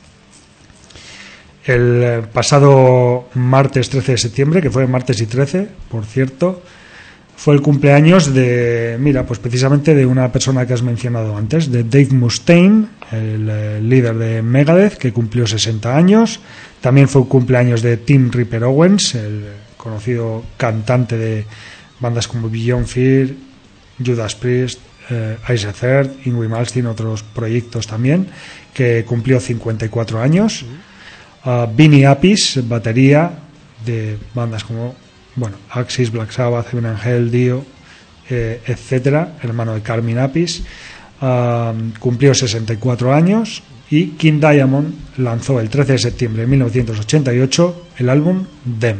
El eh, pasado martes trece de septiembre, que fue martes y trece, por cierto, fue el cumpleaños de, mira, pues precisamente de una persona que has mencionado antes, de Dave Mustaine, el, el líder de Megadeth, que cumplió sesenta años. También fue el cumpleaños de Tim Ripper Owens, el conocido cantante de bandas como Beyond Fear, Judas Priest, eh, Ice Third, Yngwie Malmsteen, otros proyectos también, que cumplió cincuenta y cuatro años. Uh, Vinnie Appice, batería de bandas como bueno, Axis, Black Sabbath, Heaven and Hell, Dio, eh, etcétera, hermano de Carmine Appice, uh, cumplió sesenta y cuatro años. Y King Diamond lanzó el trece de septiembre de mil novecientos ochenta y ocho el álbum Them.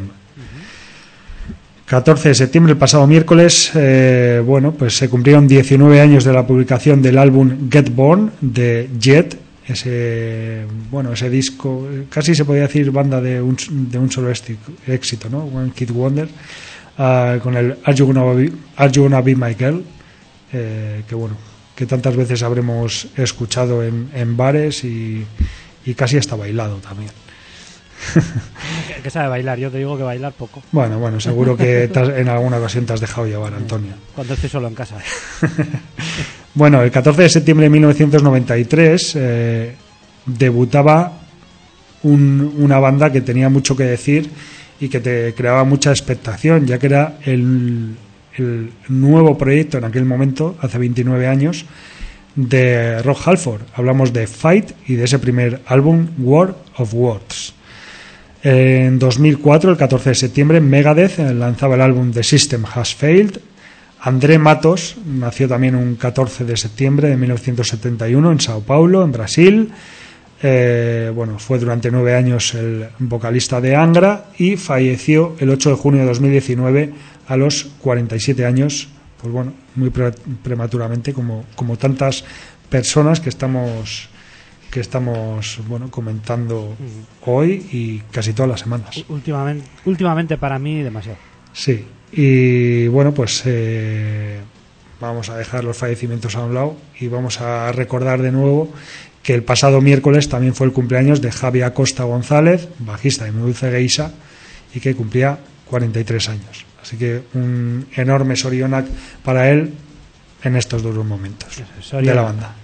catorce de septiembre, el pasado miércoles, eh, bueno, pues se cumplieron diecinueve años de la publicación del álbum Get Born de Jet, ese bueno ese disco, casi se podía decir banda de un, de un solo éxito, ¿no? One Kid Wonder, uh, con el Are You Gonna Be, Are You Gonna Be My Girl, eh, que bueno, que tantas veces habremos escuchado en, en bares y, y casi hasta bailado también. que, que sabe bailar, yo te digo que bailar poco. Bueno, bueno, seguro que te has, en alguna ocasión te has dejado llevar, Antonio. Cuando estoy solo en casa. Bueno, el catorce de septiembre de mil novecientos noventa y tres eh, debutaba un, una banda que tenía mucho que decir y que te creaba mucha expectación, ya que era el, el nuevo proyecto en aquel momento, hace veintinueve años, de Rob Halford. Hablamos de Fight y de ese primer álbum, War of Words. En dos mil cuatro, el catorce de septiembre, Megadeth lanzaba el álbum The System Has Failed. André Matos nació también un catorce de septiembre de mil novecientos setenta y uno en Sao Paulo, en Brasil. Eh, bueno, fue durante nueve años el vocalista de Angra y falleció el ocho de junio de dos mil diecinueve a los cuarenta y siete años, pues bueno, muy pre- prematuramente, como, como tantas personas que estamos que estamos bueno comentando hoy y casi todas las semanas. Últimamente, últimamente para mí demasiado. Sí. Y bueno, pues eh, vamos a dejar los fallecimientos a un lado y vamos a recordar de nuevo que el pasado miércoles también fue el cumpleaños de Javi Acosta González, bajista de Mi Dulce Geisha, y que cumplía cuarenta y tres años. Así que un enorme sorionak para él en estos duros momentos de la banda.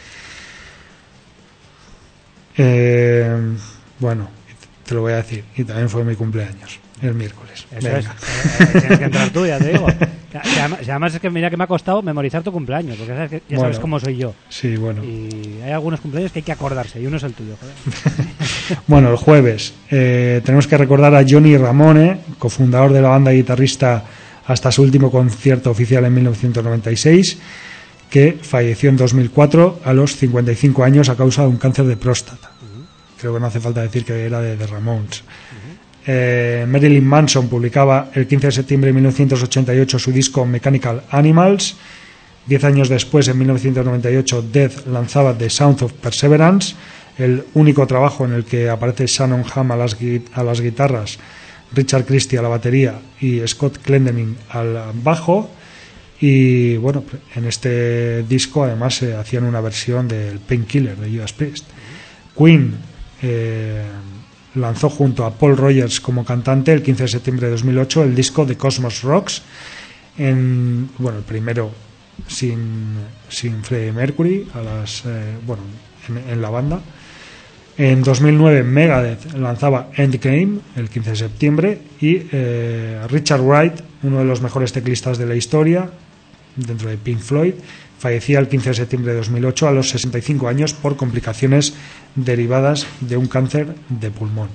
Eh, bueno, te lo voy a decir, y también fue mi cumpleaños el miércoles. Eso Venga. es, eh, eh, tienes que entrar tú, ya te digo. Si además, si además es que mira que me ha costado memorizar tu cumpleaños, porque sabes que ya sabes Bueno, cómo soy yo. Sí, bueno. Y hay algunos cumpleaños que hay que acordarse, y uno es el tuyo. Joder. Bueno, el jueves eh, tenemos que recordar a Johnny Ramone, cofundador de la banda y guitarrista hasta su último concierto oficial en mil novecientos noventa y seis, que falleció en dos mil cuatro a los cincuenta y cinco años a causa de un cáncer de próstata. Uh-huh. Creo que no hace falta decir que era de The Ramones. Uh-huh. eh, Marilyn Manson publicaba el quince de septiembre de mil novecientos ochenta y ocho su disco Mechanical Animals. Diez años después, en mil novecientos noventa y ocho, Death lanzaba The Sound of Perseverance, el único trabajo en el que aparece Shannon Hamm a las, a las guitarras, Richard Christie a la batería y Scott Clendening al bajo. Y bueno, en este disco además se eh, hacían una versión del Painkiller de Judas Priest. Queen eh, lanzó junto a Paul Rogers como cantante el quince de septiembre de dos mil ocho el disco The Cosmos Rocks, en, bueno, el primero sin, sin Freddie Mercury a las, eh, bueno, en, en la banda. En dos mil nueve Megadeth lanzaba Endgame el quince de septiembre y eh, Richard Wright, uno de los mejores teclistas de la historia dentro de Pink Floyd, fallecía el quince de septiembre de dos mil ocho a los sesenta y cinco años por complicaciones derivadas de un cáncer de pulmón.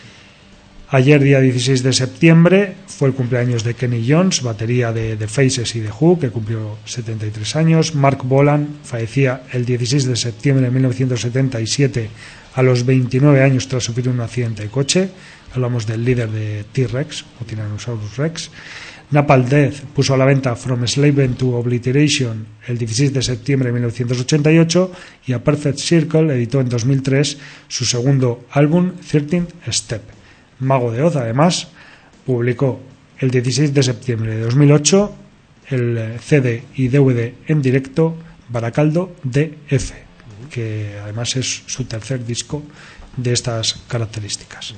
Ayer, día dieciséis de septiembre, fue el cumpleaños de Kenny Jones, batería de The Faces y The Who, que cumplió setenta y tres años. Mark Bolan fallecía el dieciséis de septiembre de mil novecientos setenta y siete a los veintinueve años tras sufrir un accidente de coche. Hablamos del líder de T-Rex o Tyrannosaurus Rex. Napalm Death puso a la venta From Enslavement to Obliteration el dieciséis de septiembre de mil novecientos ochenta y ocho y A Perfect Circle editó en dos mil tres su segundo álbum thirteenth Step. Mago de Oz además publicó el dieciséis de septiembre de dos mil ocho el C D y D V D en directo Barakaldo D F, que además es su tercer disco de estas características.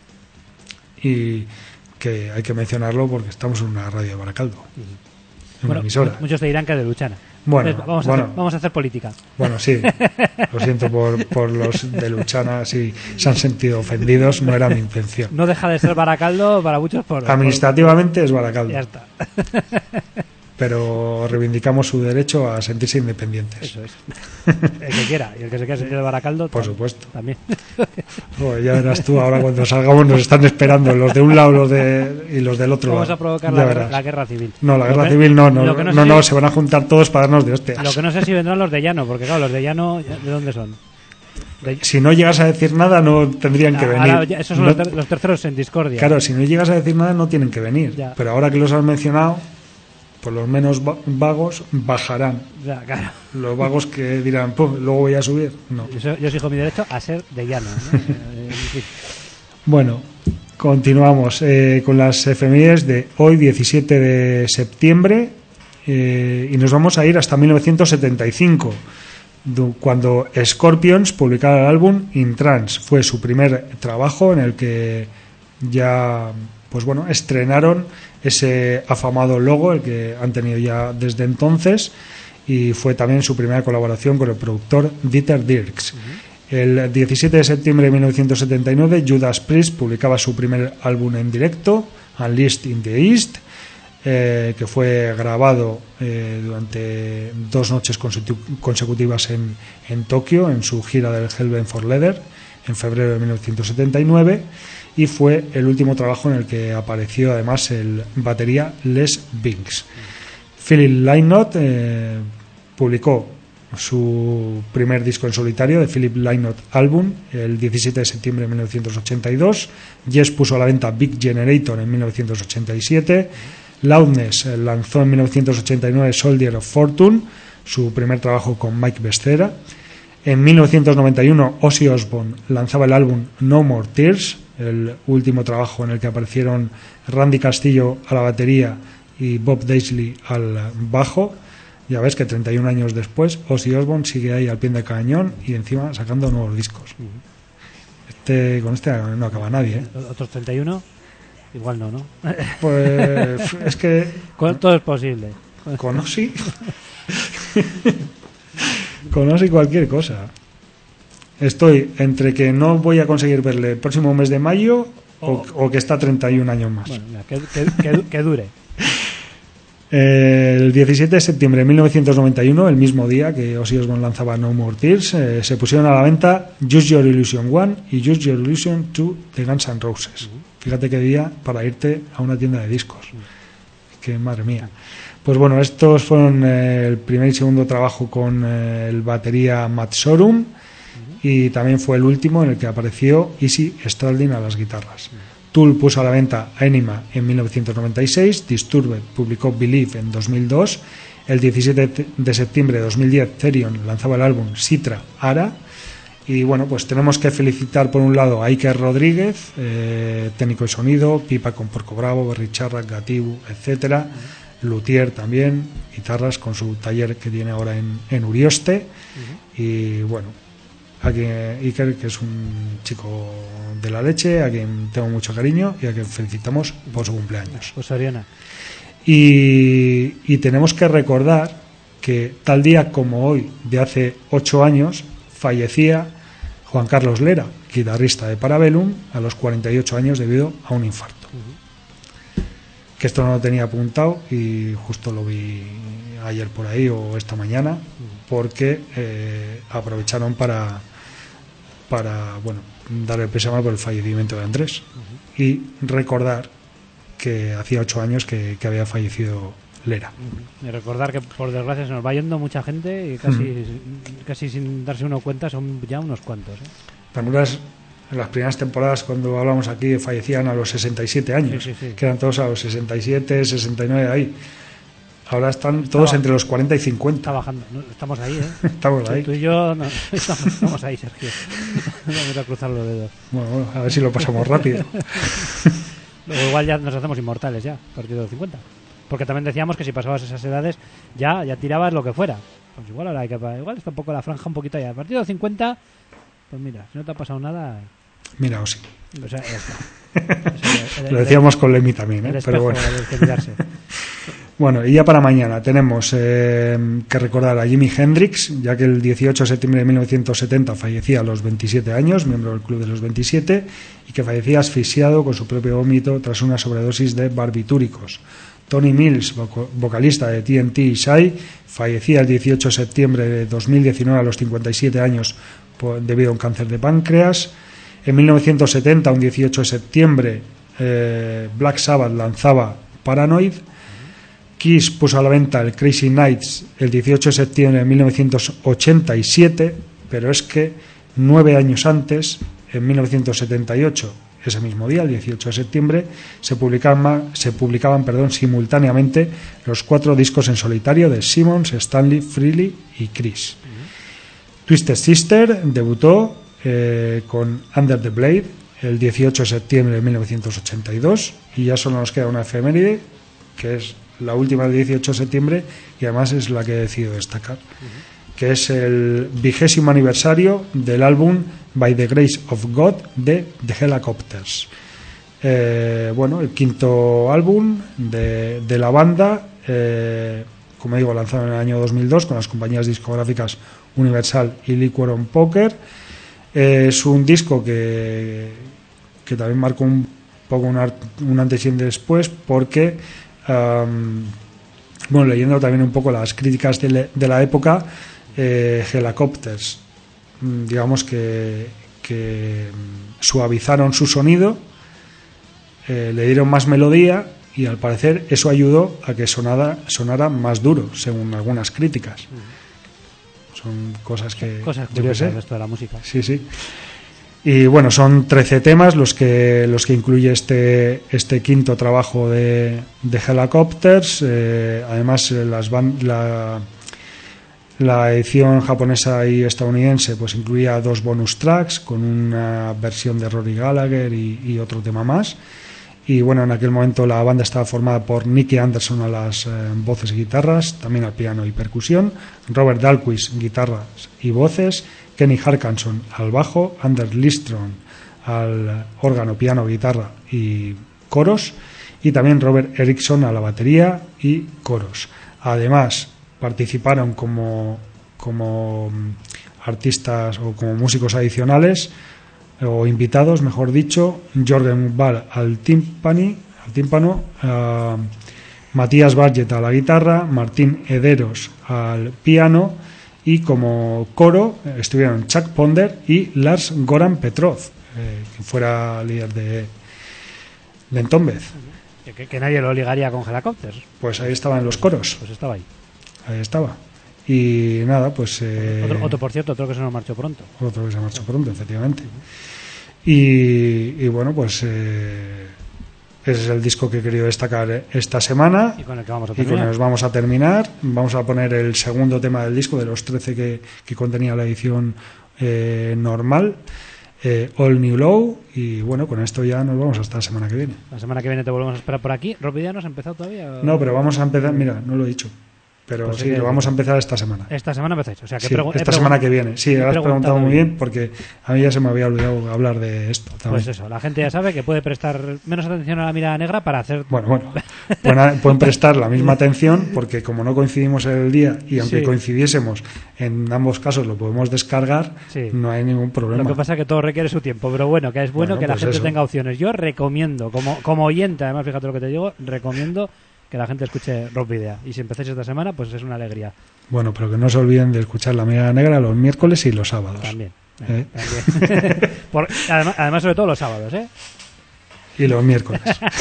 Y que hay que mencionarlo porque estamos en una radio de Baracaldo, en bueno, una emisora. Muchos te dirán que de Luchana. Bueno, Entonces, vamos, a bueno, hacer, vamos a hacer política. Bueno, sí, lo siento por, por los de Luchana, si se han sentido ofendidos, no era mi intención. No deja de ser Baracaldo para muchos por... Administrativamente es Baracaldo. Ya está. Pero reivindicamos su derecho a sentirse independientes. Eso es. El que quiera, y el que se quiera sentir de Baracaldo, por tam- supuesto. También. Oh, ya verás tú, ahora cuando salgamos nos están esperando los de un lado los de, y los del otro Vamos lado. a provocar Ya la, verás. la guerra civil. No, la Lo guerra que- civil no, no, lo que no, sé no, si- se van a juntar todos para darnos de hostias. Lo que no sé si vendrán los de Llano, porque claro, los de Llano, ¿de dónde son? De- Si no llegas a decir nada, no tendrían que Ah, venir. ahora ya- esos son No- los, ter- los terceros en discordia. Claro, si no llegas a decir nada, no tienen que venir. Ya. Pero ahora que los has mencionado, pues los menos va- vagos bajarán. Ya, claro. Los vagos que dirán, pues luego voy a subir. No. Yo, soy- yo exijo mi derecho a ser de Llano, ¿no? Eh, en fin. Bueno, continuamos eh, con las efemérides de hoy, diecisiete de septiembre, eh, y nos vamos a ir hasta mil novecientos setenta y cinco, du- cuando Scorpions publicara el álbum In Trance. Fue su primer trabajo en el que ya, pues bueno, estrenaron ese afamado logo, el que han tenido ya desde entonces, y fue también su primera colaboración con el productor Dieter Dierks. El diecisiete de septiembre de mil novecientos setenta y nueve, Judas Priest publicaba su primer álbum en directo, Unleashed in the East, eh, que fue grabado eh, durante dos noches consecu- consecutivas en, en Tokio, en su gira del Hellbent for Leather, en febrero de mil novecientos setenta y nueve, y fue el último trabajo en el que apareció además el batería Les Binks. Philip Lynott eh, publicó su primer disco en solitario, de Philip Lynott Album, el diecisiete de septiembre de mil novecientos ochenta y dos. Yes puso a la venta Big Generator en mil novecientos ochenta y siete. Loudness eh, lanzó en mil novecientos ochenta y nueve Soldier of Fortune, su primer trabajo con Mike Becerra. En mil novecientos noventa y uno, Ozzy Osbourne lanzaba el álbum No More Tears, el último trabajo en el que aparecieron Randy Castillo a la batería y Bob Daisley al bajo. Ya ves que treinta y un años después Ozzy Osbourne sigue ahí al pie de cañón y encima sacando nuevos discos. Este, con este no acaba nadie, ¿eh? Otros treinta y uno, igual no, ¿no? Pues es que Con- Todo es posible. con Ozzy con Ozzy cualquier cosa. Estoy entre que no voy a conseguir verle el próximo mes de mayo o, Oh. o que está treinta y un años más. Bueno, mira, que, que- que du- que dure. Eh, el diecisiete de septiembre de mil novecientos noventa y uno, el mismo día que Ozzy Osbourne lanzaba No More Tears, eh, se pusieron a la venta Use Your Illusion uno y Use Your Illusion dos de Guns N' Roses. Uh-huh. Fíjate qué día para irte a una tienda de discos. Uh-huh. Que madre mía. Pues bueno, estos fueron eh, el primer y segundo trabajo con eh, el batería Matt Sorum, uh-huh. y también fue el último en el que apareció Izzy Stradlin a las guitarras. Uh-huh. Tool puso a la venta Enema en mil novecientos noventa y seis, Disturbed publicó Believe en dos mil dos, el diecisiete de septiembre de dos mil diez Therion lanzaba el álbum Citra Ara, y bueno, pues tenemos que felicitar por un lado a Iker Rodríguez, eh, técnico de sonido, pipa con Porco Bravo, Richarra, Gatibu, etcétera, uh-huh. Luthier también, guitarras con su taller que tiene ahora en, en Urioste, uh-huh. y bueno, aquí Iker, que es un chico de la leche, a quien tengo mucho cariño y a quien felicitamos por su cumpleaños. Pues Ariana. Y, y tenemos que recordar que tal día como hoy, de hace ocho años, fallecía Juan Carlos Lera, guitarrista de Parabellum, a los cuarenta y ocho años debido a un infarto. Uh-huh. Que esto no lo tenía apuntado y justo lo vi ayer por ahí o esta mañana, uh-huh. porque eh, aprovecharon para para bueno dar el pésame por el fallecimiento de Andrés, uh-huh. y recordar que hacía ocho años que, que había fallecido Lera. Uh-huh. Y recordar que por desgracia se nos va yendo mucha gente y casi, uh-huh. casi sin darse uno cuenta son ya unos cuantos, ¿eh? Bueno, las, en las primeras temporadas cuando hablamos aquí fallecían a los sesenta y siete años, sí, sí, sí. que eran todos a los sesenta y siete, sesenta y nueve ahí. Ahora están todos está entre los cuarenta y cincuenta. Está bajando. Estamos ahí, ¿eh? Estamos ahí. Tú y yo no, estamos, estamos ahí, Sergio. Vamos a cruzar los dedos. Bueno, bueno, a ver si lo pasamos rápido. Luego igual ya nos hacemos inmortales ya, a partir de los cincuenta. Porque también decíamos que si pasabas esas edades ya ya tirabas lo que fuera. Pues igual ahora hay que... Igual está un poco la franja un poquito allá. A partir de los cincuenta, pues mira, si no te ha pasado nada... Mira, o sí. O sea, ya está. O sea, el, lo decíamos el, con Lemmy también, ¿eh? El Pero bueno. Que mirarse. Bueno, y ya para mañana tenemos eh, que recordar a Jimi Hendrix, ya que el dieciocho de septiembre de mil novecientos setenta fallecía a los veintisiete años, miembro del Club de los veintisiete, y que fallecía asfixiado con su propio vómito tras una sobredosis de barbitúricos. Tony Mills, vocalista de T N T y Shai, fallecía el dieciocho de septiembre de dos mil diecinueve a los cincuenta y siete años por, debido a un cáncer de páncreas. En mil novecientos setenta, un dieciocho de septiembre, eh, Black Sabbath lanzaba Paranoid. Kiss puso a la venta el Crazy Nights el dieciocho de septiembre de mil novecientos ochenta y siete, pero es que nueve años antes, en mil novecientos setenta y ocho, ese mismo día, el dieciocho de septiembre, se publicaban, se publicaban perdón, simultáneamente los cuatro discos en solitario de Simmons, Stanley, Freely y Chris. Uh-huh. Twisted Sister debutó eh, con Under the Blade el dieciocho de septiembre de mil novecientos ochenta y dos, y ya solo nos queda una efeméride, que es la última del dieciocho de septiembre, y además es la que he decidido destacar, uh-huh. que es el vigésimo aniversario del álbum By the Grace of God de The Helicopters. Eh, bueno, el quinto álbum de, de la banda, eh, como digo, lanzado en el año dos mil dos con las compañías discográficas Universal y Liquor on Poker. Eh, es un disco que, que también marcó un poco un, art, un antes y un después, porque Um, bueno, leyendo también un poco las críticas de, le, de la época, eh, Helicopters, digamos que, que suavizaron su sonido, eh, le dieron más melodía y al parecer eso ayudó a que sonara, sonara más duro, según algunas críticas. Son cosas que... Cosas curiosas de esto de la música. Sí, sí. Y bueno, son trece temas los que los que incluye este este quinto trabajo de, de Helicopters. Eh, además, las band, la, la edición japonesa y estadounidense pues incluía dos bonus tracks con una versión de Rory Gallagher y, y otro tema más. Y bueno, en aquel momento la banda estaba formada por Nicky Anderson a las eh, voces y guitarras, también al piano y percusión, Robert Dahlquist, guitarras y voces, Kenny Harkanson al bajo, Anders Lindström al órgano, piano, guitarra y coros, y también Robert Eriksson a la batería y coros. Además, participaron como, como artistas o como músicos adicionales o invitados, mejor dicho, Jorgen Ball al tímpani, al tímpano, uh, Matías Barget a la guitarra, Martín Ederos al piano y como coro estuvieron Chuck Ponder y Lars Goran Petrov, eh, que fuera líder de, de Entombed. Que, que, que nadie lo ligaría con Helicopters. Pues ahí estaban los coros. Pues estaba ahí. Ahí estaba. Y nada, pues... Eh, otro, otro, por cierto, otro que se nos marchó pronto. Otro que se marchó pronto, efectivamente. Y, y bueno, pues... Eh, ese es el disco que he querido destacar esta semana. Y con el que vamos a terminar. Y con el que nos vamos a terminar. Vamos a poner el segundo tema del disco, de los trece que, que contenía la edición eh, normal. Eh, All New Low. Y bueno, con esto ya nos vamos hasta la semana que viene. La semana que viene te volvemos a esperar por aquí. ¿Rob ya no has empezado todavía? No, pero vamos a empezar. Mira, no lo he dicho. Pero pues sí, lo vamos a empezar esta semana. Esta semana empezáis. O sea, que sí, esta semana que viene. Sí, lo has preguntado muy bien porque a mí ya se me había olvidado hablar de esto también. Pues eso, la gente ya sabe que puede prestar menos atención a la mirada negra para hacer... Bueno, bueno, pueden, pueden prestar la misma atención porque como no coincidimos en el día y aunque sí. coincidiésemos, en ambos casos lo podemos descargar, sí. no hay ningún problema. Lo que pasa es que todo requiere su tiempo, pero bueno, que es bueno, bueno que pues la gente eso. tenga opciones. Yo recomiendo, como, como oyente, además fíjate lo que te digo, recomiendo... que la gente escuche Rock Video. Y si empezáis esta semana, pues es una alegría. Bueno, pero que no se olviden de escuchar La Mirada Negra los miércoles y los sábados. También. ¿Eh? También. Por, además, además, sobre todo los sábados, ¿eh? Y los miércoles.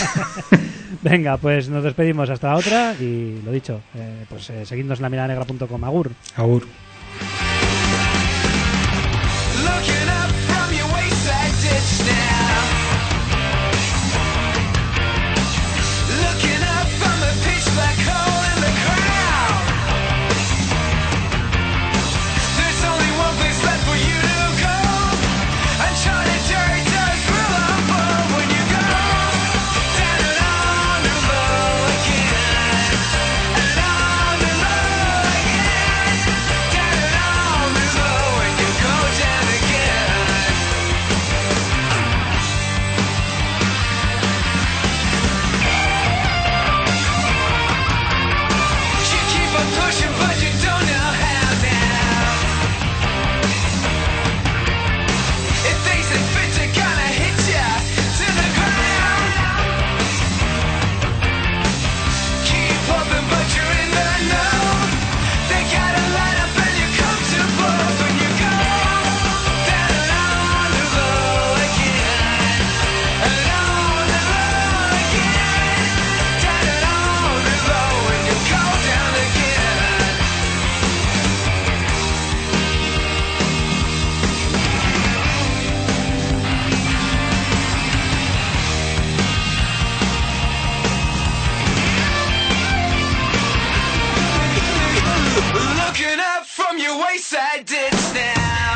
Venga, pues nos despedimos hasta la otra. Y lo dicho, eh, pues eh, seguidnos en la mirada negra punto com. Agur. Agur. Wayside ditch now.